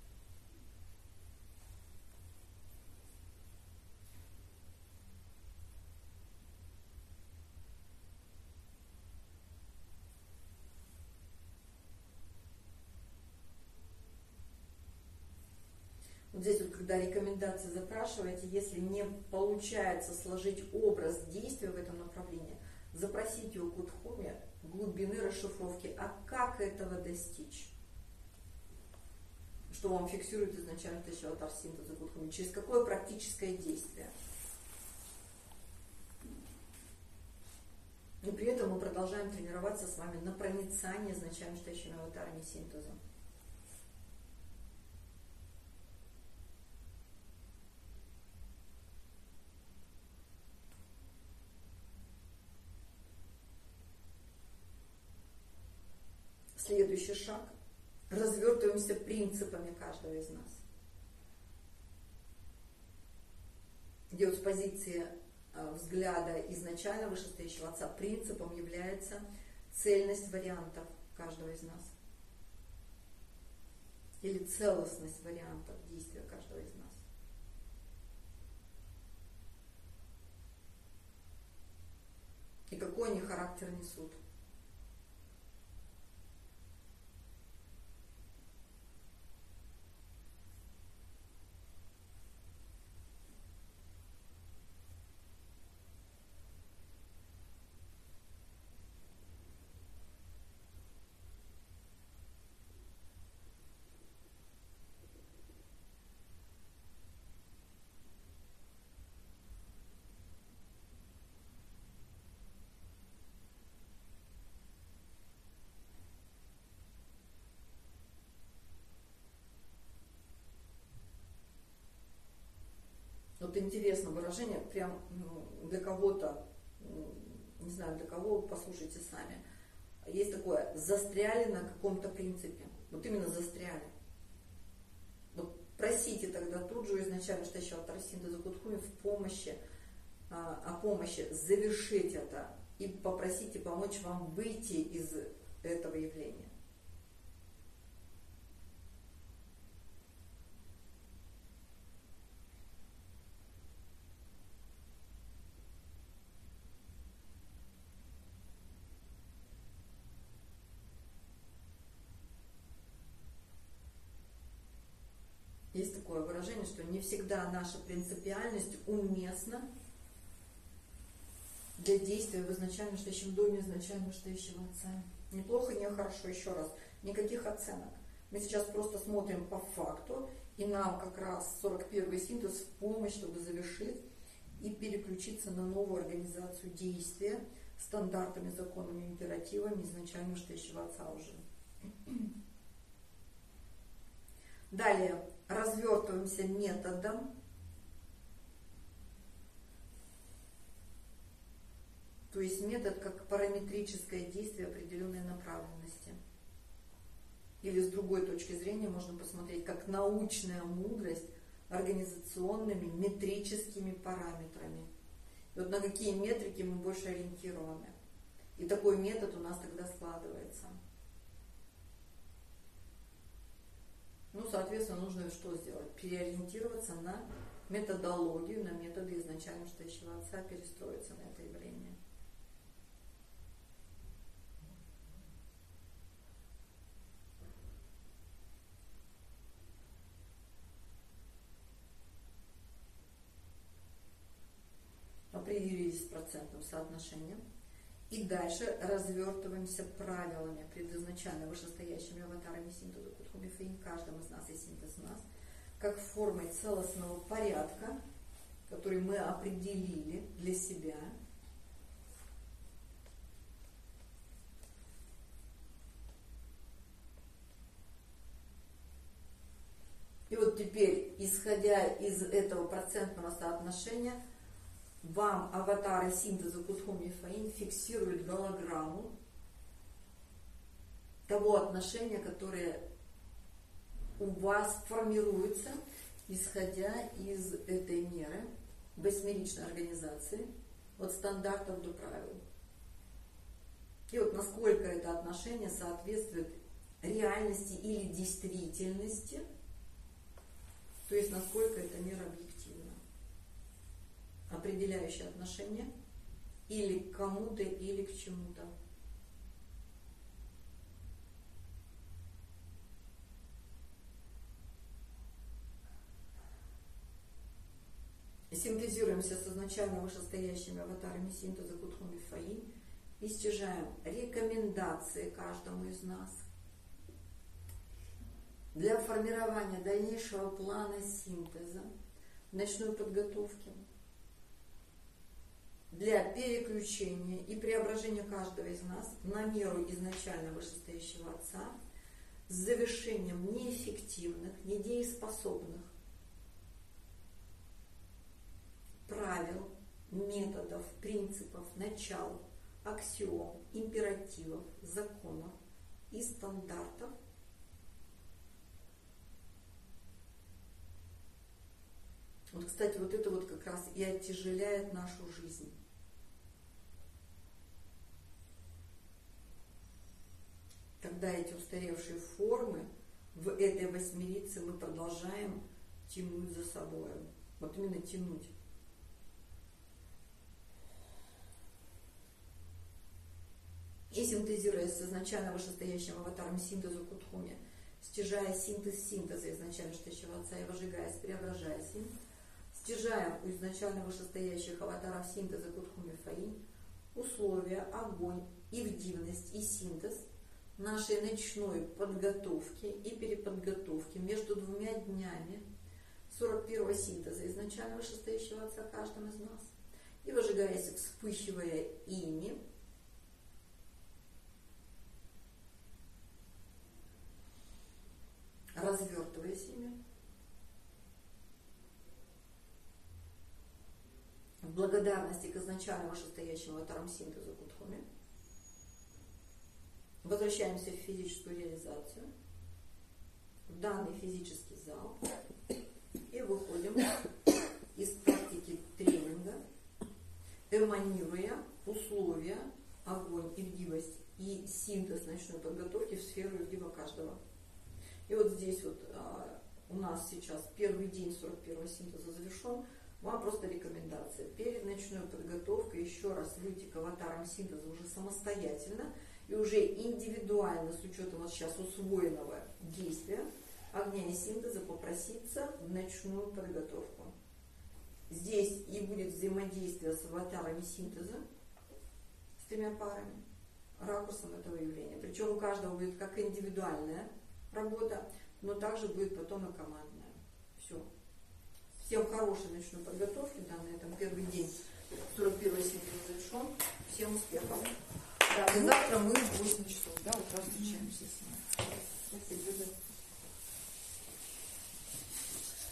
Вот здесь вот, когда рекомендации запрашиваете, если не получается сложить образ действия в этом направлении, запросите у Гудхоми глубины расшифровки, а как этого достичь? Что вам фиксирует изначально штащий аватар синтеза Гудхоми? Через какое практическое действие? И при этом мы продолжаем тренироваться с вами на проницание изначально штащими аватарами синтеза. Следующий шаг – развертываемся принципами каждого из нас. Где вот с позиции взгляда изначально вышестоящего Отца принципом является цельность вариантов каждого из нас. Или целостность вариантов действия каждого из нас. И какой они характер несут. Вот интересно выражение, прям ну, для кого-то, не знаю для кого, послушайте сами. Есть такое, застряли на каком-то принципе. Вот именно застряли. Вот просите тогда тут же изначально стоящего Аватара Синтеза Кутхуми в помощи, о помощи завершить это и попросите помочь вам выйти из этого явления. Есть такое выражение, что не всегда наша принципиальность уместна для действия в изначально стоящем доме изначально стоящего Отца. Неплохо, не хорошо, еще раз, никаких оценок. Мы сейчас просто смотрим по факту, и нам как раз сорок первый синтез в помощь, чтобы завершить и переключиться на новую организацию действия стандартами, законами, императивами изначально стоящего Отца уже. Далее развертываемся методом, то есть метод как параметрическое действие определенной направленности. Или с другой точки зрения можно посмотреть как научная мудрость организационными метрическими параметрами. И вот на какие метрики мы больше ориентированы. И такой метод у нас тогда складывается. Ну, соответственно, нужно что сделать? Переориентироваться на методологию, на методы изначально стоящего Отца, перестроиться на это явление. Определились с процентным соотношением. И дальше развертываемся правилами, предизначально вышестоящими аватарами синтеза Кутхуми Фэйин, каждым из нас и синтез нас, как формой целостного порядка, который мы определили для себя. И вот теперь, исходя из этого процентного соотношения, вам аватары синтеза Кутхуми Фэйин фиксируют голограмму того отношения, которое у вас формируется, исходя из этой меры восьмеричной организации, от стандартов до правил. И вот насколько это отношение соответствует реальности или действительности, то есть насколько эта мера объективна. Определяющее отношение или к кому-то, или к чему-то. Синтезируемся с изначально вышестоящими аватарами синтеза Кутхуми Фэйин и стяжаем рекомендации каждому из нас для формирования дальнейшего плана синтеза, ночной подготовки, для переключения и преображения каждого из нас на меру изначально вышестоящего Отца с завершением неэффективных, недееспособных правил, методов, принципов, начал, аксиом, императивов, законов и стандартов, Вот, кстати, вот это вот как раз и оттяжеляет нашу жизнь. Когда эти устаревшие формы в этой восьмерице мы продолжаем тянуть за собой. Вот именно тянуть. И синтезируя с изначально вышестоящим аватаром синтеза Кутхуми, стяжая синтез синтеза изначально вышестоящего отца и выжигаясь, преображаясь им, стяжаем у изначально вышестоящих аватаров синтеза Кутхуми Фаинь условия, огонь и вдивность и синтез нашей ночной подготовки и переподготовки между двумя днями сорок первого синтеза изначально вышестоящего отца каждым из нас и выжигаясь, вспыхивая ими, развертываясь ими, в благодарности к изначально вышестоящему аватарам синтеза Кутхуми, возвращаемся в физическую реализацию, в данный физический зал и выходим из практики тренинга, эманируя условия, огонь, иргивость и синтез ночной подготовки в сферу иргива каждого. И вот здесь вот а, у нас сейчас первый день сорок первого синтеза завершен. Вам просто рекомендация. Перед ночной подготовкой еще раз выйти к аватарам синтеза уже самостоятельно и уже индивидуально, с учетом вот сейчас усвоенного действия огня и синтеза, попроситься в ночную подготовку. Здесь и будет взаимодействие с аватарами синтеза, с тремя парами, ракурсом этого явления. Причем у каждого будет как индивидуальная работа, но также будет потом и командная. Все. Всем хорошей ночной подготовки, да, на этом первый день сорок первого сентября завершен. Всем успехов. Да, и завтра мы в восемь часов, да, утра встречаемся с вами. Спасибо.